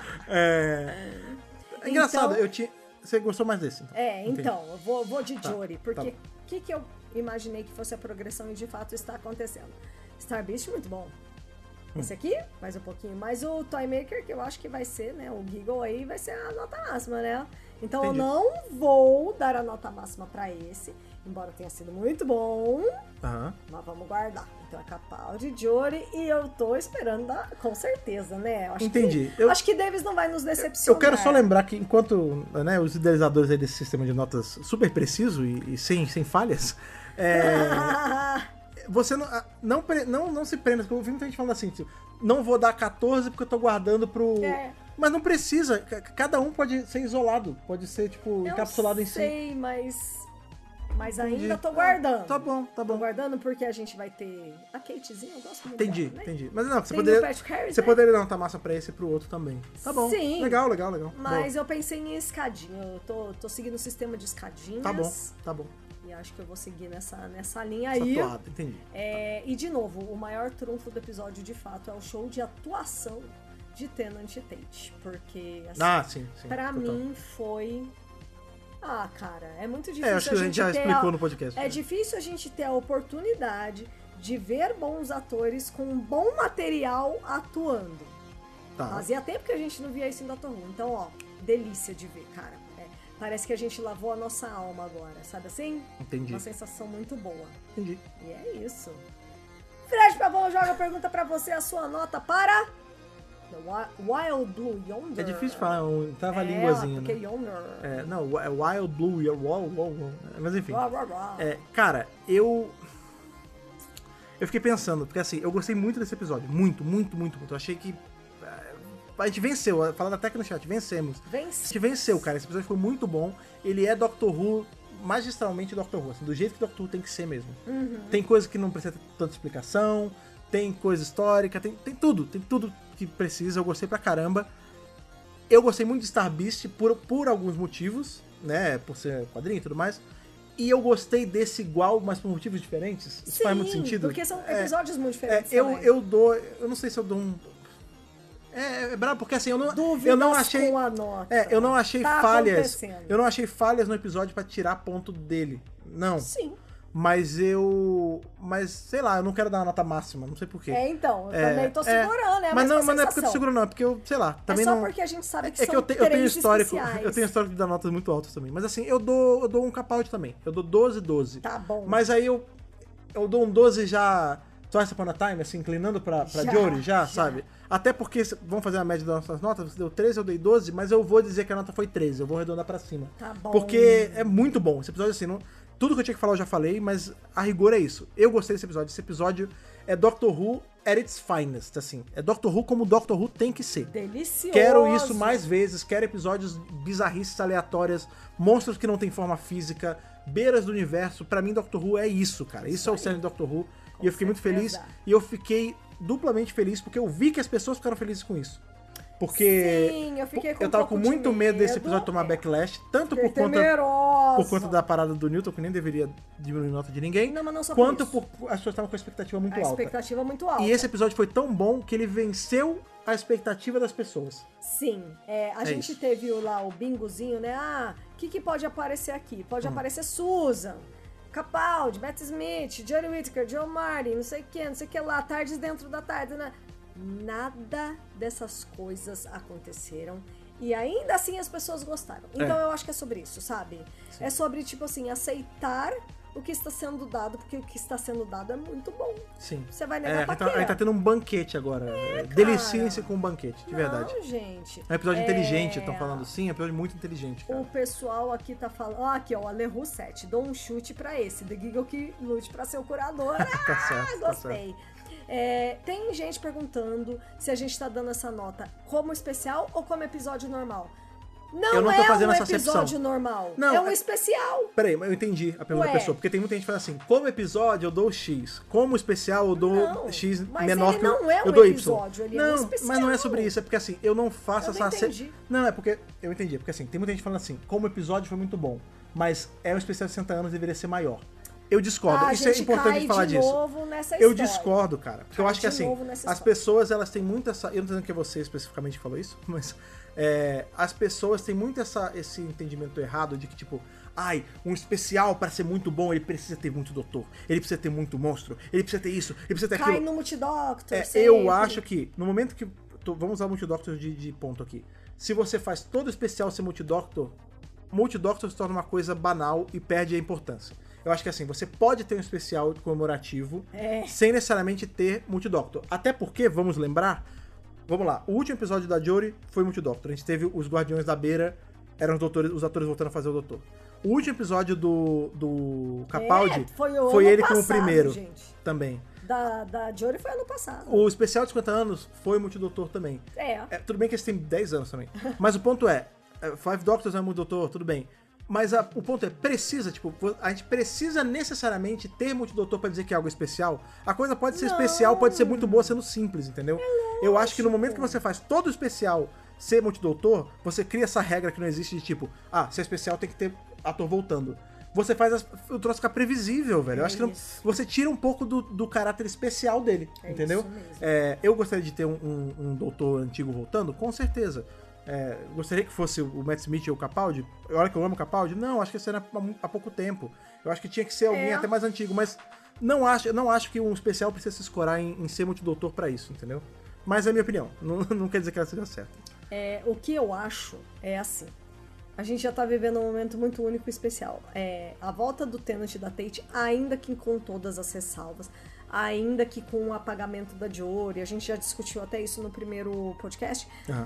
Engraçado, então, você gostou mais desse? Então, eu vou de Jory, porque bom. o que eu imaginei que fosse a progressão e de fato está acontecendo. Star Beast, muito bom. Esse aqui, mais um pouquinho. Mas o Toymaker, que eu acho que vai ser, né, o Giggle aí, vai ser a nota máxima, né? Então Entendi. eu não vou dar a nota máxima pra esse, embora tenha sido muito bom, mas vamos guardar. Então é Capaldi, Jory, e eu tô esperando com certeza, né? Eu acho Entendi. Acho que Davis não vai nos decepcionar. Eu quero só lembrar que enquanto, né, os idealizadores aí desse sistema de notas super preciso e sem falhas, você não se prenda, porque eu ouvi muita gente falando assim, tipo, não vou dar 14 porque eu tô guardando pro... Mas não precisa, cada um pode ser isolado, pode ser, tipo, encapsulado em si. Eu sei, mas ainda tô guardando. Tá bom. Tô guardando porque a gente vai ter a Katezinha, eu gosto muito Entendi, dela, né? entendi. Mas não, você Tem poderia, o Patrick Harris, você né? poderia dar uma massa pra esse e pro outro também. Tá bom. Sim. Legal. Mas eu pensei em escadinha, eu tô seguindo o sistema de escadinhas. Tá bom. E acho que eu vou seguir nessa linha aí. Atuado, entendi. E de novo, o maior trunfo do episódio de fato é o show de atuação de Tenant e Tate. Porque, assim, sim. Pra total. mim foi... cara, é muito difícil acho que a gente já explicou no podcast. É difícil a gente ter a oportunidade de ver bons atores com um bom material atuando. Tá. Fazia tempo que a gente não via isso em Dr. Who. Então, ó, delícia de ver, cara. Parece que a gente lavou a nossa alma agora, sabe assim? Entendi. Uma sensação muito boa. Entendi. E é isso. Fred Pavão joga a pergunta pra você, a sua nota para... Wild Blue Yonder. É difícil falar, trava a língua, porque né? Yonder. Não, é Wild Blue, mas enfim. Rá, rá, rá. Cara, eu fiquei pensando, porque assim, eu gostei muito desse episódio, muito. Eu achei que a gente venceu, falando até aqui no chat, vencemos. A gente venceu, cara, esse episódio foi muito bom, ele é Doctor Who, magistralmente Doctor Who, assim, do jeito que Doctor Who tem que ser mesmo. Tem coisa que não precisa ter tanta explicação, tem coisa histórica, tem tudo que precisa, eu gostei pra caramba. Eu gostei muito de Star Beast por alguns motivos, né, por ser quadrinho e tudo mais. E eu gostei desse igual, mas por motivos diferentes. Isso faz muito sentido. Porque são episódios muito diferentes eu não sei se eu dou um... É brabo, porque assim, eu não achei... com a nota. Eu não achei Tá falhas... acontecendo. Eu não achei falhas no episódio pra tirar ponto dele. Não. Sim. Mas, sei lá, eu não quero dar uma nota máxima, não sei porquê. Então, eu também tô segurando, mas não é porque eu tô segurando, não, é porque eu, sei lá, também só não... porque a gente sabe que É que eu tenho histórico, especiais. eu tenho histórico de dar notas muito altas também. Mas assim, eu dou um Capaldi também. Eu dou 12. Tá bom. Mas aí eu dou um 12 já Twice Upon a Time, assim, inclinando pra Jory, já, sabe? Até porque, vamos fazer a média das nossas notas, você deu 13, eu dei 12, mas eu vou dizer que a nota foi 13, eu vou arredondar pra cima. Tá bom. Porque é muito bom. Esse episódio, assim, tudo que eu tinha que falar eu já falei, mas a rigor é isso. Eu gostei desse episódio. Esse episódio é Doctor Who at its finest, assim. É Doctor Who como Doctor Who tem que ser. Delicioso. Quero isso mais vezes, quero episódios bizarrices aleatórias, monstros que não têm forma física, beiras do universo. Pra mim, Doctor Who é isso, cara. Isso é o cerne de Doctor Who. E eu fiquei muito feliz. E eu fiquei duplamente feliz porque eu vi que as pessoas ficaram felizes com isso. Porque Sim, eu fiquei com eu tava com muito medo desse episódio tomar backlash, tanto por conta da parada do Newton, que nem deveria diminuir nota de ninguém, não, mas não só quanto por as pessoas estavam com a expectativa muito alta. A expectativa muito alta. E esse episódio foi tão bom que ele venceu a expectativa das pessoas. Sim, a gente teve lá o bingozinho, né? O que pode aparecer aqui? Pode aparecer Susan, Capaldi, Matt Smith, Jodie Whittaker, Joe Martin, não sei o que lá, tardes dentro da tarde, né? Nada dessas coisas aconteceram e ainda assim as pessoas gostaram. Então eu acho que é sobre isso, sabe? Sim. É sobre, tipo assim, aceitar o que está sendo dado, porque o que está sendo dado é muito bom. Sim. Você vai negar pra quê? A gente tá tendo um banquete agora. Deliciem-se com um banquete, de verdade. Não, gente. É um episódio inteligente, estão falando sim, é um episódio muito inteligente, cara. O pessoal aqui tá falando... aqui, ó, a Leroux 7. Dou um chute pra esse. The Giggle que lute pra ser o curador. Tá certo, gostei. Tá certo. Tem gente perguntando se a gente tá dando essa nota como especial ou como episódio normal. Eu não tô fazendo essa episódio acepção. normal. Não, é um especial. Peraí, mas eu entendi a pergunta da pessoa. Porque tem muita gente que fala assim, como episódio eu dou X. Como especial eu dou X menor que eu dou episódio, Y. Não, mas não é sobre isso. É porque assim, eu não faço eu essa... Entendi. Não, é porque... Eu entendi. Porque assim, tem muita gente falando assim, como episódio foi muito bom. Mas é um especial de 60 anos, deveria ser maior. Eu discordo. Isso é importante de falar disso. Eu discordo, cara. Porque eu acho que assim, as pessoas, elas têm muito essa... Eu não tô dizendo que é você especificamente que falou isso, mas... as pessoas têm muito esse entendimento errado de que, tipo, um especial para ser muito bom, ele precisa ter muito doutor, ele precisa ter muito monstro, ele precisa ter isso, ele precisa ter aquilo. Cai no Multidoctor, eu acho que, no momento que... Vamos usar o Multidoctor de ponto aqui. Se você faz todo especial ser Multidoctor se torna uma coisa banal e perde a importância. Eu acho que assim, você pode ter um especial comemorativo sem necessariamente ter Multidoctor. Até porque, vamos lembrar... Vamos lá, o último episódio da Jodie foi Multidoctor. A gente teve os Guardiões da Beira, eram os atores voltando a fazer o Doutor. O último episódio do Capaldi foi ele como o primeiro, gente. Também. Da Jodie foi ano passado. O especial de 50 anos foi Multidoutor também. Tudo bem que esse tem 10 anos também. Mas o ponto Five Doctors é Multidoutor, tudo bem. Mas o ponto a gente precisa necessariamente ter Multidoutor pra dizer que é algo especial. A coisa pode ser especial, pode ser muito boa sendo simples, entendeu? Eu acho que no momento que você faz todo o especial ser Multidoutor, você cria essa regra que não existe de tipo, se é especial tem que ter ator voltando. Você faz o troço ficar previsível, velho. Eu acho que você tira um pouco do caráter especial dele, entendeu? Eu gostaria de ter um doutor antigo voltando, com certeza. Gostaria que fosse o Matt Smith ou o Capaldi. Olha que eu amo o Capaldi. Não, acho que isso era há pouco tempo. Eu acho que tinha que ser alguém até mais antigo, mas não acho que um especial precisa se escorar em ser multidoutor pra isso, entendeu? Mas é a minha opinião. Não quer dizer que ela seja certa. O que eu acho é assim. A gente já tá vivendo um momento muito único e especial. A volta do Tennant e da Tate, ainda que com todas as ressalvas, ainda que com o apagamento da Jodie, a gente já discutiu até isso no primeiro podcast,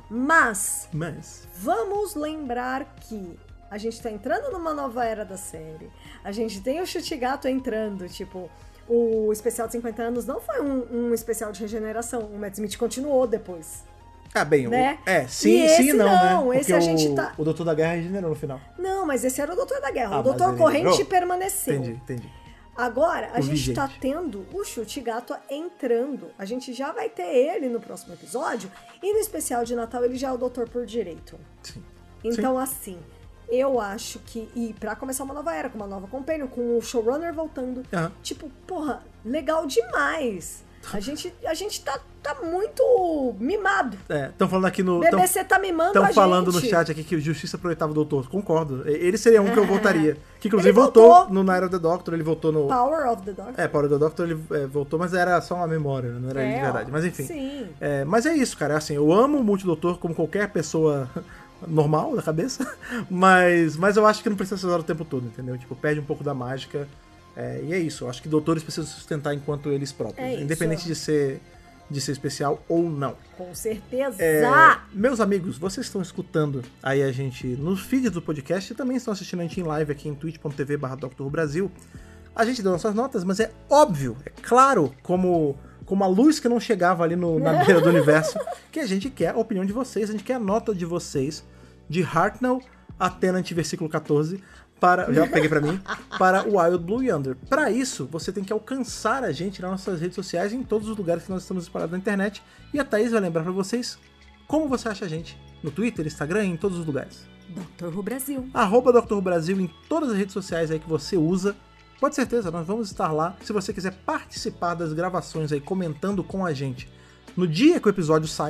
mas vamos lembrar que a gente tá entrando numa nova era da série, a gente tem o Chute Gato entrando, tipo, o especial de 50 anos não foi um especial de regeneração, o Matt Smith continuou depois. Né? Sim e não, né? Porque esse a gente tá... o Doutor da Guerra regenerou no final. Não, mas esse era o Doutor da Guerra, o Doutor Corrente permaneceu. Entendi. Agora, a gente tá tendo o Chute Gato entrando. A gente já vai ter ele no próximo episódio. E no especial de Natal, ele já é o doutor por direito. Sim. Então, assim, eu acho que... E pra começar uma nova era, com uma nova companion, com o showrunner voltando. Tipo, porra, legal demais. A gente tá muito mimado. Estão falando aqui no... BBC tá mimando a gente. Estão falando no chat aqui que o Justiça pro Oitavo Doutor. Concordo. Ele seria um que eu votaria. Que inclusive voltou no Night of the Doctor, ele voltou no... Power of the Doctor. Power of the Doctor, ele voltou, mas era só uma memória, não era ele de verdade. Mas enfim. Sim. Mas é isso, cara. Assim, eu amo o Multidoutor como qualquer pessoa normal da cabeça, mas eu acho que não precisa ser usado o tempo todo, entendeu? Tipo, perde um pouco da mágica. E é isso, eu acho que doutores precisam se sustentar enquanto eles próprios, independente de ser especial ou não. Com certeza! Meus amigos, vocês estão escutando aí a gente nos feeds do podcast e também estão assistindo a gente em live aqui em twitch.tv/DrWhoBrasil. A gente deu nossas notas, mas é óbvio, é claro, como como a luz que não chegava ali na beira do universo, que a gente quer a opinião de vocês, a gente quer a nota de vocês, de Hartnell a Tennant, versículo 14, já peguei pra mim, para Wild Blue Yonder. Para isso, você tem que alcançar a gente nas nossas redes sociais, em todos os lugares que nós estamos espalhados na internet, e a Thaís vai lembrar pra vocês como você acha a gente, no Twitter, Instagram, em todos os lugares. Dr. Who Brasil. @Dr. Who Brasil em todas as redes sociais aí que você usa. Pode ter certeza, nós vamos estar lá. Se você quiser participar das gravações aí, comentando com a gente, no dia que o episódio sai,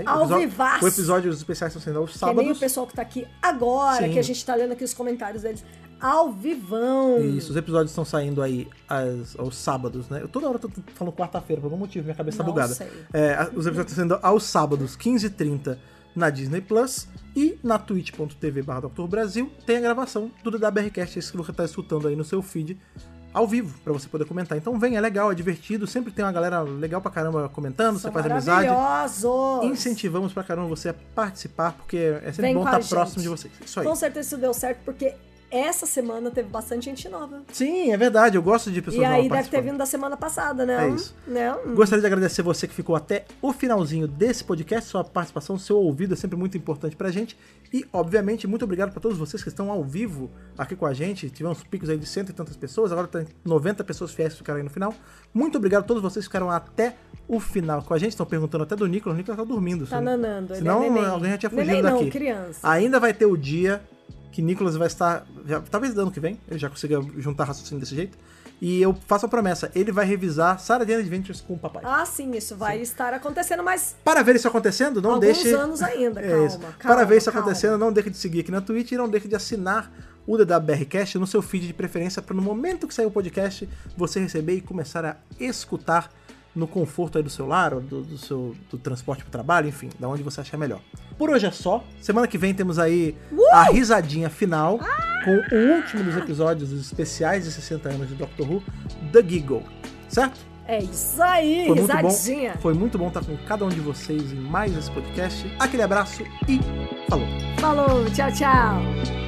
o episódio dos especiais estão saindo aos sábados. Que nem o pessoal que tá aqui agora, Sim. que a gente tá lendo aqui os comentários deles, ao vivão. Isso, os episódios estão saindo aí aos sábados, né? Eu toda hora tô falando quarta-feira, por algum motivo, minha cabeça tá bugada. Sei. Os episódios estão saindo aos sábados, 15h30, na Disney Plus, e na twitch.tv/Dr. Brasil tem a gravação do DWRcast, esse que você tá escutando aí no seu feed, ao vivo, pra você poder comentar. Então vem, é legal, é divertido, sempre tem uma galera legal pra caramba comentando, você faz amizade. Incentivamos pra caramba você a participar, porque é sempre bom estar próximo de vocês. Isso aí. Com certeza isso deu certo, porque essa semana teve bastante gente nova. Sim, é verdade, eu gosto de pessoas novas. E aí deve ter vindo da semana passada, né? É isso. Né? Gostaria de agradecer você que ficou até o finalzinho desse podcast, sua participação, seu ouvido é sempre muito importante pra gente. E, obviamente, muito obrigado pra todos vocês que estão ao vivo aqui com a gente. Tivemos picos aí de 100 e tantas pessoas, agora tem 90 pessoas fiéis que ficaram aí no final. Muito obrigado a todos vocês que ficaram até o final com a gente. Estão perguntando até do Nicolas. O Nicolas tá dormindo. Tá nanando. Senão alguém já tinha fugido daqui. Criança. Ainda vai ter o dia que Nicolas vai estar, talvez ano que vem, ele já consiga juntar raciocínio desse jeito, e eu faço a promessa, ele vai revisar Sarah Jane Adventures com o papai. Ah, sim, isso vai estar acontecendo, mas... Para ver isso acontecendo, não deixe... Alguns anos ainda, calma. Para ver isso acontecendo, não deixe de seguir aqui na Twitch e não deixe de assinar o DWRcast no seu feed de preferência, para no momento que sair o podcast, você receber e começar a escutar no conforto aí do seu lar, ou do transporte pro trabalho, enfim, da onde você achar melhor. Por hoje é só. Semana que vem temos aí a risadinha final com o último dos episódios dos especiais de 60 anos de Doctor Who, The Giggle. Certo? É isso aí, risadinha. Foi muito bom estar com cada um de vocês em mais esse podcast. Aquele abraço e falou. Falou, tchau, tchau.